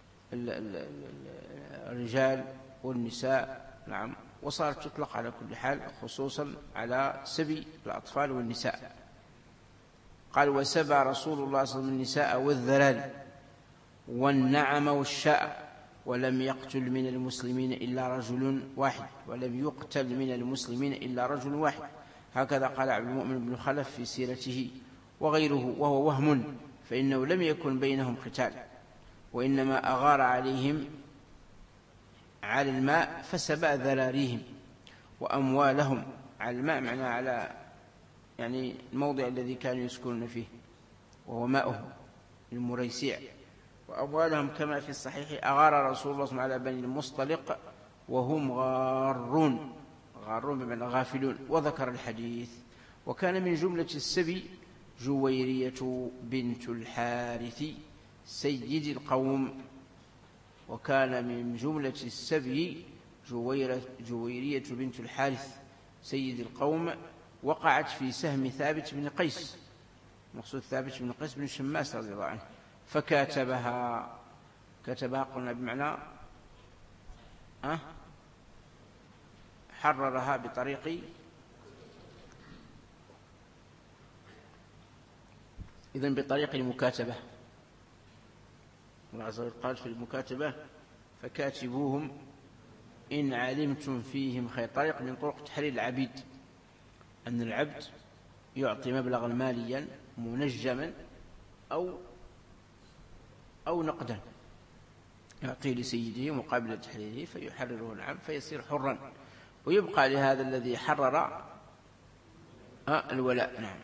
الرجال والنساء، نعم، وصارت تطلق على كل حال خصوصا على سبي الأطفال والنساء. قال: وسبى رسول الله صلى الله عليه وسلم النساء والذراري والنعم والشاء، ولم يقتل من المسلمين إلا رجل واحد، ولم يقتل من المسلمين إلا رجل واحد. هكذا قال عبد المؤمن بن خلف في سيرته وغيره، وهو وهم، فإنه لم يكن بينهم قتال، وإنما أغار عليهم على الماء فسبى ذراريهم وأموالهم. على الماء معناه على يعني الموضع الذي كانوا يسكنون فيه، وهو ماؤه المريسيع. وأموالهم كما في الصحيح: أغار رسول الله صلى الله عليه وسلم على بني المصطلق وهم غارون، غارون بمعنى غافلون، وذكر الحديث. وكان من جملة السبي جويرية بنت الحارث سيد القوم. وكان من جملة السبي جويرية بنت الحارث سيد القوم، وقعت في سهم ثابت بن قيس، مقصود ثابت بن قيس بن شماس رضي الله عنه، فكاتبها. كتبها قلنا بمعنى حررها بطريق، إذن بطريق المكاتبة. الله عز وجل قال في المكاتبة: فكاتبوهم إن علمتم فيهم خير. طريق من طرق تحرير العبيد، أن العبد يعطي مبلغا ماليا منجما أو نقدا، يعطيه لسيده مقابل تحريره فيحرره، نعم، فيصير حرا، ويبقى لهذا الذي حرر الولاء، نعم،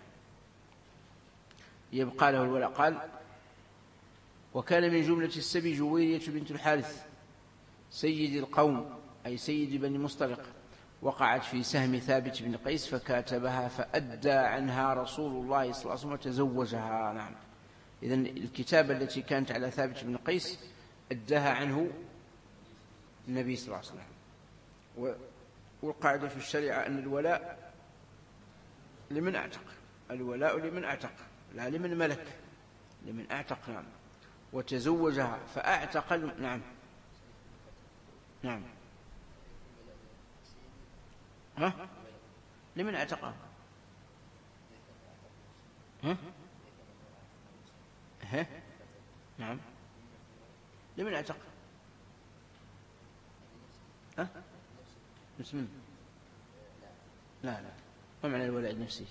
يبقى له الولاء. قال: وكان من جملة السبي جويرية بنت الحارث سيد القوم، أي سيد بني مصطلق، وقعت في سهم ثابت بن قيس فكاتبها فأدى عنها رسول الله صلى الله عليه وسلم وتزوجها. نعم، إذن الكتابة التي كانت على ثابت بن قيس أداها عنه النبي صلى الله عليه وسلم. والقاعدة في الشريعة أن الولاء لمن أعتق، الولاء لمن أعتق لا لمن ملك، لمن أعتق. نعم، وتزوجها فأعتق. نعم نعم لمن أعتقه؟ نعم، لمن أعتق؟ بسم الله. لا ما معنى الولاء النفسي؟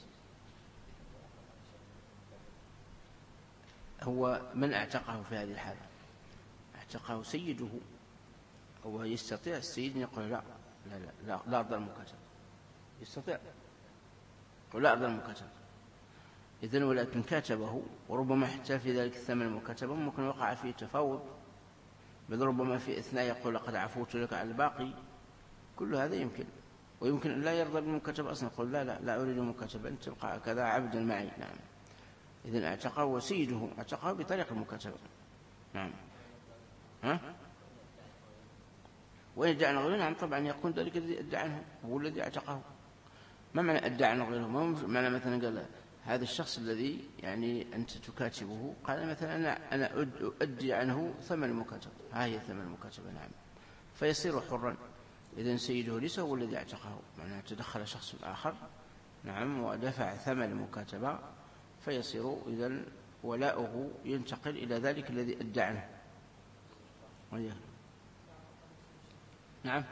هو من أعتقه في هذه الحالة؟ أعتقه سيده، هو يستطيع السيد أن يقول لا لا لا لا أرضى المكاتبة، يستطيع يقول لا أرضى المكاتبة. إذن ولكن كاتبه، وربما حتى في ذلك الثمن المكاتبة ممكن وقع فيه تفاوض، بل ربما في إثناء يقول لقد عفوت لك على الباقي. كل هذا يمكن، ويمكن أن لا يرضى بالمكاتبة أصلا، يقول لا لا لا أريد المكاتبة، أن تبقى كذا عبدا معي. نعم، إذن اعتقه وسيده اعتقه بطريق المكاتبة. نعم وإن ادعى عنه غيره، نعم طبعا يكون ذلك الذي ادعى عنه هو الذي اعتقه. ما معنى ادعى عنه غيره؟ ما معنى مثلا قال هذا الشخص الذي يعني أنت تكاتبه، قال مثلا أنا أؤدي عنه ثمن المكاتبة، ها هي ثمن المكاتبة، نعم، فيصير حرا. إذن سيده ليس هو الذي اعتقه، معناه تدخل شخص آخر، نعم، ودفع ثمن المكاتبة، فيصير إذن ولاؤه ينتقل إلى ذلك الذي أدى عنه. نعم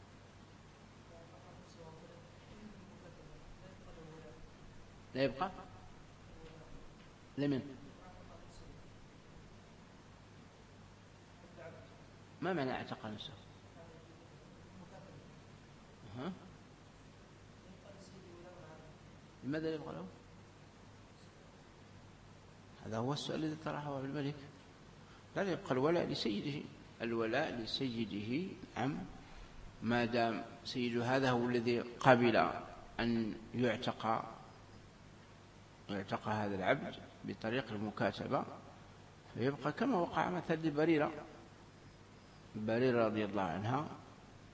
لا يبقى لمن؟ ما معنى اعتق نفسه؟ لماذا لا يبقى له؟ هذا هو السؤال الذي طرحه الملك. لا يبقى الولاء لسيده، الولاء لسيده، نعم، ما دام سيده هذا هو الذي قبل أن يعتق هذا العبد بطريق المكاتبة، فيبقى كما وقع مثل لبريرة رضي الله عنها،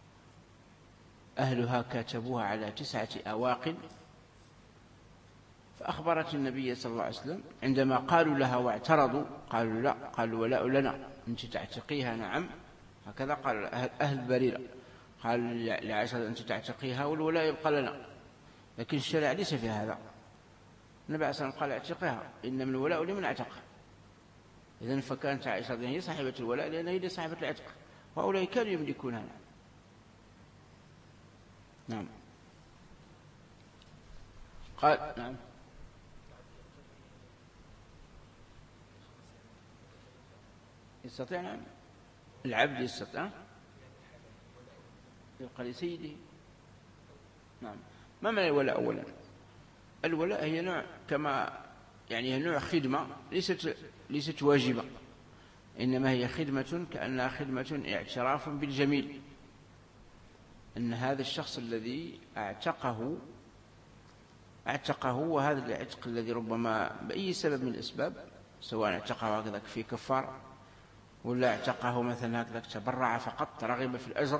أهلها كاتبوها على 9 أواق فأخبرت النبي صلى الله عليه وسلم عندما قالوا لها واعترضوا، قالوا لا، قالوا الولاء لنا، أنت تعتقيها. نعم، هكذا قال أهل بريرة، قال لعائشة أنت تعتقيها والولاء يبقى لنا، لكن الشريعة ليس في هذا. النبي عليه الصلاة والسلام قال اعتقها، إنما الولاء لمن اعتقها. إذن فكانت عائشة هي صاحبة الولاء لأنها هي صاحبة العتق، وهؤلاء كانوا يملكونها. نعم. قال نعم. يستطيع. نعم، العبد يستطيع يبقى لسيده. نعم. ما معنى الولاء؟ أولا الولاء هي نوع، كما يعني نوع خدمة ليست واجبة، إنما هي خدمة كأنها خدمة اعتراف بالجميل، أن هذا الشخص الذي اعتقه، وهذا العتق الذي ربما بأي سبب من الأسباب، سواء اعتقه هكذا في كفار، ولا اعتقه مثلا هكذا تبرع فقط، رغب في الأجر،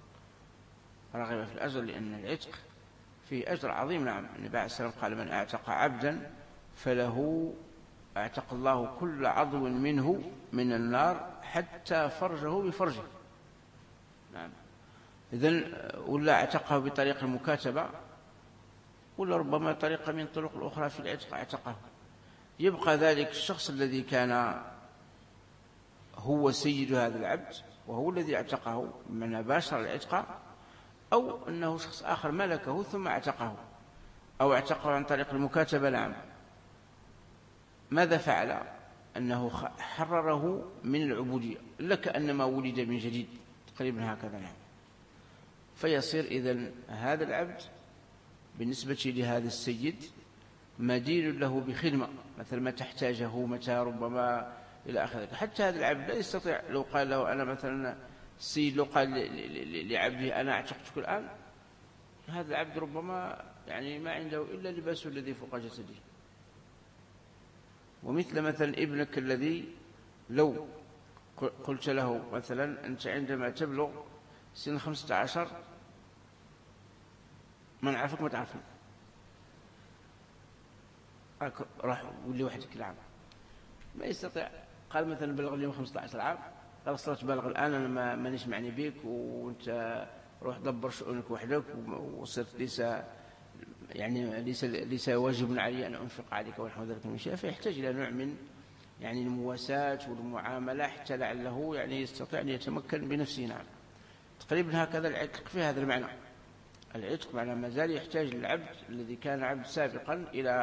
لأن العتق فيه أجر عظيم. نعم، النبي عليه الصلاة والسلام قال من اعتق عبدا فله اعتق الله كل عضو منه من النار حتى فرجه بفرجه. نعم. إذن ولا اعتقه بطريق المكاتبة، ولا ربما طريقة من الطرق الأخرى في العتق اعتقه، يبقى ذلك الشخص الذي كان هو سيد هذا العبد وهو الذي اعتقه من باشر العتق، أو أنه شخص آخر ملكه ثم اعتقه، أو اعتقه عن طريق المكاتبة. نعم. ماذا فعل؟ أنه حرره من العبودية، لك أنما ولد من جديد، تقريبا هكذا. نعم. فيصير إذن هذا العبد بالنسبة لهذا السيد مدين له بخدمة، مثل ما تحتاجه، متى ربما إلى آخره. حتى هذا العبد لا يستطيع، لو قال له أنا مثلا السيد، لو قال لعبده أنا اعتقتك الآن، هذا العبد ربما يعني ما عنده إلا لباسه الذي فوق جسده. ومثل مثلا ابنك الذي لو قلت له مثلا أنت عندما تبلغ سن 15 ما نعرفك ما تعرفني، راح ولي وحدك العام، ما يستطيع. قال مثلا بلغ اليوم 15 عام، قال صرت بالغ الآن، أنا مانيش معني بيك، وأنت روح دبر شؤونك وحدك، وصرت ليس واجب علي أن أنفق عليك ونحو ذلك من شيء. فيحتاج إلى نوع من يعني المواساة والمعاملة حتى لعله يعني يستطيع أن يتمكن بنفسه. نعم. تقريبا هكذا العتق في هذا المعنى. العتق معنى ما زال يحتاج للعبد الذي كان عبد سابقا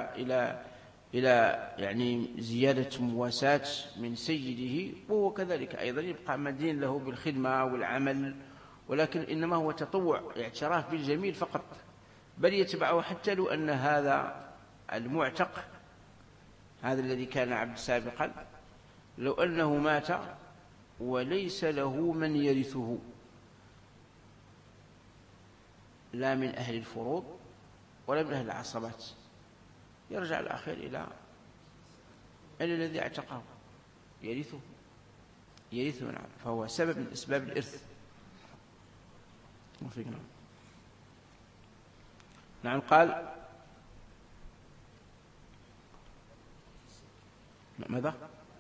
إلى يعني زيادة مواساة من سيده، وهو كذلك أيضا يبقى مدين له بالخدمة والعمل، ولكن إنما هو تطوع اعتراف بالجميل فقط، بل يتبعه حتى لو أن هذا المعتق، هذا الذي كان عبد سابقا، لو أنه مات وليس له من يرثه، لا من أهل الفروض ولا من أهل العصبات، يرجع الأخير إلى الذي اعتقه، يرثه. نعم. فهو سبب من أسباب الإرث. نعم. قال ماذا؟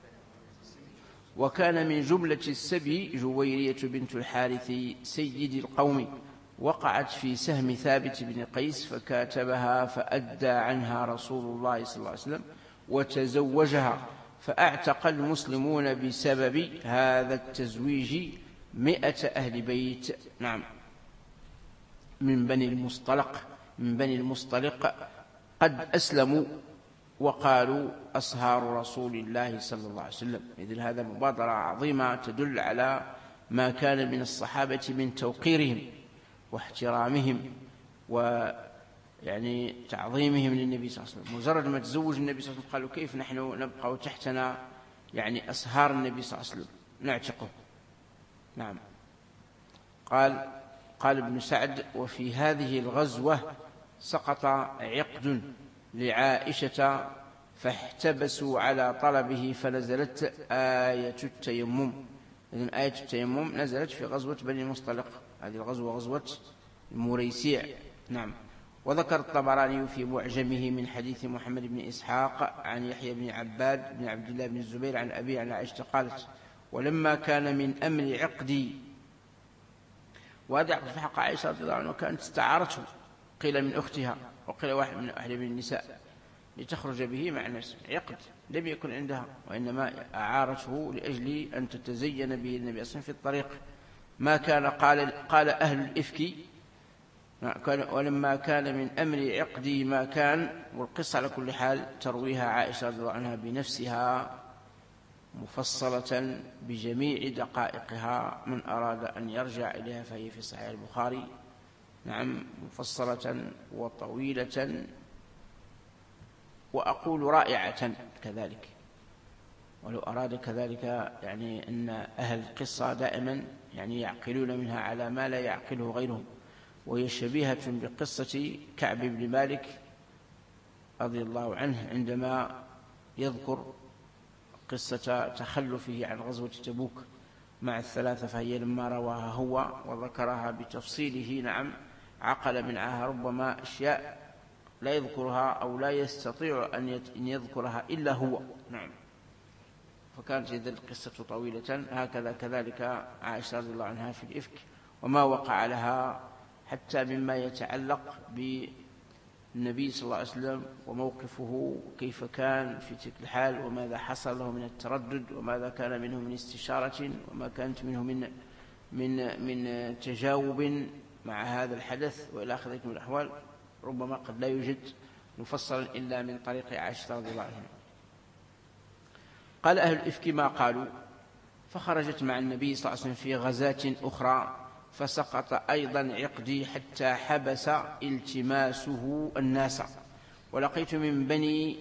وكان من جملة السبي جويرية بنت الحارث سيد القوم، وقعت في سهم ثابت بن قيس فكاتبها، فأدى عنها رسول الله صلى الله عليه وسلم وتزوجها، فأعتق المسلمون بسبب هذا التزويج 100 أهل بيت. نعم. من بني المصطلق قد أسلموا وقالوا أصهار رسول الله صلى الله عليه وسلم. إذن هذا مبادرة عظيمة تدل على ما كان من الصحابة من توقيرهم واحترامهم ويعني تعظيمهم للنبي صلى الله عليه وسلم. مجرد ما تزوج النبي صلى الله عليه وسلم قالوا كيف نحن نبقى تحتنا يعني أصهار النبي صلى الله عليه وسلم نعتقه. نعم. قال ابن سعد: وفي هذه الغزوة سقط عقد لعائشة فاحتبسوا على طلبه، فنزلت آية التيمم. إذن آية التيمم نزلت في غزوة بني المصطلق، هذه الغزوة غزوة المريسيع. نعم. وذكر الطبراني في معجمه من حديث محمد بن إسحاق عن يحيى بن عباد بن عبد الله بن الزبير عن أبي عن عائشة قالت: ولما كان من أمر عقدي، وهذا عقد في حق عائشة رضي الله عنها كانت استعارته، قيل من أختها وقيل واحد من أهل النساء، لتخرج به مع الناس، عقد لم يكن عندها، وإنما أعارته لأجل أن تتزين به النبي صلى الله عليه وسلم في الطريق. ما كان قال أهل الإفك ولما كان من أمر عقدي ما كان. والقصة على كل حال ترويها عائشة رضي الله عنها بنفسها مفصلة بجميع دقائقها، من أراد أن يرجع إليها فهي في صحيح البخاري، نعم، مفصلة وطويلة، وأقول رائعة كذلك. ولو أراد كذلك يعني أن أهل القصة دائما يعني يعقلون منها على ما لا يعقله غيرهم، وهي شبيهة بقصة كعب بن مالك رضي الله عنه عندما يذكر قصة تخلفه عن غزوة تبوك مع الثلاثة، فهي لما رواها هو وذكرها بتفصيله، نعم، عقل منها ربما أشياء لا يذكرها أو لا يستطيع أن يذكرها إلا هو، نعم. فكانت إذن القصة طويلة هكذا. كذلك عائشة رضي الله عنها في الإفك وما وقع لها، حتى مما يتعلق بالنبي صلى الله عليه وسلم وموقفه كيف كان في تلك الحال، وماذا حصل له من التردد، وماذا كان منه من استشارة، وما كانت منه من تجاوب مع هذا الحدث، وإلى آخره من الأحوال، ربما قد لا يوجد مفصلا إلا من طريق عائشة رضي الله عنها. قال أهل الإفك ما قالوا: فخرجت مع النبي صلى الله عليه وسلم في غزاة أخرى، فسقط أيضا عقدي حتى حبس التماسه الناس، ولقيت من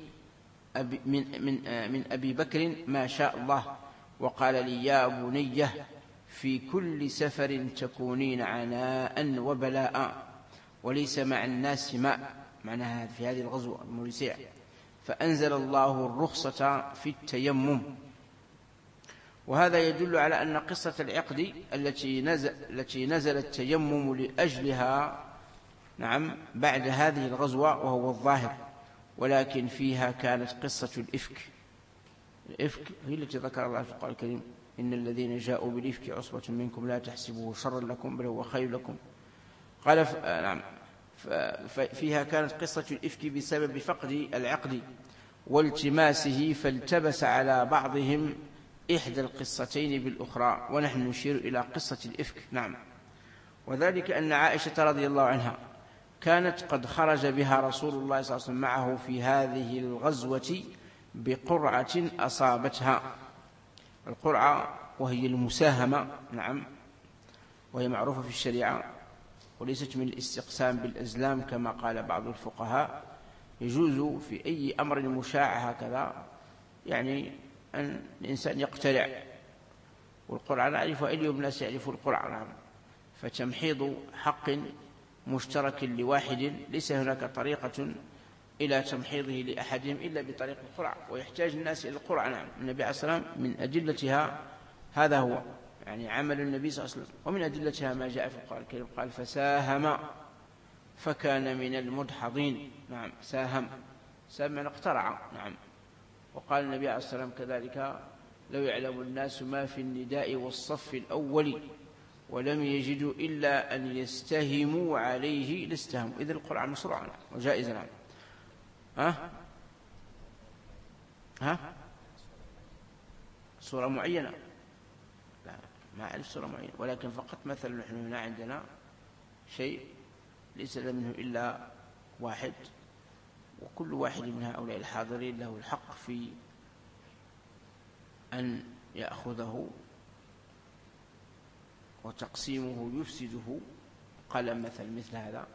أبي بكر ما شاء الله، وقال لي: يا بنيه في كل سفر تكونين عناء وبلاء، وليس مع الناس ماء، معناها في هذه الغزوة المريسية، فأنزل الله الرخصة في التيمم. وهذا يدل على أن قصة العقد التي نزل التيمم لأجلها، نعم، بعد هذه الغزوة وهو الظاهر، ولكن فيها كانت قصة الإفك. الإفك هي التي ذكر الله في القرآن الكريم: إن الذين جاءوا بالإفك عصبة منكم لا تحسبوه شرا لكم بل هو خير لكم. قال نعم، فيها كانت قصة الإفك بسبب فقد العقد والتماسه، فالتبس على بعضهم إحدى القصتين بالأخرى، ونحن نشير إلى قصة الإفك، نعم. وذلك أن عائشة رضي الله عنها كانت قد خرج بها رسول الله صلى الله عليه وسلم معه في هذه الغزوة بقرعة أصابتها. القرعة وهي المساهمة، نعم، وهي معروفة في الشريعة، وليست من الاستقسام بالأزلام كما قال بعض الفقهاء. يجوز في أي أمر مشاع هكذا، يعني أن الإنسان يقترع، والقرعة نعرفها، اليوم الناس يعرفوا القرعة، نعم، فتمحيض حق مشترك لواحد، ليس هناك طريقة إلى تمحيضه لأحدهم إلا بطريق القرعة، ويحتاج الناس إلى القرعة، نعم. النبي عليه الصلاة والسلام من أدلتها هذا هو يعني عمل النبي صلى الله عليه وسلم، ومن أدلتها ما جاء في القرآن الكريم قال: فساهم فكان من المدحضين، نعم، ساهم من اقترع، نعم. وقال النبي عليه الصلاة والسلام كذلك: لو يعلم الناس ما في النداء والصف الأول ولم يجدوا إلا أن يستهموا عليه لاستهموا. إذن القرعة مشروعة وجائزة، نعم. صورة معينة؟ لا، ما أعرف صورة معينة، ولكن فقط مثلا نحن هنا عندنا شيء ليس منه إلا واحد، وكل واحد من هؤلاء الحاضرين له الحق في أن يأخذه، وتقسيمه يفسده. قلم مثل هذا،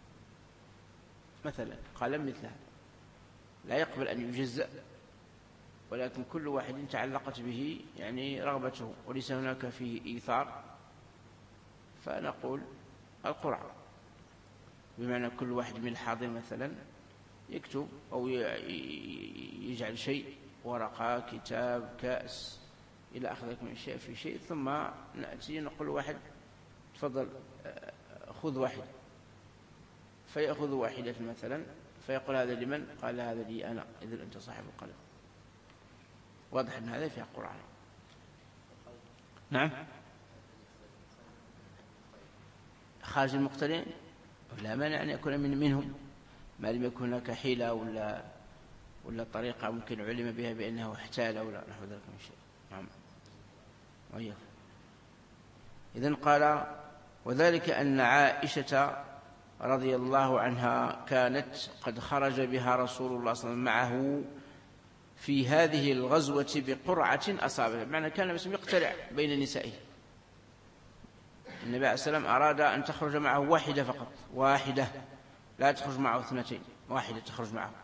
مثلا قلم مثل هذا لا يقبل أن يجزأ، ولكن كل واحد تعلقت به يعني رغبته، وليس هناك فيه إيثار، فنقول القرعة، بمعنى كل واحد من الحاضر مثلا يكتب أو يجعل شيء، ورقة، كتاب، كأس، إلى آخره من شيء في شيء، ثم نأتي نقول واحد: تفضل خذ واحد، فيأخذ واحدة مثلا فيقول هذا لمن؟ قال هذا لي أنا، إذن أنت صاحب القلم. واضح أن هذا في القرآن. نعم. خارج المقترين لا مانع أن يكون منهم، ما لم يكن هناك حيلة ولا طريقة ممكن علم بها بأنه احتال أو لا نحو ذلك من شيء. نعم. إذن قال وذلك أن عائشة رضي الله عنها كانت قد خرج بها رسول الله صلى الله عليه وسلم معه في هذه الغزوة بقرعة أصابها، بمعنى كان بس يقترع بين نسائه. النبي عليه السلام أراد أن تخرج معه واحدة فقط، واحدة، لا تخرج معه اثنتين، واحدة تخرج معه.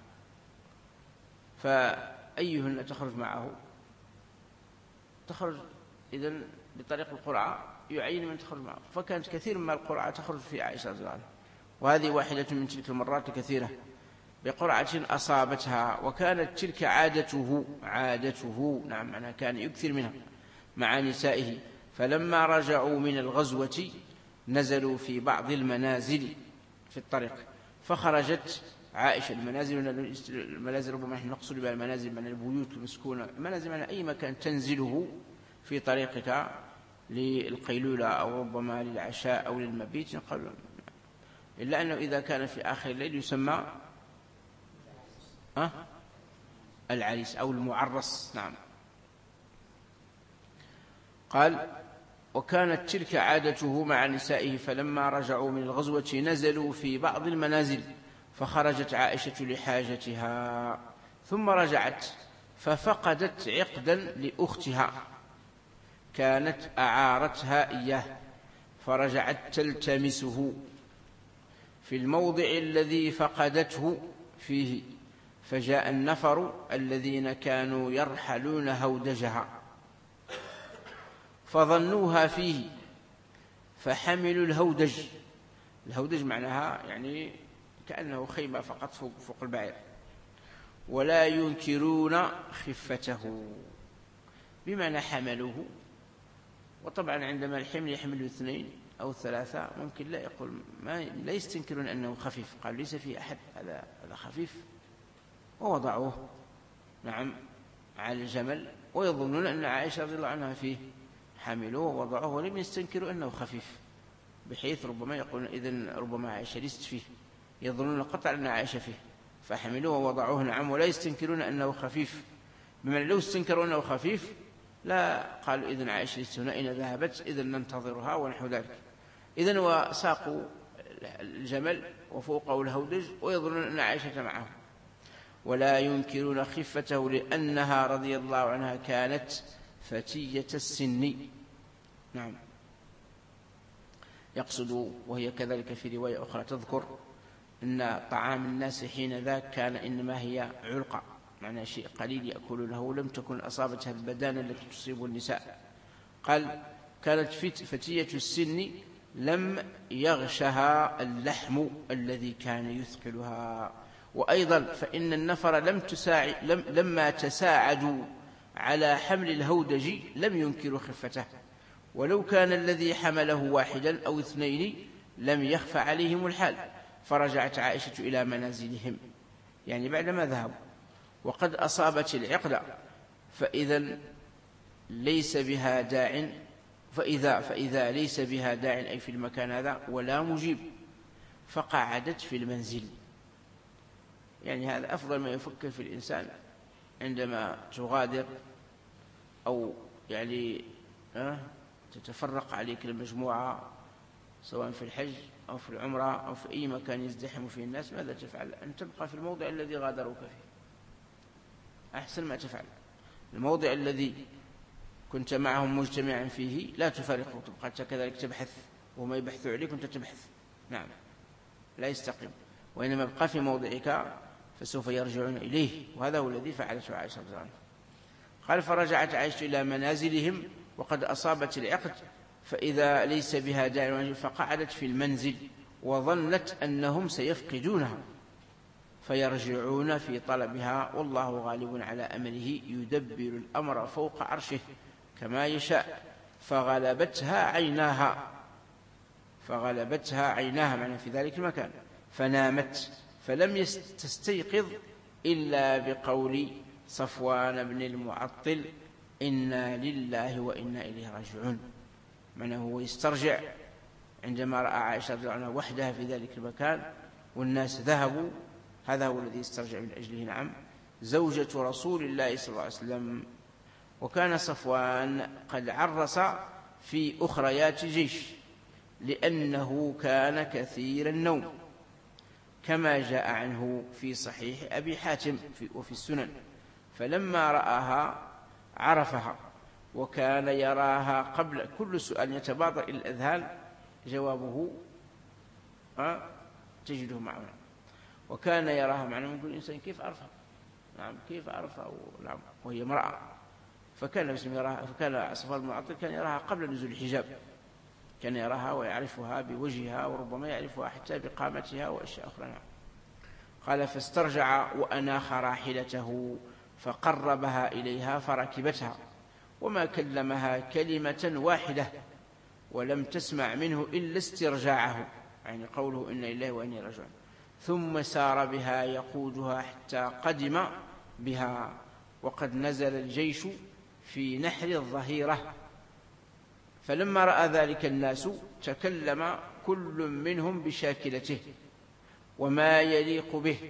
فأيهن تخرج معه؟ تخرج إذن بطريق القرعة يعين من تخرج معه، فكانت كثير من القرعة تخرج في عائشة رضي الله عنها، وهذه واحدة من تلك المرات كثيرة بقرعة أصابتها. وكانت تلك عادته نعم، معناها كان يكثر منها مع نسائه. فلما رجعوا من الغزوة نزلوا في بعض المنازل في الطريق، فخرجت عائشة. المنازل ربما نحن نقصد بها المنازل من البيوت المسكونة، المنازل من أي مكان تنزله في طريقك للقيلولة أو ربما للعشاء أو للمبيت، إلا أنه إذا كان في آخر الليل يسمى العريس أو المعرس. نعم. قال وكانت تلك عادته مع نسائه. فلما رجعوا من الغزوة نزلوا في بعض المنازل، فخرجت عائشة لحاجتها ثم رجعت ففقدت عقدا لأختها كانت أعارتها إياه، فرجعت تلتمسه في الموضع الذي فقدته فيه، فجاء النفر الذين كانوا يرحلون هودجها فظنوها فيه فحملوا الهودج. الهودج معناها يعني كأنه خيمة فقط فوق البعير، ولا ينكرون خفته، بمعنى حملوه. وطبعا عندما الحمل يحمل 2 أو 3 ممكن لا يقول لا يستنكرون أنه خفيف، قال ليس في أحد هذا خفيف، ووضعوه نعم على الجمل ويظنون أن عائشة رضي الله عنها فيه، حملوه ووضعوه ولم يستنكروا أنه خفيف، بحيث ربما يقولون إذن ربما عائشة ليست فيه، يظنون قطع أن عائشة فيه، فحملوه ووضعوه نعم ولا يستنكرون أنه خفيف. بمعنى لو استنكروا أنه خفيف لا قالوا إذن عائشة ليست هنا، إن ذهبت إذن ننتظرها ونحو ذلك. إذن وساقوا الجمل وفوقه الهودج ويظنون أن عائشة معه، ولا ينكرون خفته لأنها رضي الله عنها كانت فتية السن. نعم. يقصد وهي كذلك في رواية أخرى تذكر أن طعام الناس حين ذاك كان إنما هي علقة، معنى شيء قليل يأكلونه، ولم تكن أصابتها البدانة التي تصيب النساء. قال كانت فتية السن لم يغشها اللحم الذي كان يثقلها. وأيضا فإن النفر لما تساعدوا على حمل الهودج لم ينكروا خفته، ولو كان الذي حمله 1 أو 2 لم يخف عليهم الحال. فرجعت عائشة إلى منازلهم، يعني بعدما ذهبوا وقد أصابت العقد، فإذا ليس بها داع، فإذا ليس بها داع أي في المكان هذا ولا مجيب، فقعدت في المنزل. يعني هذا أفضل ما يفكر في الإنسان عندما تغادر أو يعني تتفرق عليك المجموعة سواء في الحج أو في العمرة أو في أي مكان يزدحم فيه الناس. ماذا تفعل؟ أن تبقى في الموضع الذي غادروك فيه، أحسن ما تفعل. الموضع الذي كنت معهم مجتمعا فيه لا تفارقه، تبقى كذلك تبحث وما يبحثوا عليك وانت تبحث. نعم، لا يستقيم. وإنما ابقى في موضعك فسوف يرجعون إليه، وهذا هو الذي فعلته عائشة رضي الله عنها. قال فرجعت عائشة إلى منازلهم وقد أصابت العقد، فإذا ليس بها داع فقعدت في المنزل وظنت أنهم سيفقدونها فيرجعون في طلبها، والله غالب على أمره يدبر الأمر فوق عرشه كما يشاء. فغلبتها عيناها معنى في ذلك المكان، فنامت فلم تستيقظ إلا بقول صفوان بن المعطل: إنا لله وإنا إليه راجعون. معناه هو يسترجع عندما رأى عائشة رضي الله عنها وحدها في ذلك المكان والناس ذهبوا، هذا هو الذي يسترجع من أجله. نعم، زوجة رسول الله صلى الله عليه وسلم. وكان صفوان قد عرس في أخريات جيش لأنه كان كثير النوم، كما جاء عنه في صحيح أبي حاتم وفي السنن. فلما رآها عرفها، وكان يراها قبل كل سؤال يتبادر إلى الأذهان جوابه تجده معنا. وكان يراها معنا من كل إنسان كيف عرفها؟ نعم، كيف عرفها؟ نعم، وهي امرأة. فكان صفوان بن المعطل كان يراها قبل نزول الحجاب، كان يراها ويعرفها بوجهها، وربما يعرفها حتى بقامتها وأشياء أخرى. نعم. قال: فاسترجع وأناخ راحلته فقربها إليها فركبتها، وما كلمها كلمة واحدة، ولم تسمع منه إلا استرجاعه، يعني قوله إنا لله وإنا إليه راجعون. ثم سار بها يقودها حتى قدم بها، وقد نزل الجيش في نحر الظهيرة. فلما رأى ذلك الناس تكلم كل منهم بشاكلته وما يليق به،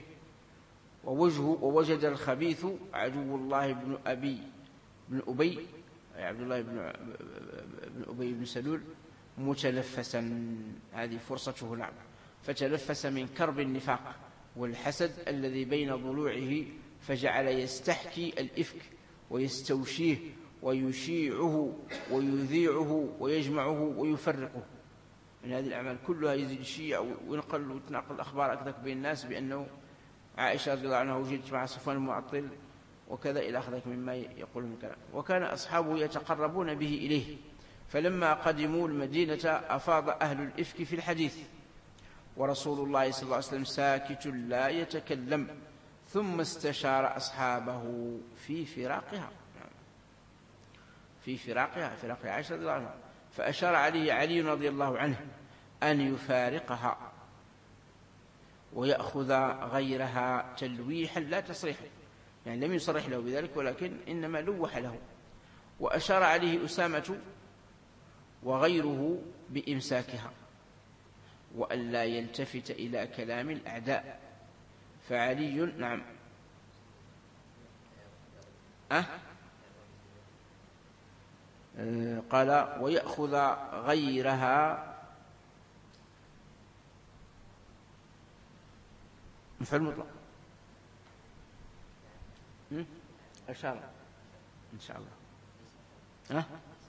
ووجد الخبيث عدو الله بن أبي عبد الله بن أبي بن سلول متلفسا، هذه فرصته. نعم، فتلفس من كرب النفاق والحسد الذي بين ضلوعه، فجعل يستحكي الإفك ويستوشيه ويشيعه ويذيعه ويجمعه ويفرقه. من هذه الأعمال كلها يزيد الشيع وينقل وتنقل الأخبار أكثر بين الناس بأنه عائشة رضي الله عنها وجدت مع صفوان المعطل وكذا إلى آخره مما يقول من كلام. وكان أصحابه يتقربون به إليه، فلما قدموا المدينة أفاض أهل الإفك في الحديث، ورسول الله صلى الله عليه وسلم ساكت لا يتكلم، ثم استشار أصحابه في فراقها، فراق عائشة رضي الله عنها، فأشار عليه علي رضي الله عنه أن يفارقها ويأخذ غيرها تلويحا لا تصريحا، يعني لم يصرح له بذلك ولكن إنما لوح له. وأشار عليه أسامة وغيره بإمساكها وأن لا يلتفت إلى كلام الأعداء. فعلي نعم قال: ويأخذ غيرها مفعول مطلق. أشار إن شاء الله.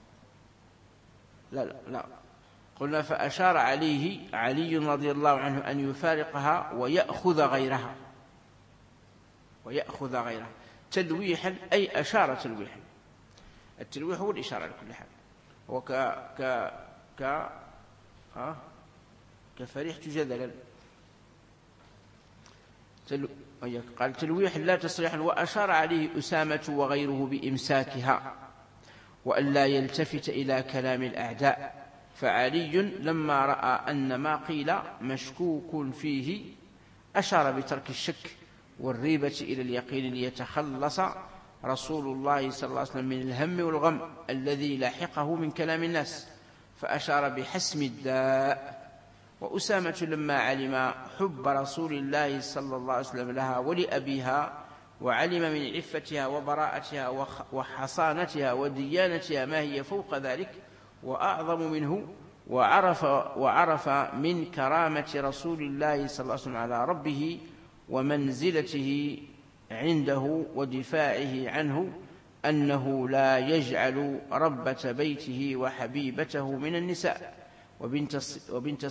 لا قلنا: فأشار عليه علي رضي الله عنه أن يفارقها ويأخذ غيرها تلويحا، أي أشار تلويحا. التلويح هو الإشارة لكل حال، هو كفريح جدلا. قال: تلويح لا تصريحا. وأشار عليه أسامة وغيره بإمساكها وأن لا يلتفت إلى كلام الأعداء. فعلي لما رأى أن ما قيل مشكوك فيه أشار بترك الشك والريبة إلى اليقين، ليتخلص رسول الله صلى الله عليه وسلم من الهم والغم الذي لاحقه من كلام الناس، فأشار بحسم الداء. وأسامة لما علم حب رسول الله صلى الله عليه وسلم لها ولأبيها، وعلم من عفتها وبراءتها وحصانتها وديانتها ما هي فوق ذلك وأعظم منه، وعرف من كرامة رسول الله صلى الله عليه وسلم على ربه ومنزلته عنده ودفاعه عنه، أنه لا يجعل ربة بيته وحبيبته من النساء وبنت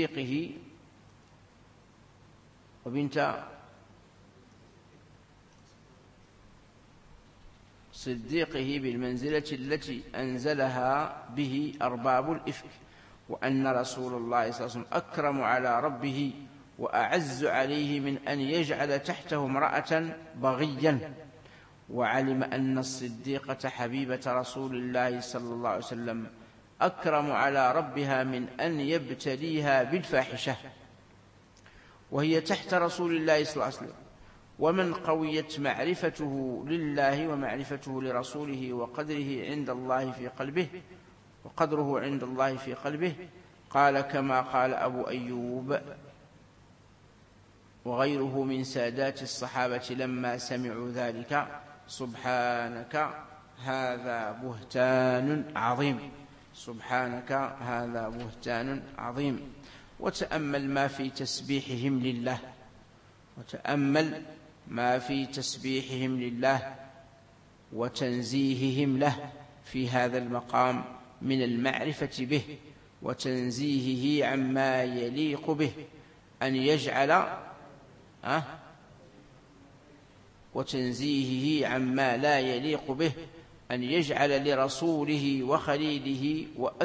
صديقه بالمنزلة التي أنزلها به أرباب الإفك، وأن رسول الله صلى الله عليه وسلم أكرم على ربه وأعز عليه من أن يجعل تحته امرأة بغيا، وعلم أن الصديقة حبيبة رسول الله صلى الله عليه وسلم أكرم على ربها من أن يبتليها بالفاحشة. وهي تحت رسول الله صلى الله عليه وسلم. ومن قويت معرفته لله ومعرفته لرسوله وقدره عند الله في قلبه قال كما قال أبو أيوب وغيره من سادات الصحابة لما سمعوا ذلك: سبحانك هذا بهتان عظيم، سبحانك هذا بهتان عظيم. وتأمل ما في تسبيحهم لله وتنزيههم له في هذا المقام من المعرفة به وتنزيهه عما يليق به أن يجعل وتنزيهه عما لا يليق به أن يجعل لرسوله وخليله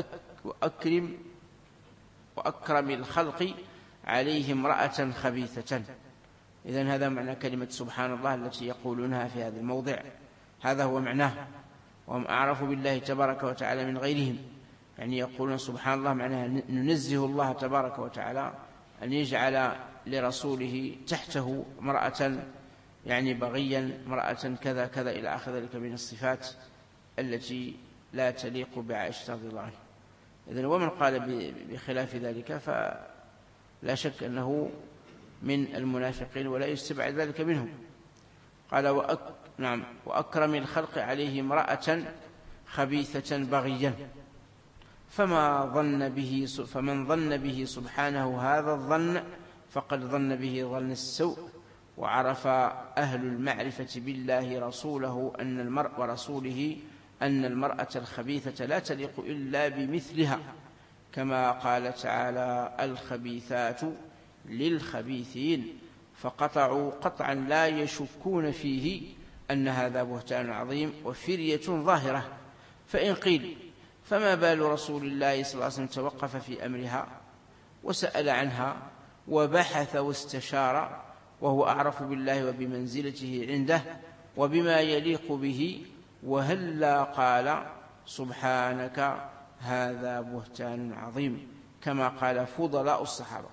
وأكرم الخلق عليه امرأة خبيثة. إذن هذا معنى كلمة سبحان الله التي يقولونها في هذا الموضع، هذا هو معناه. وهم أعرف بالله تبارك وتعالى من غيرهم، يعني يقولون سبحان الله معناها ننزه الله تبارك وتعالى أن يجعل لرسوله تحته امرأة يعني بغيا، امرأة كذا كذا إلى آخر ذلك من الصفات التي لا تليق بعائشة رضي الله عنها. إذن ومن قال بخلاف ذلك فلا شك أنه من المنافقين ولا يستبعد ذلك منهم. قال وأكرم الخلق عليه امرأة خبيثة بغيا، فمن ظن به سبحانه هذا الظن فقد ظن به ظن السوء. وعرف أهل المعرفة بالله ورسوله أن المرأة الخبيثة لا تليق إلا بمثلها، كما قال تعالى: الخبيثات للخبيثين، فقطعوا قطعا لا يشكون فيه أن هذا بهتان عظيم وفرية ظاهرة. فإن قيل فما بال رسول الله صلى الله عليه وسلم توقف في أمرها وسأل عنها وبحث واستشار وهو أعرف بالله وبمنزلته عنده وبما يليق به، وهلا قال سبحانك هذا بهتان عظيم كما قال فضلاء الصحابة؟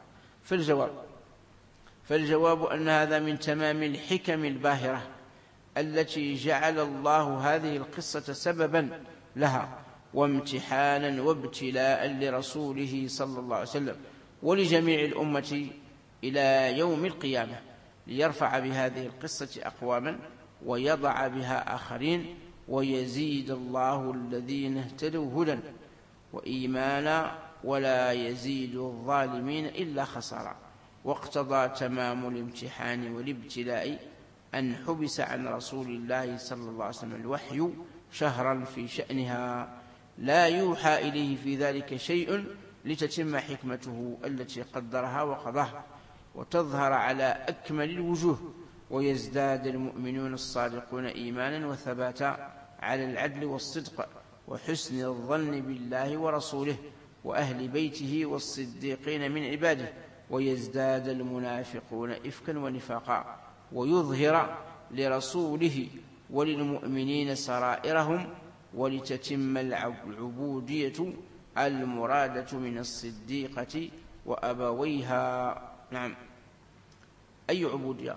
فالجواب أن هذا من تمام الحكم الباهرة التي جعل الله هذه القصة سببا لها وامتحانا وابتلاء لرسوله صلى الله عليه وسلم ولجميع الأمة إلى يوم القيامة، ليرفع بهذه القصة أقواما ويضع بها آخرين، ويزيد الله الذين اهتدوا هدى وإيمانا ولا يزيد الظالمين إلا خسارا. واقتضى تمام الامتحان والابتلاء أن حبس عن رسول الله صلى الله عليه وسلم الوحي شهرا في شأنها، لا يوحى إليه في ذلك شيء لتتم حكمته التي قدرها وقضاها وتظهر على أكمل الوجوه، ويزداد المؤمنون الصادقون إيمانا وثباتا على العدل والصدق وحسن الظن بالله ورسوله وأهل بيته والصديقين من عباده، ويزداد المنافقون إفكا ونفاقا، ويظهر لرسوله وللمؤمنين سرائرهم، ولتتم العبودية المرادة من الصديقة وأبويها. نعم، أي عبودية؟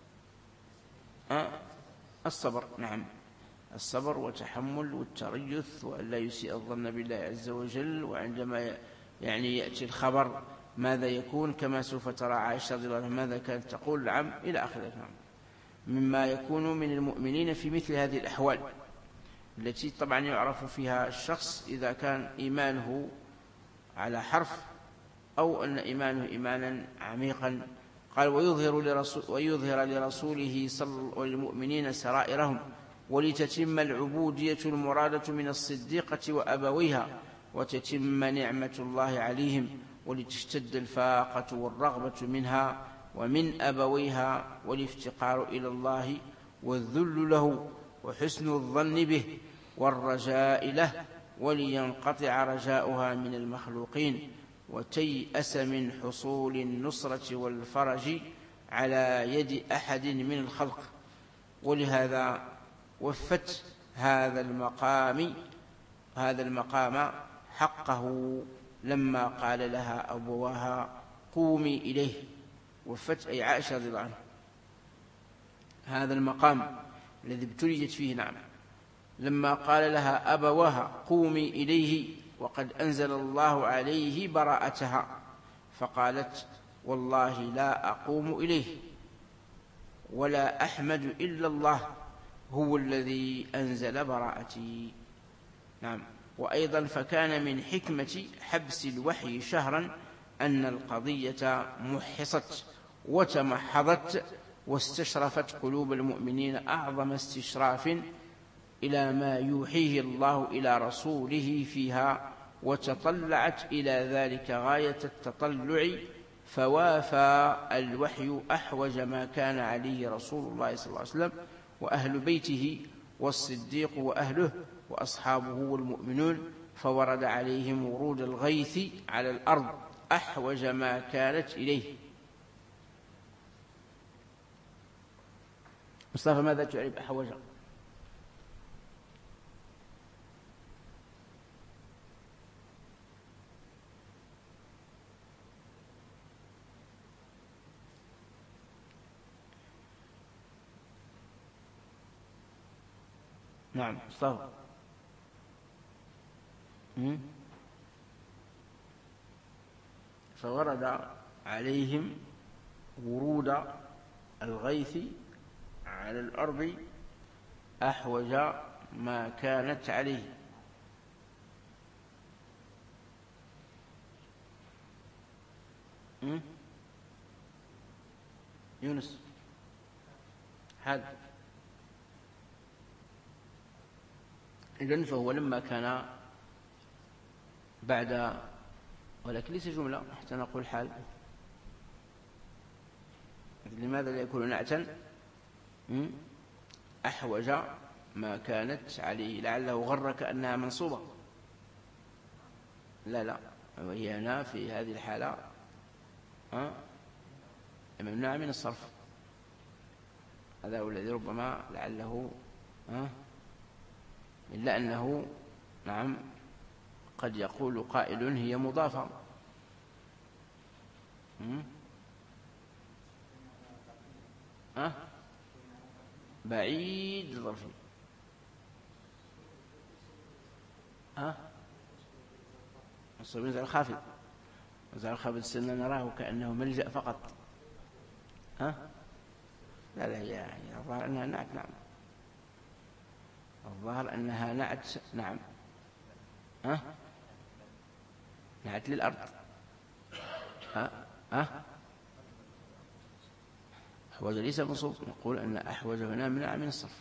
الصبر. نعم، الصبر وتحمل والتريث وأن لا يسيء الظن بالله عز وجل، وعندما يأتي الخبر ماذا يكون، كما سوف ترى عائشة رضي الله عنها ماذا كانت تقول، نعم إلى آخره. مما يكون من المؤمنين في مثل هذه الأحوال التي طبعا يعرف فيها الشخص إذا كان إيمانه على حرف أو أن إيمانه إيمانا عميقا. قال ويظهر لرسوله والمؤمنين سرائرهم ولتتم العبودية المرادة من الصديقة وأبويها وتتم نعمة الله عليهم ولتشتد الفاقة والرغبة منها ومن أبويها والافتقار إلى الله والذل له وحسن الظن به والرجاء له، ولينقطع رجاؤها من المخلوقين وتيأس من حصول النصرة والفرج على يد أحد من الخلق. ولهذا وفت هذا المقام حقه لما قال لها أبواها قومي إليه، وفت أي عائشة رضي الله عنها. هذا المقام الذي ابتليت فيه، نعم، لما قال لها أبواها قومي إليه وقد أنزل الله عليه براءتها، فقالت والله لا أقوم إليه ولا أحمد إلا الله هو الذي أنزل براءتي. نعم. وأيضا فكان من حكمة حبس الوحي شهرا أن القضية محصت وتمحضت واستشرفت قلوب المؤمنين أعظم استشراف إلى ما يوحيه الله إلى رسوله فيها، وتطلعت إلى ذلك غاية التطلع، فوافى الوحي أحوج ما كان عليه رسول الله صلى الله عليه وسلم وأهل بيته والصديق وأهله وأصحابه والمؤمنون، فورد عليهم ورود الغيث على الأرض أحوج ما كانت إليه. مصطفى ماذا تعرف أحوج؟ نعم مصطفى. فورد عليهم ورود الغيث على الأرض أحوج ما كانت عليه. يونس حد. إذن فهو لما كان بعد، ولكن ليس جملة حتى نقول حال. لماذا لا يكون نعتا؟ أحوج ما كانت عليه، لعله غرك أنها منصوبة. لا، وهي هنا في هذه الحالة ممنوع من الصرف. هذا هو الذي ربما لعله إلا أنه نعم قد يقول قائل هي مضافة. بعيد الظرفي. الصبي نزع الخافض، نزع الخافض السنة نراه كأنه ملجأ فقط. لا هي الظاهر أنها نعت. نعم الظاهر أنها نعت. نعم نعت للأرض. أحوج ليس منصوب، نقول أن أحوج هنا منع من الصرف.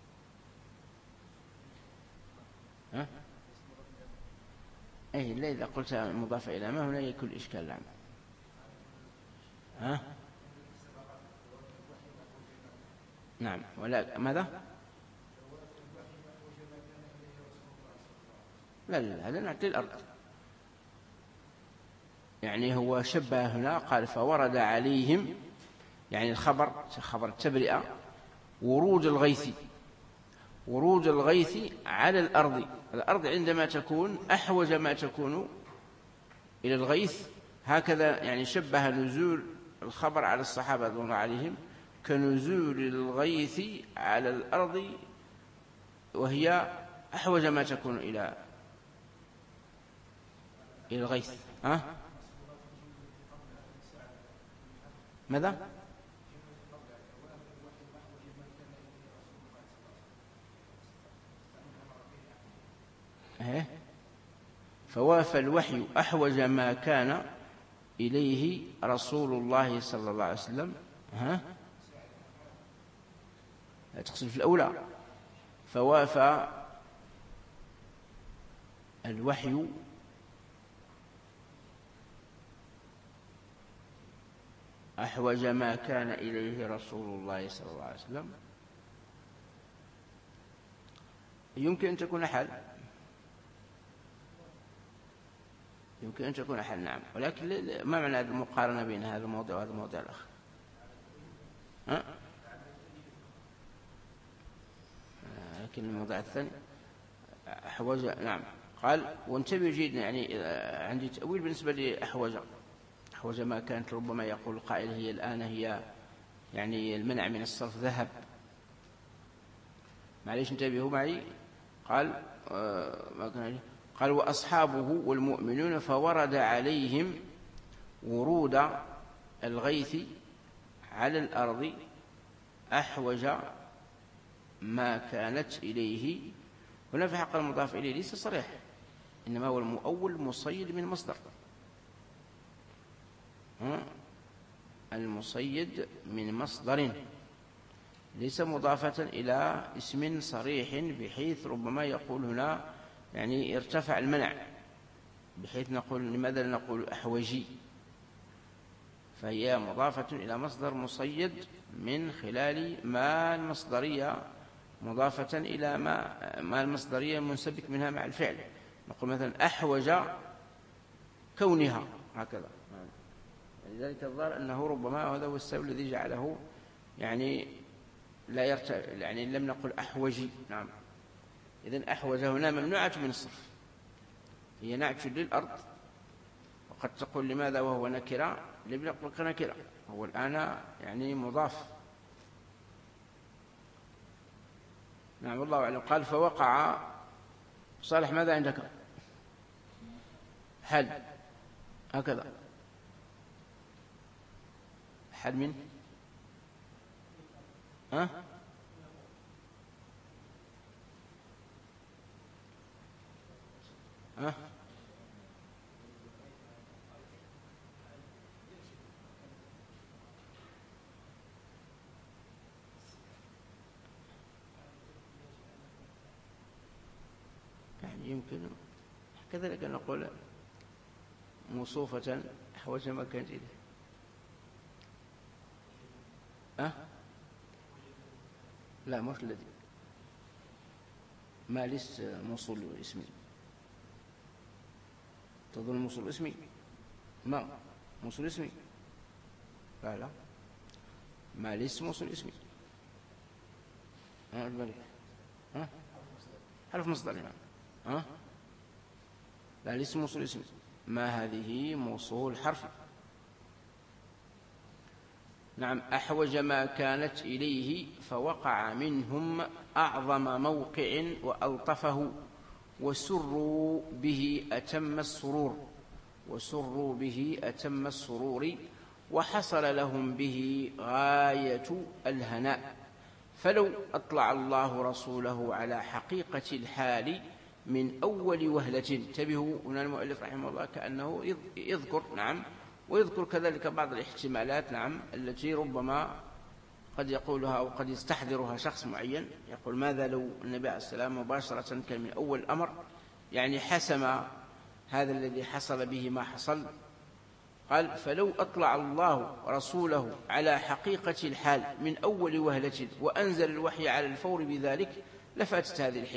أي لا، إذا قلت مضاف إلى ما هنا يكون إشكال. نعم نعم ولا ماذا؟ لا هذا نعت للأرض. يعني هو شبه هنا، قال فورد عليهم، يعني الخبر التبرئة، ورود الغيث على الأرض عندما تكون أحوج ما تكون إلى الغيث. هكذا يعني شبه نزول الخبر على الصحابة رضوان الله عليهم كنزول الغيث على الأرض، وهي أحوج ما تكون إلى الغيث. ماذا؟ فوافى الوحي أحوج ما كان إليه رسول الله صلى الله عليه وسلم. تقصد في الأولى. فوافى الوحي أحوج ما كان إليه رسول الله صلى الله عليه وسلم. يمكن أن تكون حال، نعم، ولكن ما معنى هذه المقارنة بين هذا الموضوع وهذا الموضوع الآخر؟ لكن الموضوع الثاني أحوج. نعم قال وانتبه جيدا، يعني عندي تأويل بالنسبة لأحوج أحوج ما كانت ربما يقول قائل هي الآن هي يعني المنع من الصرف ذهب. معليش انتبهوا معي. قال ما كان قال وأصحابه والمؤمنون فورد عليهم ورود الغيث على الأرض أحوج ما كانت إليه. هنا في حق المضاف إليه ليس صريح، إنما هو المؤول مصيد من مصدر، المصيد من مصدر ليس مضافة إلى اسم صريح، بحيث ربما يقول هنا يعني ارتفع المنع، بحيث نقول لماذا نقول أحوجي، فهي مضافة إلى مصدر مصيد من خلال ما المصدرية مضافة إلى ما المصدرية منسبك منها مع الفعل. نقول مثلا أحوج كونها هكذا. لذلك الظاهر أنه ربما هذا هو السبب الذي جعله يعني لا يرتفع، يعني لم نقل أحوجي. نعم. إذن أحوج هنا ممنوعة من الصرف، هي نعت للأرض. وقد تقول لماذا وهو نكرة؟ لم نقل كنكرة، هو الآن يعني مضاف. نعم والله أعلم. قال فوقع. صالح ماذا عندك؟ حل هكذا. حل من ها؟ ها؟ يعني يمكن كذلك نقول موصوفة أحوج ما كانت إليه. لا مش الذي ما ليس موصول اسمي. تظن موصول اسمي؟ ما موصول اسمي؟ لا ما ليس موصول اسمي. الملك حرف مصدر. لا ليس موصول اسمي، ما هذه موصول حرفي. نعم. أحوج ما كانت إليه فوقع منهم أعظم موقع وألطفه وسروا به أتم السرور، وسروا به أتم السرور وحصل لهم به غاية الهناء. فلو أطلع الله رسوله على حقيقة الحال من أول وهلة. انتبهوا هنا المؤلف رحمه الله كأنه يذكر نعم، ويذكر كذلك بعض الاحتمالات نعم التي ربما قد يقولها أو قد يستحضرها شخص معين. يقول ماذا لو النبي عليه السلام مباشرة كان من أول الأمر يعني حسم هذا الذي حصل به ما حصل. قال فلو أطلع الله رسوله على حقيقة الحال من أول وهلة وأنزل الوحي على الفور بذلك لفاتت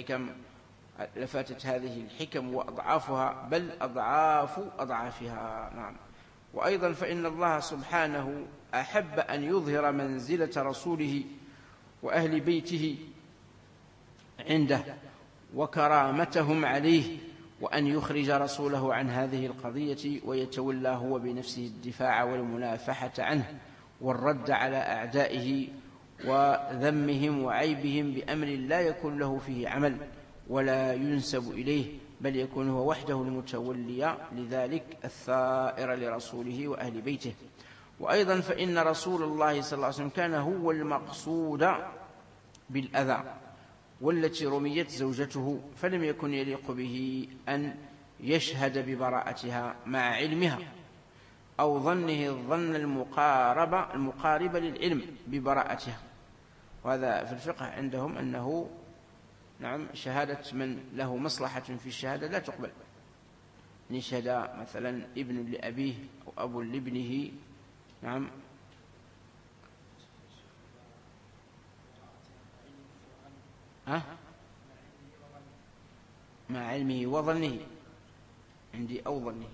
هذه الحكم وأضعافها، بل أضعاف أضعافها. نعم. وأيضا فإن الله سبحانه أحب أن يظهر منزلة رسوله وأهل بيته عنده وكرامتهم عليه، وأن يخرج رسوله عن هذه القضية ويتولى هو بنفسه الدفاع والمنافحة عنه والرد على أعدائه وذمهم وعيبهم بأمر لا يكون له فيه عمل ولا ينسب إليه، بل يكون هو وحده المتولي لذلك الثائر لرسوله وأهل بيته. وأيضا فإن رسول الله صلى الله عليه وسلم كان هو المقصود بالأذى والتي رميت زوجته، فلم يكن يليق به أن يشهد ببراءتها مع علمها أو ظنه الظن المقارب للعلم ببراءتها. وهذا في الفقه عندهم أنه نعم شهادة من له مصلحة في الشهادة لا تقبل. نشهد مثلا ابن لأبيه أو أب لابنه نعم مع علمه وظنه، عندي أو ظنه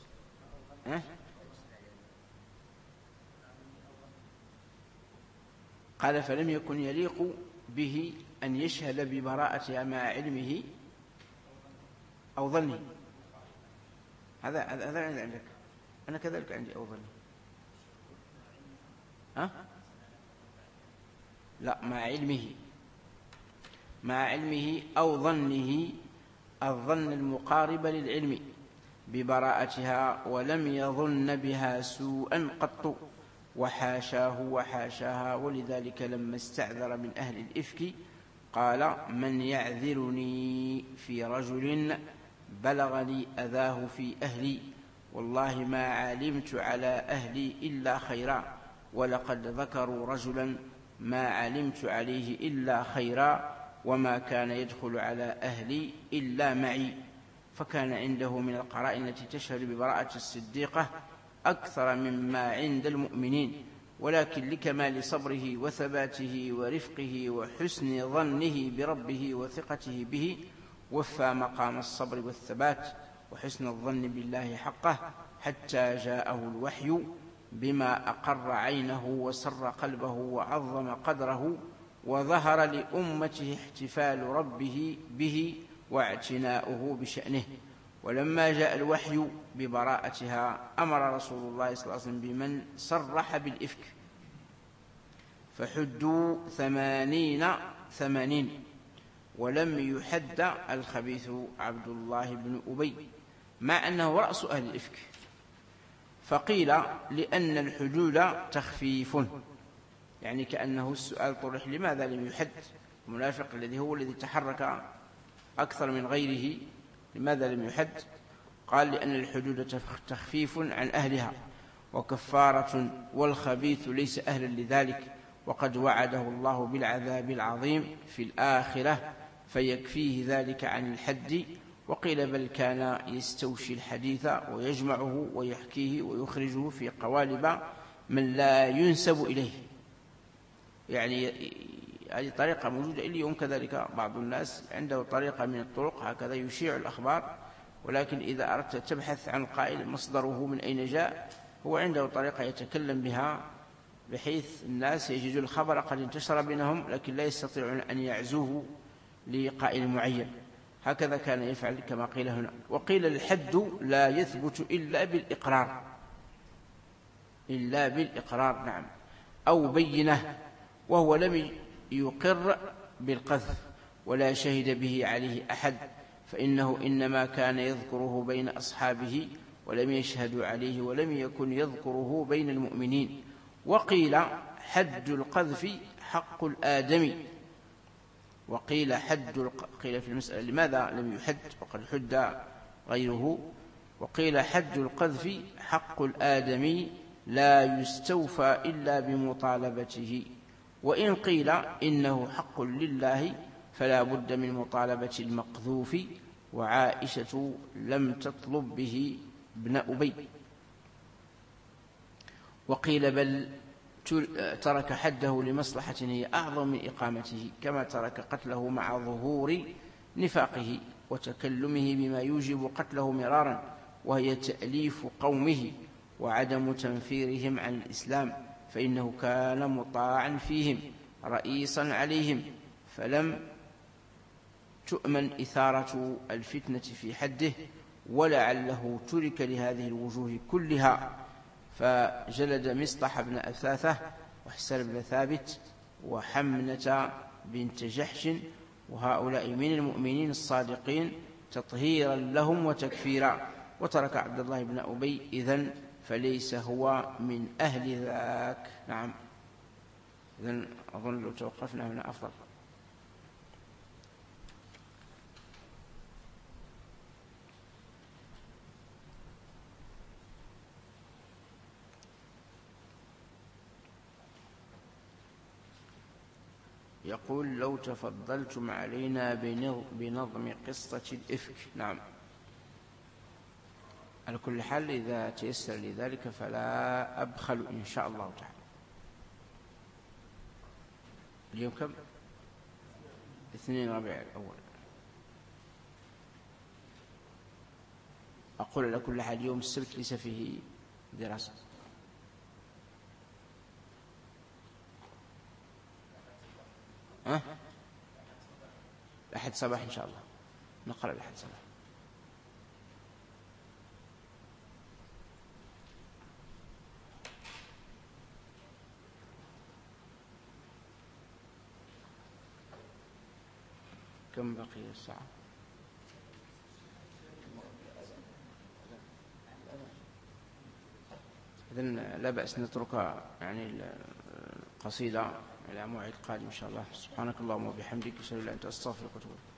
قال فلم يكن يليق به أن يشهد ببراءتها مع علمه أو ظنه. هذا عندك أنا كذلك عندي أو ظن. ها؟ لا، مع علمه أو ظنه الظن المقارب للعلم ببراءتها، ولم يظن بها سوءا قط، وحاشاه وحاشاها. ولذلك لما استعذر من أهل الإفك قال: من يعذرني في رجل بلغني أذاه في أهلي، والله ما علمت على أهلي إلا خيرا، ولقد ذكروا رجلا ما علمت عليه إلا خيرا، وما كان يدخل على أهلي إلا معي. فكان عنده من القرائن التي تشهد ببراءة الصديقة أكثر مما عند المؤمنين، ولكن لكمال صبره وثباته ورفقه وحسن ظنه بربه وثقته به وفى مقام الصبر والثبات وحسن الظن بالله حقه، حتى جاءه الوحي بما أقر عينه وسر قلبه وعظم قدره، وظهر لأمته احتفال ربه به واعتناؤه بشأنه. ولما جاء الوحي ببراءتها أمر رسول الله صلى الله عليه وسلم بمن صرح بالإفك فحدوا 80، ولم يحد الخبيث عبد الله بن أبي، مع أنه رأس أهل الإفك. فقيل لأن الحدود تخفيف، يعني كأنه السؤال طرح: لماذا لم يحد المنافق الذي هو الذي تحرك أكثر من غيره، لماذا لم يحد؟ قال: لأن الحدود تخفيف عن أهلها وكفارة، والخبيث ليس أهلا لذلك، وقد وعده الله بالعذاب العظيم في الآخرة فيكفيه ذلك عن الحد. وقيل بل كان يستوشي الحديث ويجمعه ويحكيه ويخرجه في قوالب من لا ينسب إليه. يعني هذه طريقة موجودة اليوم، كذلك بعض الناس عنده طريقة من الطرق هكذا يشيع الأخبار، ولكن إذا أردت تبحث عن قائل مصدره من أين جاء، هو عنده طريقة يتكلم بها بحيث الناس يجدوا الخبر قد انتشر بينهم لكن لا يستطيعون أن يعزوه لقائل معين. هكذا كان يفعل كما قيل هنا. وقيل الحد لا يثبت إلا بالإقرار، نعم، أو بينه، وهو لم يقر بالقذف ولا شهد به عليه أحد، فإنه إنما كان يذكره بين أصحابه ولم يشهدوا عليه، ولم يكن يذكره بين المؤمنين. وقيل حد القذف حق الآدمي، قيل في المسألة لماذا لم يحد وقد حد غيره. وقيل حد القذف حق الآدمي لا يستوفى إلا بمطالبته، وإن قيل إنه حق لله فلا بد من مطالبة المقذوف، وعائشة لم تطلب به ابن أبي. وقيل بل ترك حده لمصلحة هي أعظم من إقامته، كما ترك قتله مع ظهور نفاقه وتكلمه بما يوجب قتله مرارا، وهي تأليف قومه وعدم تنفيرهم عن الإسلام، فإنه كان مطاعا فيهم رئيسا عليهم، فلم تؤمن إثارة الفتنة في حده، ولعله ترك لهذه الوجوه كلها، فجلد مصطح بن أثاثة وحسن بن ثابت وحمنة بنت جحش، وهؤلاء من المؤمنين الصادقين تطهيرا لهم وتكفيرا. وترك عبد الله بن أبي إذن فليس هو من أهل ذاك. نعم، إذن أظن لو توقفنا هنا أفضل. يقول: لو تفضلتم علينا بنظم قصة الإفك. نعم، على كل حال إذا تيسر لي ذلك فلا أبخل إن شاء الله تعالى. اليوم كم؟ 2 ربيع الأول. أقول على كل حال يوم السبت ليس فيه دراسة. الأحد صباح إن شاء الله نقرأ الأحد صباح. كم بقي الساعة؟ إذن لا بأس نترك يعني القصيدة إلى موعد قادم إن شاء الله. سبحانك اللهم وبحمدك أشهد أن لا إله إلا أنت أستغفرك وأتوب إليك.